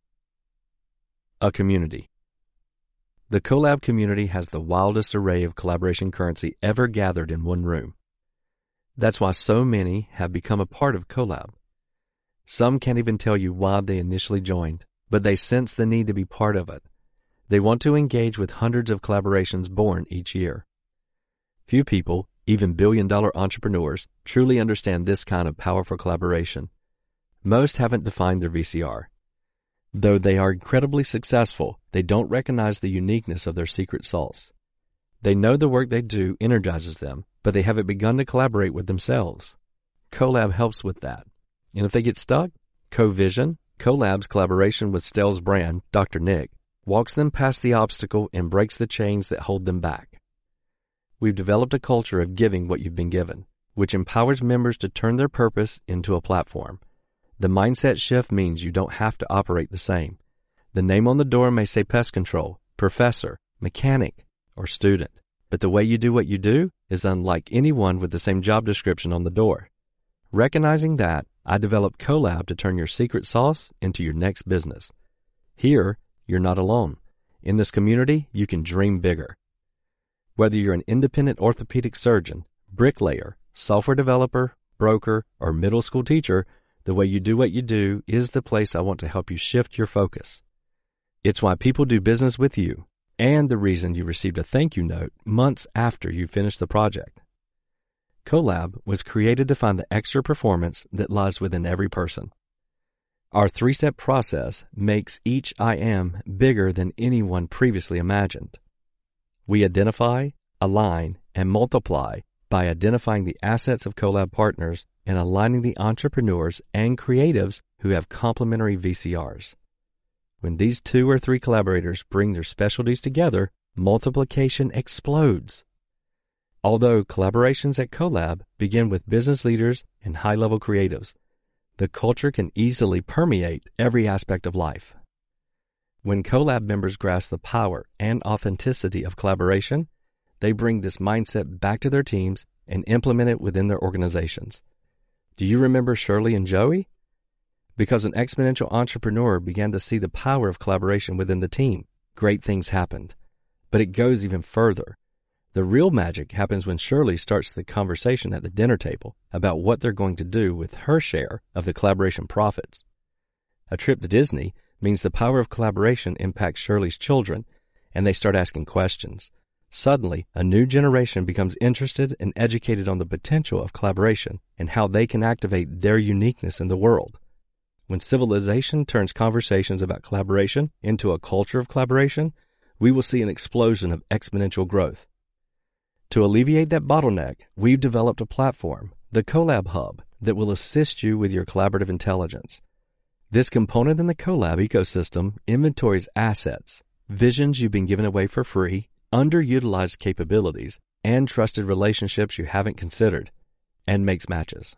A community. The Colab community has the wildest array of collaboration currency ever gathered in one room. That's why so many have become a part of Colab. Some can't even tell you why they initially joined, but they sense the need to be part of it. They want to engage with hundreds of collaborations born each year. Few people, even billion-dollar entrepreneurs, truly understand this kind of powerful collaboration. Most haven't defined their V C R. Though they are incredibly successful, they don't recognize the uniqueness of their secret sauce. They know the work they do energizes them, but they haven't begun to collaborate with themselves. Colab helps with that. And if they get stuck, CoVision, Colab's collaboration with Stell's brand, Doctor Nick, walks them past the obstacle and breaks the chains that hold them back. We've developed a culture of giving what you've been given, which empowers members to turn their purpose into a platform. The mindset shift means you don't have to operate the same. The name on the door may say pest control, professor, mechanic, or student, but the way you do what you do is unlike anyone with the same job description on the door. Recognizing that, I developed Colab to turn your secret sauce into your next business. Here, you're not alone. In this community, you can dream bigger. Whether you're an independent orthopedic surgeon, bricklayer, software developer, broker, or middle school teacher, the way you do what you do is the place I want to help you shift your focus. It's why people do business with you, and the reason you received a thank you note months after you finished the project. Colab was created to find the extra performance that lies within every person. Our three-step process makes each I am bigger than anyone previously imagined. We identify, align, and multiply by identifying the assets of Colab partners and aligning the entrepreneurs and creatives who have complementary V C Rs. When these two or three collaborators bring their specialties together, multiplication explodes. Although collaborations at Colab begin with business leaders and high-level creatives, the culture can easily permeate every aspect of life. When Colab members grasp the power and authenticity of collaboration, they bring this mindset back to their teams and implement it within their organizations. Do you remember Shirley and Joey? Because an exponential entrepreneur began to see the power of collaboration within the team, great things happened. But it goes even further. The real magic happens when Shirley starts the conversation at the dinner table about what they're going to do with her share of the collaboration profits. A trip to Disney means the power of collaboration impacts Shirley's children, and they start asking questions. Suddenly, a new generation becomes interested and educated on the potential of collaboration and how they can activate their uniqueness in the world. When civilization turns conversations about collaboration into a culture of collaboration, we will see an explosion of exponential growth. To alleviate that bottleneck, we've developed a platform, the Colab Hub, that will assist you with your collaborative intelligence. This component in the Colab ecosystem inventories assets, visions you've been given away for free, underutilized capabilities, and trusted relationships you haven't considered, and makes matches.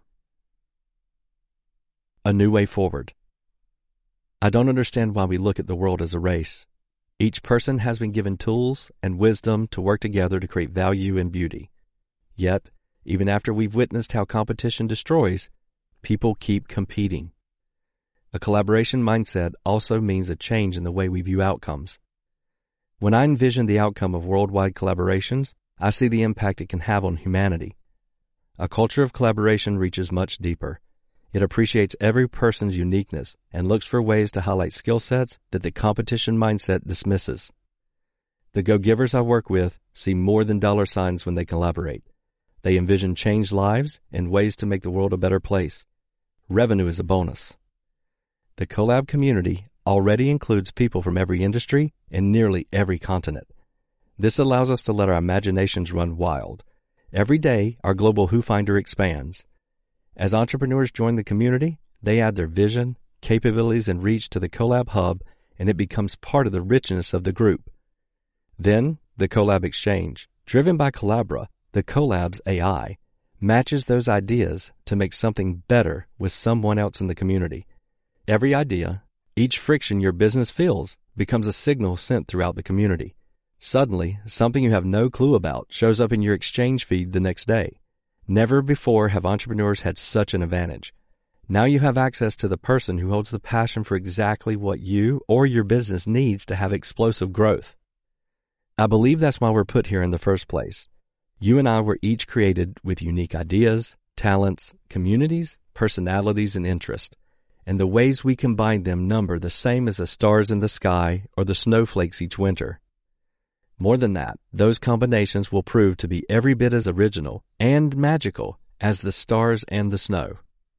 A new way forward. I don't understand why we look at the world as a race. Each person has been given tools and wisdom to work together to create value and beauty. Yet, even after we've witnessed how competition destroys, people keep competing. A collaboration mindset also means a change in the way we view outcomes. When I envision the outcome of worldwide collaborations, I see the impact it can have on humanity. A culture of collaboration reaches much deeper. It appreciates every person's uniqueness and looks for ways to highlight skill sets that the competition mindset dismisses. The go-givers I work with see more than dollar signs when they collaborate. They envision changed lives and ways to make the world a better place. Revenue is a bonus. The Collab community already includes people from every industry and nearly every continent. This allows us to let our imaginations run wild. Every day, our global Who Finder expands. As entrepreneurs join the community, they add their vision, capabilities, and reach to the Collab Hub, and it becomes part of the richness of the group. Then, the Collab Exchange, driven by Collabra, the Collab's A I, matches those ideas to make something better with someone else in the community. Every idea, each friction your business feels, becomes a signal sent throughout the community. Suddenly, something you have no clue about shows up in your exchange feed the next day. Never before have entrepreneurs had such an advantage. Now you have access to the person who holds the passion for exactly what you or your business needs to have explosive growth. I believe that's why we're put here in the first place. You and I were each created with unique ideas, talents, communities, personalities, and interests. And the ways we combine them number the same as the stars in the sky or the snowflakes each winter. More than that, those combinations will prove to be every bit as original and magical as the stars and the snow.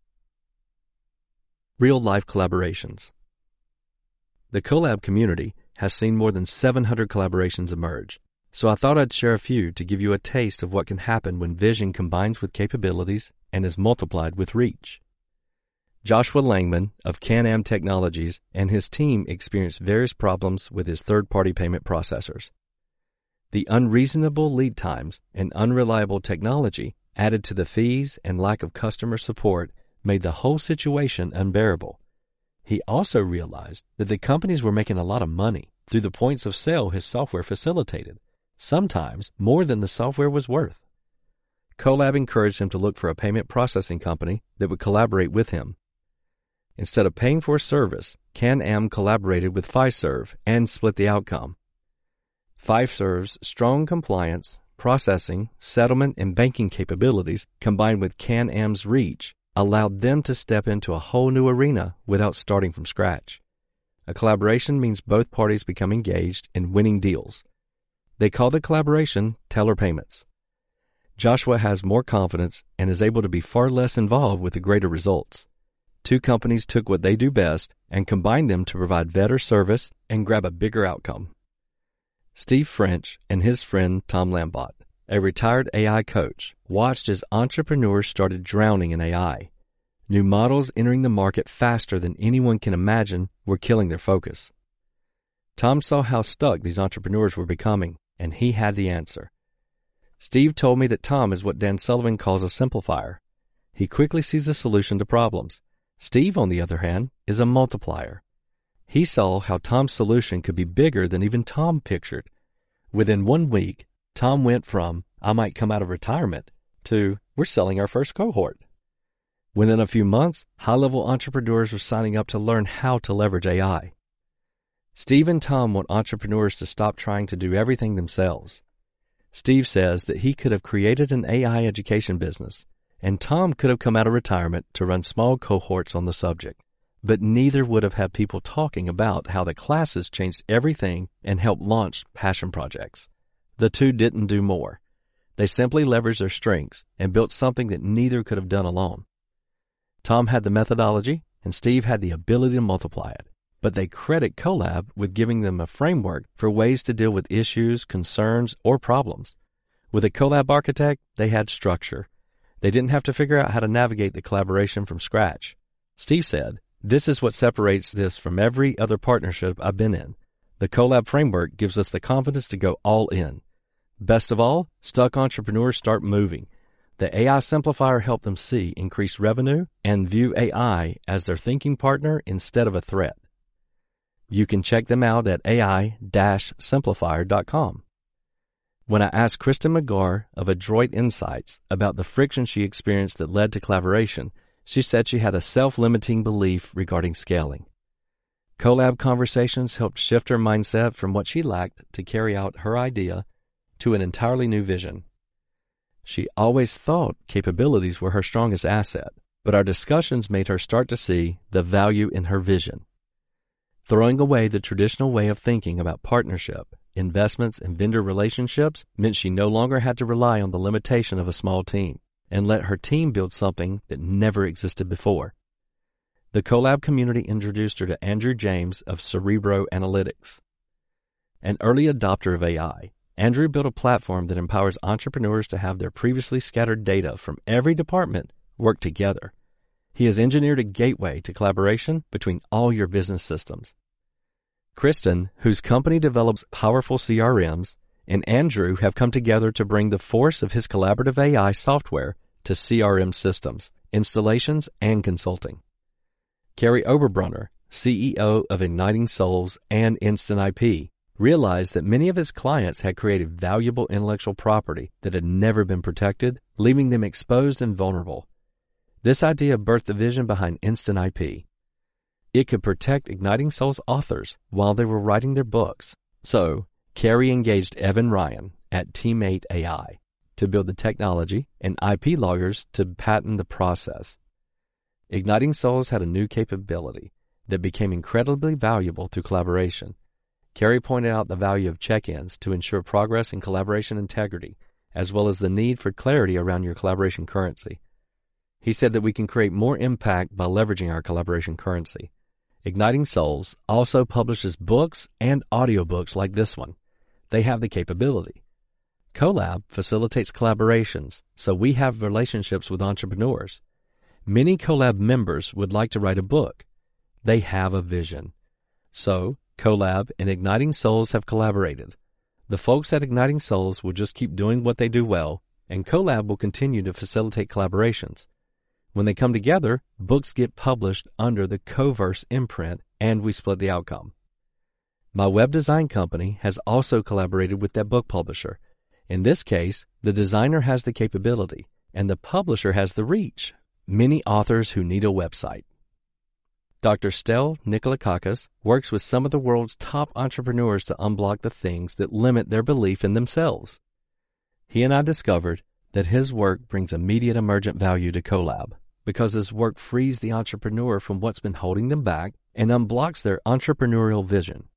Real-life collaborations. The Collab community has seen more than seven hundred collaborations emerge, so I thought I'd share a few to give you a taste of what can happen when vision combines with capabilities and is multiplied with reach. Joshua Langman of Can-Am Technologies and his team experienced various problems with his third-party payment processors. The unreasonable lead times and unreliable technology added to the fees and lack of customer support made the whole situation unbearable. He also realized that the companies were making a lot of money through the points of sale his software facilitated, sometimes more than the software was worth. Collab encouraged him to look for a payment processing company that would collaborate with him. Instead of paying for a service, Can-Am collaborated with Fiserv and split the outcome. Fiserv's strong compliance, processing, settlement, and banking capabilities combined with Can-Am's reach allowed them to step into a whole new arena without starting from scratch. A collaboration means both parties become engaged in winning deals. They call the collaboration Teller Payments. Joshua has more confidence and is able to be far less involved with the greater results. Two companies took what they do best and combined them to provide better service and grab a bigger outcome. Steve French and his friend Tom Lambot, a retired A I coach, watched as entrepreneurs started drowning in A I. New models entering the market faster than anyone can imagine were killing their focus. Tom saw how stuck these entrepreneurs were becoming, and he had the answer. Steve told me that Tom is what Dan Sullivan calls a simplifier. He quickly sees the solution to problems. Steve, on the other hand, is a multiplier. He saw how Tom's solution could be bigger than even Tom pictured. Within one week, Tom went from, I might come out of retirement, to, we're selling our first cohort. Within a few months, high-level entrepreneurs were signing up to learn how to leverage A I. Steve and Tom want entrepreneurs to stop trying to do everything themselves. Steve says that he could have created an A I education business, and Tom could have come out of retirement to run small cohorts on the subject, but neither would have had people talking about how the classes changed everything and helped launch passion projects. The two didn't do more. They simply leveraged their strengths and built something that neither could have done alone. Tom had the methodology, and Steve had the ability to multiply it, but they credit Collab with giving them a framework for ways to deal with issues, concerns, or problems. With a Collab architect, they had structure. They didn't have to figure out how to navigate the collaboration from scratch. Steve said, "This is what separates this from every other partnership I've been in. The Collab framework gives us the confidence to go all in. Best of all, stuck entrepreneurs start moving. The A I simplifier helped them see increased revenue and view A I as their thinking partner instead of a threat." You can check them out at A I dash simplifier dot com. When I asked Kristen McGarr of Adroit Insights about the friction she experienced that led to collaboration, she said she had a self-limiting belief regarding scaling. Collab conversations helped shift her mindset from what she lacked to carry out her idea to an entirely new vision. She always thought capabilities were her strongest asset, but our discussions made her start to see the value in her vision. Throwing away the traditional way of thinking about partnership, investments, and vendor relationships meant she no longer had to rely on the limitation of a small team and let her team build something that never existed before. The Collab community introduced her to Andrew James of Cerebro Analytics. An early adopter of A I, Andrew built a platform that empowers entrepreneurs to have their previously scattered data from every department work together. He has engineered a gateway to collaboration between all your business systems. Kristen, whose company develops powerful C R Ms, and Andrew have come together to bring the force of his collaborative A I software to C R M systems, installations, and consulting. Carrie Oberbrunner, C E O of Igniting Souls and Instant I P, realized that many of his clients had created valuable intellectual property that had never been protected, leaving them exposed and vulnerable. This idea birthed the vision behind Instant I P. It could protect Igniting Souls authors while they were writing their books. So, Carrie engaged Evan Ryan at Teammate A I to build the technology and I P lawyers to patent the process. Igniting Souls had a new capability that became incredibly valuable through collaboration. Carrie pointed out the value of check-ins to ensure progress and collaboration integrity, as well as the need for clarity around your collaboration currency. He said that we can create more impact by leveraging our collaboration currency. Igniting Souls also publishes books and audiobooks like this one. They have the capability. Collab facilitates collaborations, so we have relationships with entrepreneurs. Many Collab members would like to write a book. They have a vision. So, Collab and Igniting Souls have collaborated. The folks at Igniting Souls will just keep doing what they do well, and Collab will continue to facilitate collaborations. When they come together, books get published under the Coverse imprint, and we split the outcome. My web design company has also collaborated with that book publisher. In this case, the designer has the capability, and the publisher has the reach. Many authors who need a website. Doctor Stel Nikolakakis works with some of the world's top entrepreneurs to unblock the things that limit their belief in themselves. He and I discovered that his work brings immediate emergent value to Collab because his work frees the entrepreneur from what's been holding them back and unblocks their entrepreneurial vision.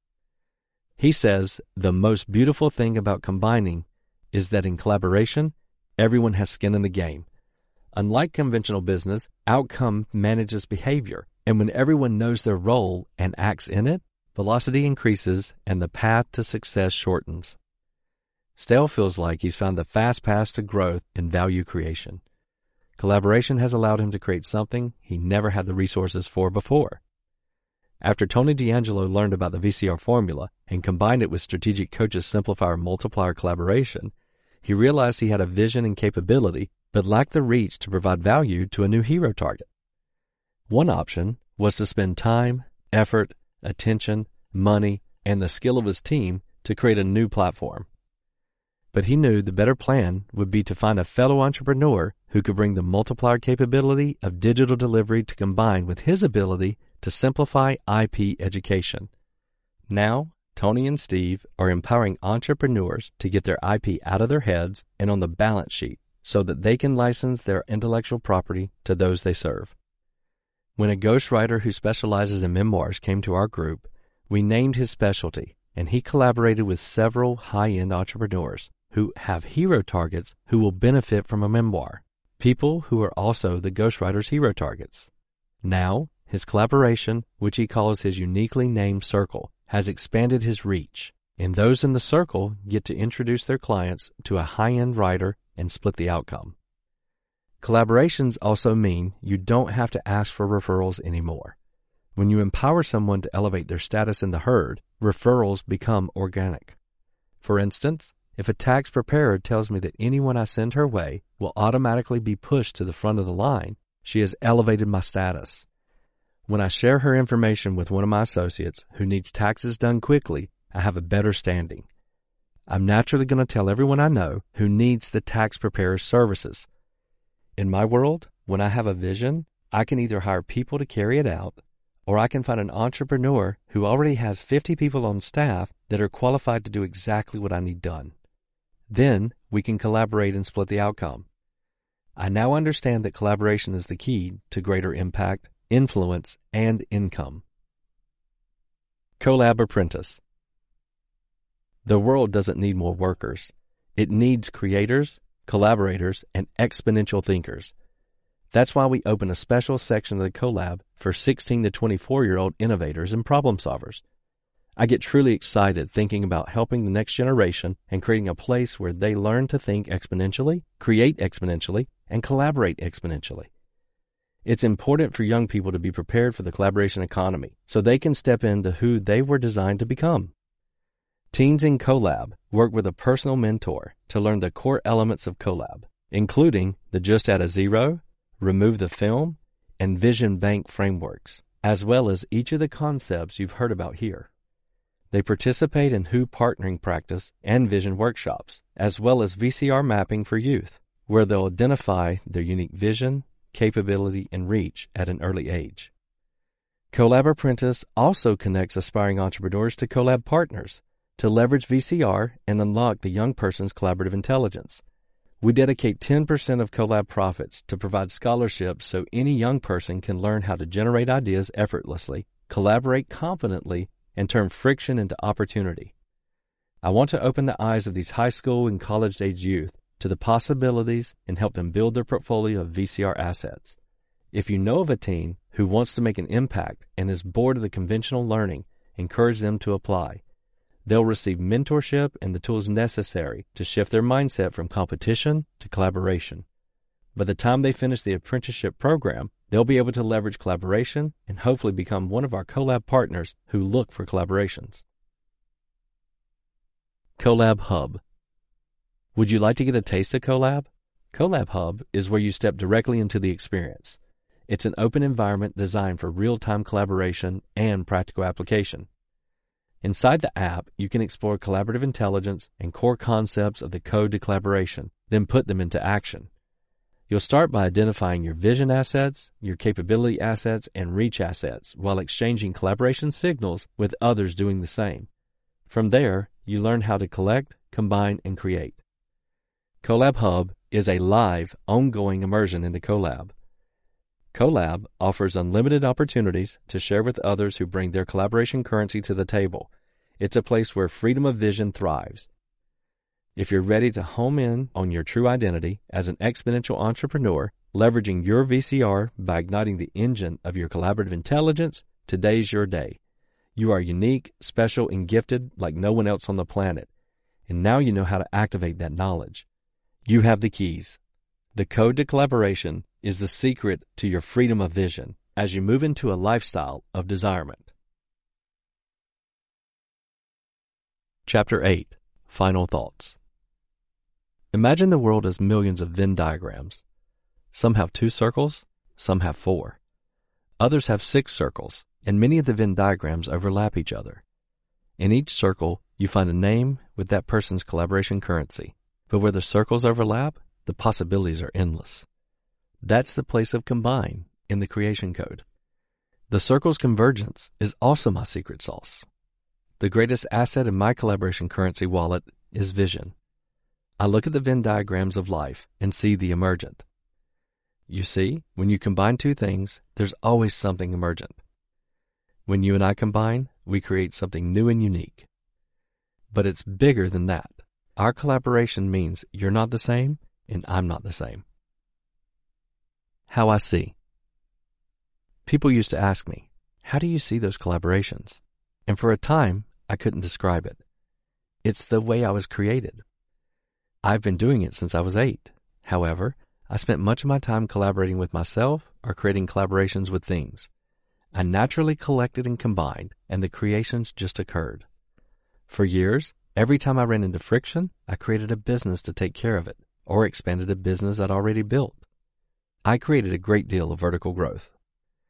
He says the most beautiful thing about combining is that in collaboration, everyone has skin in the game. Unlike conventional business, outcome manages behavior, and when everyone knows their role and acts in it, velocity increases and the path to success shortens. Stel feels like he's found the fast path to growth and value creation. Collaboration has allowed him to create something he never had the resources for before. After Tony D'Angelo learned about the V C R formula and combined it with Strategic Coach's Simplifier Multiplier collaboration, he realized he had a vision and capability but lacked the reach to provide value to a new hero target. One option was to spend time, effort, attention, money, and the skill of his team to create a new platform. But he knew the better plan would be to find a fellow entrepreneur who could bring the multiplier capability of digital delivery to combine with his ability to simplify I P education. Now, Tony and Steve are empowering entrepreneurs to get their I P out of their heads and on the balance sheet so that they can license their intellectual property to those they serve. When a ghostwriter who specializes in memoirs came to our group, we named his specialty, and he collaborated with several high-end entrepreneurs who have hero targets who will benefit from a memoir, people who are also the ghostwriter's hero targets. Now, his collaboration, which he calls his uniquely named circle, has expanded his reach, and those in the circle get to introduce their clients to a high-end writer and split the outcome. Collaborations also mean you don't have to ask for referrals anymore. When you empower someone to elevate their status in the herd, referrals become organic. For instance, if a tax preparer tells me that anyone I send her way will automatically be pushed to the front of the line, she has elevated my status. When I share her information with one of my associates who needs taxes done quickly, I have a better standing. I'm naturally going to tell everyone I know who needs the tax preparer's services. In my world, when I have a vision, I can either hire people to carry it out, or I can find an entrepreneur who already has fifty people on staff that are qualified to do exactly what I need done. Then we can collaborate and split the outcome. I now understand that collaboration is the key to greater impact, influence, and income. Collab Apprentice. The world doesn't need more workers. It needs creators, collaborators, and exponential thinkers. That's why we open a special section of the Collab for sixteen to twenty-four-year-old innovators and problem solvers. I get truly excited thinking about helping the next generation and creating a place where they learn to think exponentially, create exponentially, and collaborate exponentially. It's important for young people to be prepared for the collaboration economy so they can step into who they were designed to become. Teens in Collab work with a personal mentor to learn the core elements of Collab, including the Just Add a Zero, Remove the Film, and Vision Bank frameworks, as well as each of the concepts you've heard about here. They participate in W H O partnering practice and vision workshops, as well as V C R mapping for youth, where they'll identify their unique vision, capability, and reach at an early age. Collab Apprentice also connects aspiring entrepreneurs to Collab partners to leverage V C R and unlock the young person's collaborative intelligence. We dedicate ten percent of Collab profits to provide scholarships so any young person can learn how to generate ideas effortlessly, collaborate confidently, and turn friction into opportunity. I want to open the eyes of these high school and college-age youth to the possibilities and help them build their portfolio of V C R assets. If you know of a teen who wants to make an impact and is bored of the conventional learning, encourage them to apply. They'll receive mentorship and the tools necessary to shift their mindset from competition to collaboration. By the time they finish the apprenticeship program, they'll be able to leverage collaboration and hopefully become one of our Collab partners who look for collaborations. Collab Hub. Would you like to get a taste of Collab? Collab Hub is where you step directly into the experience. It's an open environment designed for real-time collaboration and practical application. Inside the app, you can explore collaborative intelligence and core concepts of the code to collaboration, then put them into action. You'll start by identifying your vision assets, your capability assets, and reach assets while exchanging collaboration signals with others doing the same. From there, you learn how to collect, combine, and create. Collab Hub is a live, ongoing immersion into Collab. Collab offers unlimited opportunities to share with others who bring their collaboration currency to the table. It's a place where freedom of vision thrives. If you're ready to home in on your true identity as an exponential entrepreneur, leveraging your V C R by igniting the engine of your collaborative intelligence, today's your day. You are unique, special, and gifted like no one else on the planet. And now you know how to activate that knowledge. You have the keys. The code to collaboration is the secret to your freedom of vision as you move into a lifestyle of desirement. Chapter eight. Final Thoughts. Imagine the world as millions of Venn diagrams. Some have two circles, some have four. Others have six circles, and many of the Venn diagrams overlap each other. In each circle, you find a name with that person's collaboration currency. But where the circles overlap, the possibilities are endless. That's the place of combine in the creation code. The circle's convergence is also my secret sauce. The greatest asset in my collaboration currency wallet is vision. I look at the Venn diagrams of life and see the emergent. You see, when you combine two things, there's always something emergent. When you and I combine, we create something new and unique. But it's bigger than that. Our collaboration means you're not the same and I'm not the same. How I see. People used to ask me, how do you see those collaborations? And for a time, I couldn't describe it. It's the way I was created. I've been doing it since I was eight. However, I spent much of my time collaborating with myself or creating collaborations with things. I naturally collected and combined, and the creations just occurred. For years, every time I ran into friction, I created a business to take care of it, or expanded a business I'd already built. I created a great deal of vertical growth.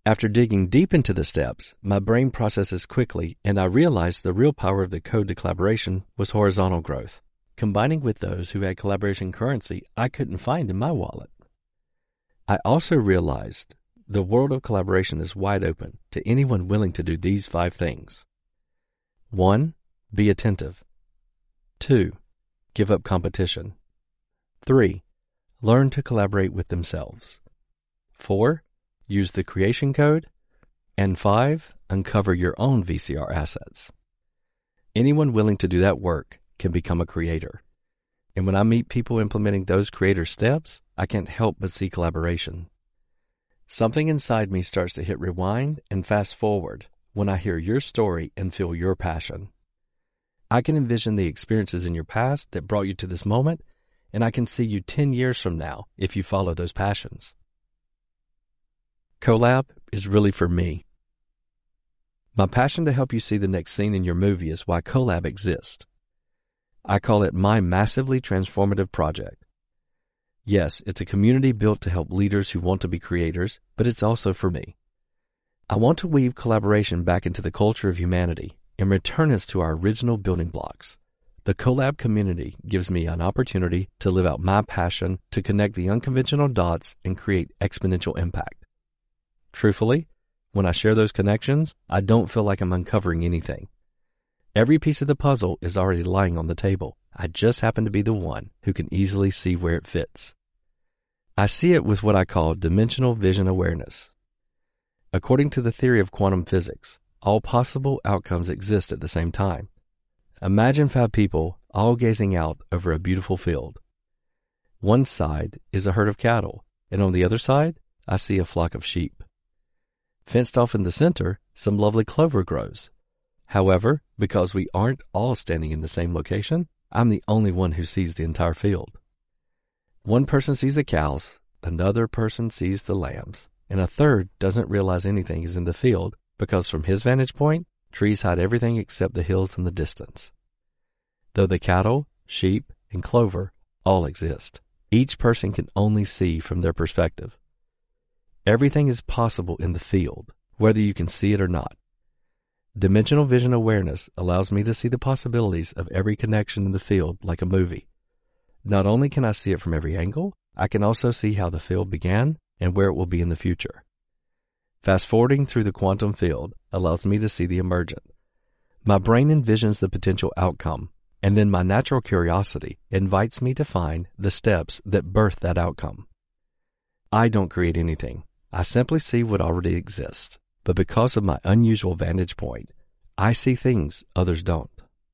After digging deep into the steps, my brain processes quickly, and I realized the real power of the code to collaboration was horizontal growth, combining with those who had collaboration currency I couldn't find in my wallet. I also realized the world of collaboration is wide open to anyone willing to do these five things. One, be attentive. Two, give up competition. Three, learn to collaborate with themselves. Four, use the creation code. And five, uncover your own V C R assets. Anyone willing to do that work can become a creator. And when I meet people implementing those creator steps, I can't help but see collaboration. Something inside me starts to hit rewind and fast forward when I hear your story and feel your passion. I can envision the experiences in your past that brought you to this moment, and I can see you ten years from now if you follow those passions. Collab is really for me. My passion to help you see the next scene in your movie is why Collab exists. I call it my massively transformative project. Yes, it's a community built to help leaders who want to be creators, but it's also for me. I want to weave collaboration back into the culture of humanity and return us to our original building blocks. The Collab community gives me an opportunity to live out my passion to connect the unconventional dots and create exponential impact. Truthfully, when I share those connections, I don't feel like I'm uncovering anything. Every piece of the puzzle is already lying on the table. I just happen to be the one who can easily see where it fits. I see it with what I call dimensional vision awareness. According to the theory of quantum physics, all possible outcomes exist at the same time. Imagine five people all gazing out over a beautiful field. One side is a herd of cattle, and on the other side, I see a flock of sheep. Fenced off in the center, some lovely clover grows. However, because we aren't all standing in the same location, I'm the only one who sees the entire field. One person sees the cows, another person sees the lambs, and a third doesn't realize anything is in the field because from his vantage point, trees hide everything except the hills in the distance. Though the cattle, sheep, and clover all exist, each person can only see from their perspective. Everything is possible in the field, whether you can see it or not. Dimensional vision awareness allows me to see the possibilities of every connection in the field like a movie. Not only can I see it from every angle, I can also see how the field began and where it will be in the future. Fast forwarding through the quantum field allows me to see the emergent. My brain envisions the potential outcome, and then my natural curiosity invites me to find the steps that birth that outcome. I don't create anything. I simply see what already exists. But because of my unusual vantage point, I see things others don't.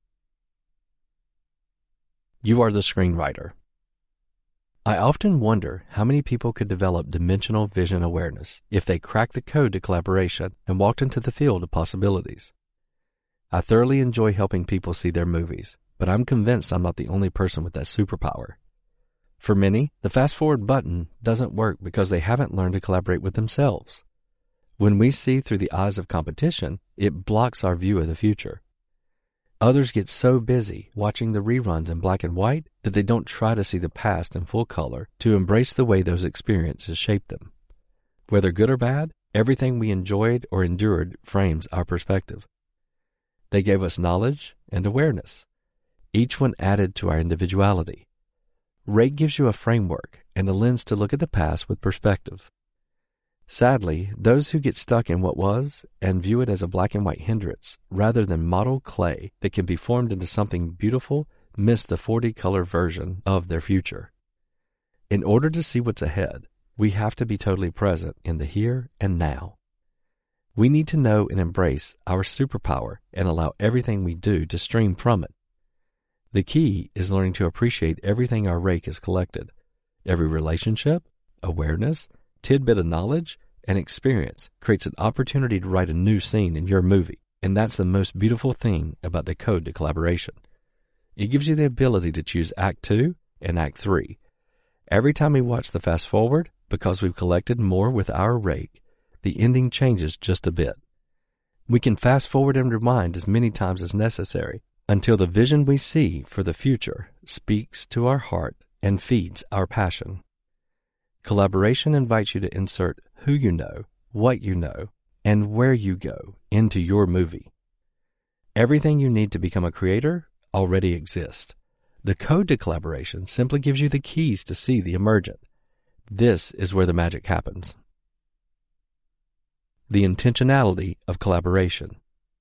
You are the screenwriter. I often wonder how many people could develop dimensional vision awareness if they cracked the code to collaboration and walked into the field of possibilities. I thoroughly enjoy helping people see their movies, but I'm convinced I'm not the only person with that superpower. For many, the fast forward button doesn't work because they haven't learned to collaborate with themselves. When we see through the eyes of competition, it blocks our view of the future. Others get so busy watching the reruns in black and white that they don't try to see the past in full color to embrace the way those experiences shaped them. Whether good or bad, everything we enjoyed or endured frames our perspective. They gave us knowledge and awareness. Each one added to our individuality. Rate gives you a framework and a lens to look at the past with perspective. Sadly, those who get stuck in what was and view it as a black and white hindrance rather than modeled clay that can be formed into something beautiful miss the forty-color version of their future. In order to see what's ahead, we have to be totally present in the here and now. We need to know and embrace our superpower and allow everything we do to stream from it. The key is learning to appreciate everything our rake has collected, every relationship, awareness, tidbit of knowledge, and experience creates an opportunity to write a new scene in your movie, and that's the most beautiful thing about the code to collaboration. It gives you the ability to choose Act two and Act three. Every time we watch the fast forward, because we've collected more with our rake, the ending changes just a bit. We can fast forward and rewind as many times as necessary until the vision we see for the future speaks to our heart and feeds our passion. Collaboration invites you to insert who you know, what you know, and where you go into your movie. Everything you need to become a creator already exists. The code to collaboration simply gives you the keys to see the emergent. This is where the magic happens. The intentionality of collaboration.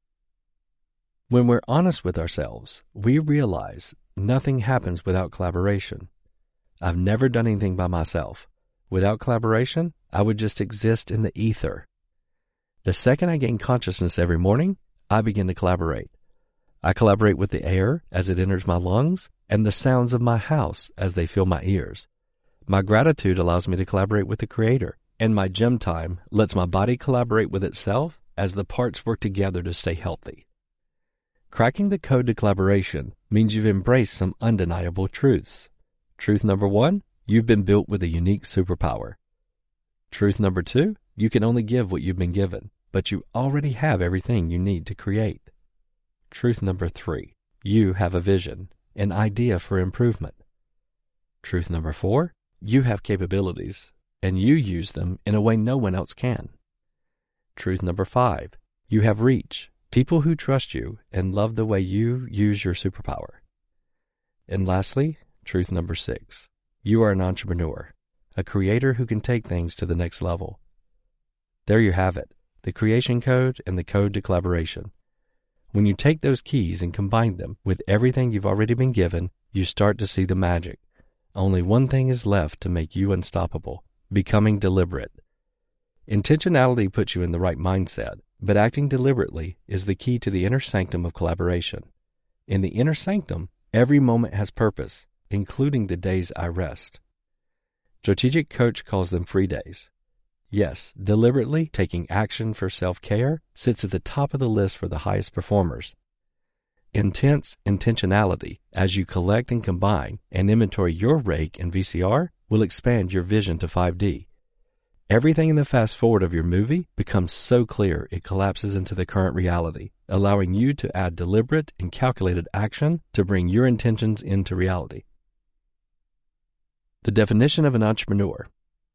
When we're honest with ourselves, we realize nothing happens without collaboration. I've never done anything by myself. Without collaboration, I would just exist in the ether. The second I gain consciousness every morning, I begin to collaborate. I collaborate with the air as it enters my lungs and the sounds of my house as they fill my ears. My gratitude allows me to collaborate with the Creator, and my gym time lets my body collaborate with itself as the parts work together to stay healthy. Cracking the code to collaboration means you've embraced some undeniable truths. Truth number one, you've been built with a unique superpower. Truth number two, you can only give what you've been given, but you already have everything you need to create. Truth number three, you have a vision, an idea for improvement. Truth number four, you have capabilities, and you use them in a way no one else can. Truth number five, you have reach, people who trust you and love the way you use your superpower. And lastly, truth number six, you are an entrepreneur, a creator who can take things to the next level. There you have it, the creation code and the code to collaboration. When you take those keys and combine them with everything you've already been given, you start to see the magic. Only one thing is left to make you unstoppable, becoming deliberate. Intentionality puts you in the right mindset, but acting deliberately is the key to the inner sanctum of collaboration. In the inner sanctum, every moment has purpose, including the days I rest. Strategic Coach calls them free days. Yes, deliberately taking action for self-care sits at the top of the list for the highest performers. Intense intentionality, as you collect and combine and inventory your rake and V C R, will expand your vision to five D. Everything in the fast forward of your movie becomes so clear it collapses into the current reality, allowing you to add deliberate and calculated action to bring your intentions into reality. The definition of an entrepreneur.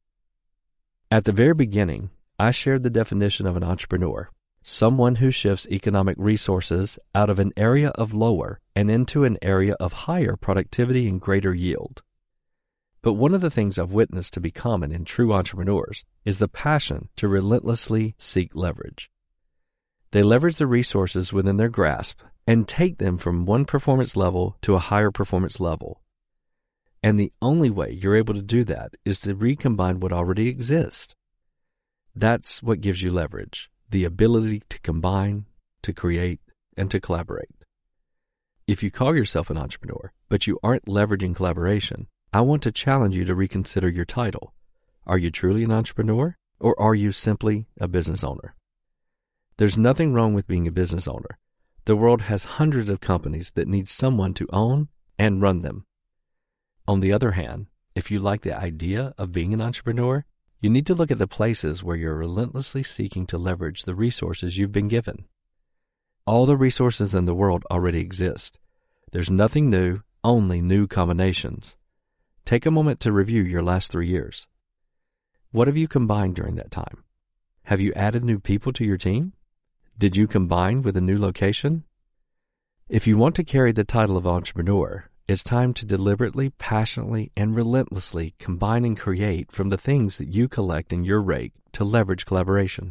At the very beginning, I shared the definition of an entrepreneur, someone who shifts economic resources out of an area of lower and into an area of higher productivity and greater yield. But one of the things I've witnessed to be common in true entrepreneurs is the passion to relentlessly seek leverage. They leverage the resources within their grasp and take them from one performance level to a higher performance level. And the only way you're able to do that is to recombine what already exists. That's what gives you leverage, the ability to combine, to create, and to collaborate. If you call yourself an entrepreneur, but you aren't leveraging collaboration, I want to challenge you to reconsider your title. Are you truly an entrepreneur, or are you simply a business owner? There's nothing wrong with being a business owner. The world has hundreds of companies that need someone to own and run them. On the other hand, if you like the idea of being an entrepreneur, you need to look at the places where you're relentlessly seeking to leverage the resources you've been given. All the resources in the world already exist. There's nothing new, only new combinations. Take a moment to review your last three years. What have you combined during that time? Have you added new people to your team? Did you combine with a new location? If you want to carry the title of entrepreneur, it's time to deliberately, passionately, and relentlessly combine and create from the things that you collect in your rake to leverage collaboration.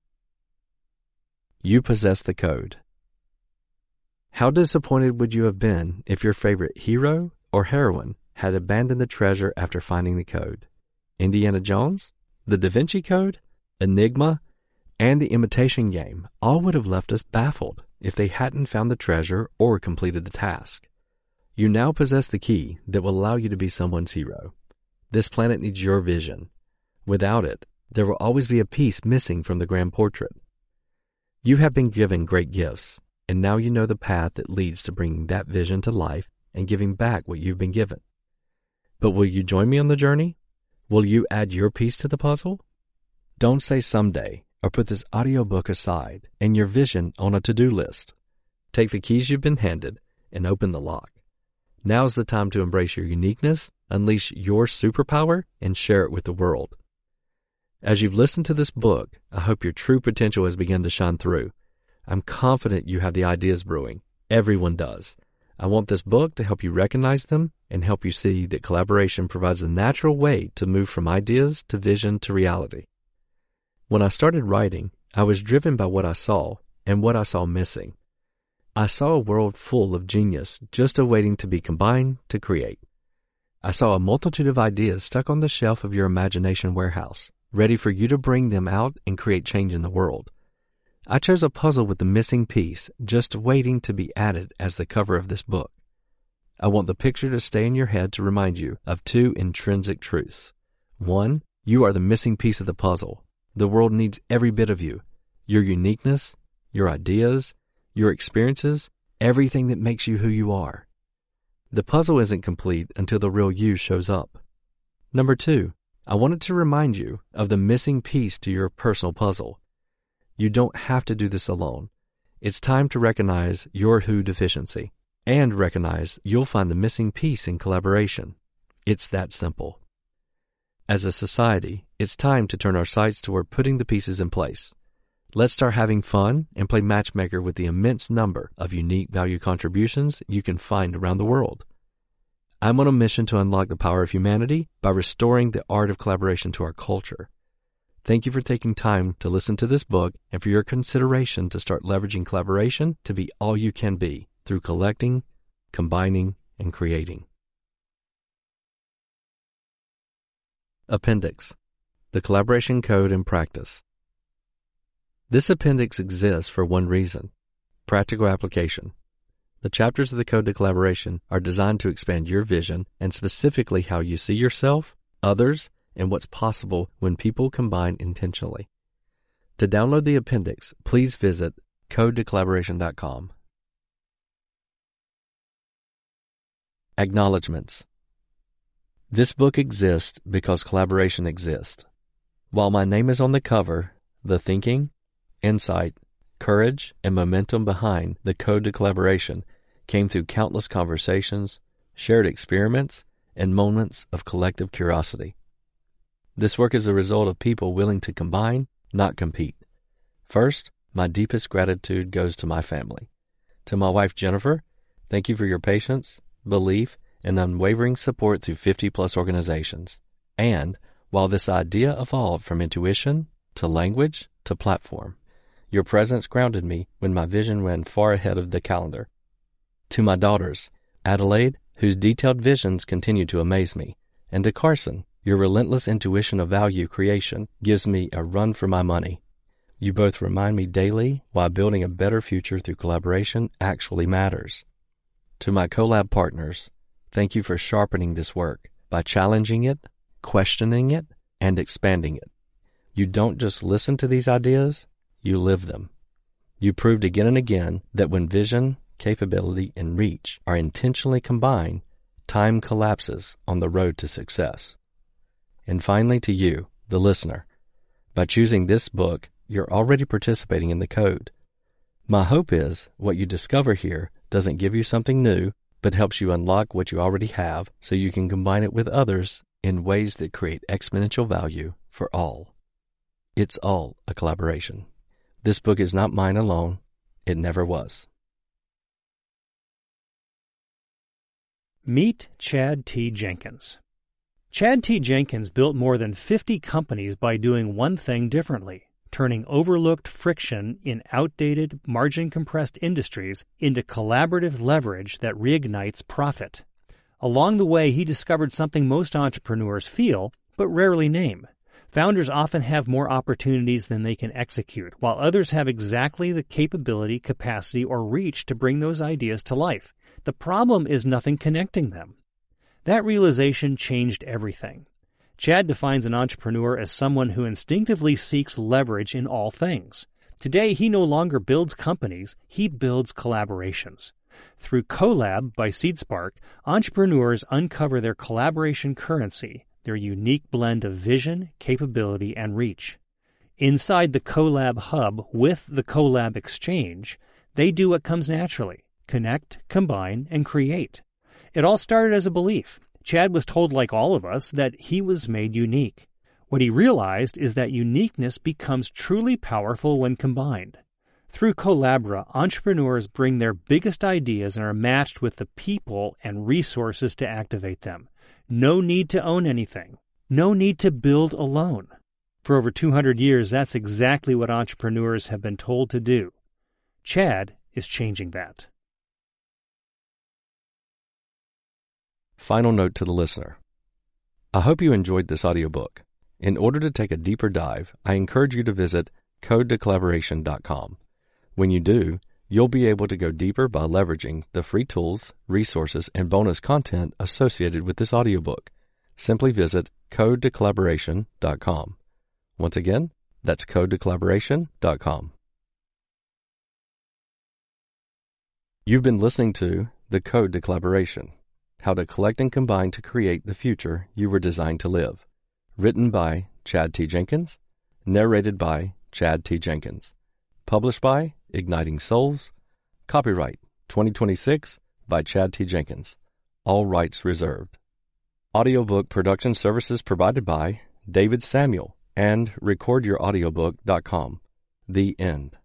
You possess the code. How disappointed would you have been if your favorite hero or heroine had abandoned the treasure after finding the code? Indiana Jones, the Da Vinci Code, Enigma, and the Imitation Game all would have left us baffled if they hadn't found the treasure or completed the task. You now possess the key that will allow you to be someone's hero. This planet needs your vision. Without it, there will always be a piece missing from the grand portrait. You have been given great gifts, and now you know the path that leads to bringing that vision to life and giving back what you've been given. But will you join me on the journey? Will you add your piece to the puzzle? Don't say someday, or put this audiobook aside and your vision on a to-do list. Take the keys you've been handed and open the lock. Now's the time to embrace your uniqueness, unleash your superpower, and share it with the world. As you've listened to this book, I hope your true potential has begun to shine through. I'm confident you have the ideas brewing. Everyone does. I want this book to help you recognize them and help you see that collaboration provides a natural way to move from ideas to vision to reality. When I started writing, I was driven by what I saw and what I saw missing. I saw a world full of genius just awaiting to be combined to create. I saw a multitude of ideas stuck on the shelf of your imagination warehouse, ready for you to bring them out and create change in the world. I chose a puzzle with the missing piece, just waiting to be added as the cover of this book. I want the picture to stay in your head to remind you of two intrinsic truths. One, you are the missing piece of the puzzle. The world needs every bit of you. Your uniqueness, your ideas, your experiences, everything that makes you who you are. The puzzle isn't complete until the real you shows up. Number two, I wanted to remind you of the missing piece to your personal puzzle. You don't have to do this alone. It's time to recognize your who deficiency and recognize you'll find the missing piece in collaboration. It's that simple. As a society, it's time to turn our sights toward putting the pieces in place. Let's start having fun and play matchmaker with the immense number of unique value contributions you can find around the world. I'm on a mission to unlock the power of humanity by restoring the art of collaboration to our culture. Thank you for taking time to listen to this book and for your consideration to start leveraging collaboration to be all you can be through collecting, combining, and creating. Appendix: The Collaboration Code and Practice. This appendix exists for one reason: practical application. The chapters of the Code to Collaboration are designed to expand your vision and specifically how you see yourself, others, and what's possible when people combine intentionally. To download the appendix, please visit code to collaboration dot com. Acknowledgements. This book exists because collaboration exists. While my name is on the cover, the thinking, insight, courage, and momentum behind the Code to Collaboration came through countless conversations, shared experiments, and moments of collective curiosity. This work is a result of people willing to combine, not compete. First, my deepest gratitude goes to my family. To my wife, Jennifer, thank you for your patience, belief, and unwavering support through fifty-plus organizations. And while this idea evolved from intuition to language to platform, your presence grounded me when my vision ran far ahead of the calendar. To my daughters, Adelaide, whose detailed visions continue to amaze me, and to Carson, your relentless intuition of value creation gives me a run for my money. You both remind me daily why building a better future through collaboration actually matters. To my collab partners, thank you for sharpening this work by challenging it, questioning it, and expanding it. You don't just listen to these ideas, you live them. You proved again and again that when vision, capability, and reach are intentionally combined, time collapses on the road to success. And finally, to you, the listener, by choosing this book, you're already participating in the code. My hope is what you discover here doesn't give you something new, but helps you unlock what you already have so you can combine it with others in ways that create exponential value for all. It's all a collaboration. This book is not mine alone. It never was. Meet Chad T. Jenkins. Chad T. Jenkins built more than fifty companies by doing one thing differently: turning overlooked friction in outdated, margin-compressed industries into collaborative leverage that reignites profit. Along the way, he discovered something most entrepreneurs feel, but rarely name. Founders often have more opportunities than they can execute, while others have exactly the capability, capacity, or reach to bring those ideas to life. The problem is nothing connecting them. That realization changed everything. Chad defines an entrepreneur as someone who instinctively seeks leverage in all things. Today, he no longer builds companies, he builds collaborations. Through Collab by SeedSpark, entrepreneurs uncover their collaboration currency, their unique blend of vision, capability, and reach. Inside the Collab Hub with the Collab Exchange, they do what comes naturally: connect, combine, and create. It all started as a belief. Chad was told, like all of us, that he was made unique. What he realized is that uniqueness becomes truly powerful when combined. Through Collabra, entrepreneurs bring their biggest ideas and are matched with the people and resources to activate them. No need to own anything. No need to build alone. For over two hundred years, that's exactly what entrepreneurs have been told to do. Chad is changing that. Final note to the listener. I hope you enjoyed this audiobook. In order to take a deeper dive, I encourage you to visit code to collaboration dot com. When you do, you'll be able to go deeper by leveraging the free tools, resources, and bonus content associated with this audiobook. Simply visit code to collaboration dot com. Once again, that's code to collaboration dot com. You've been listening to The Code to Collaboration, How to Collect and Combine to Create the Future You Were Designed to Live. Written by Chad T. Jenkins. Narrated by Chad T. Jenkins. Published by Igniting Souls. Copyright twenty twenty-six by Chad T. Jenkins. All rights reserved. Audiobook production services provided by David Samuel and record your audiobook dot com. The end.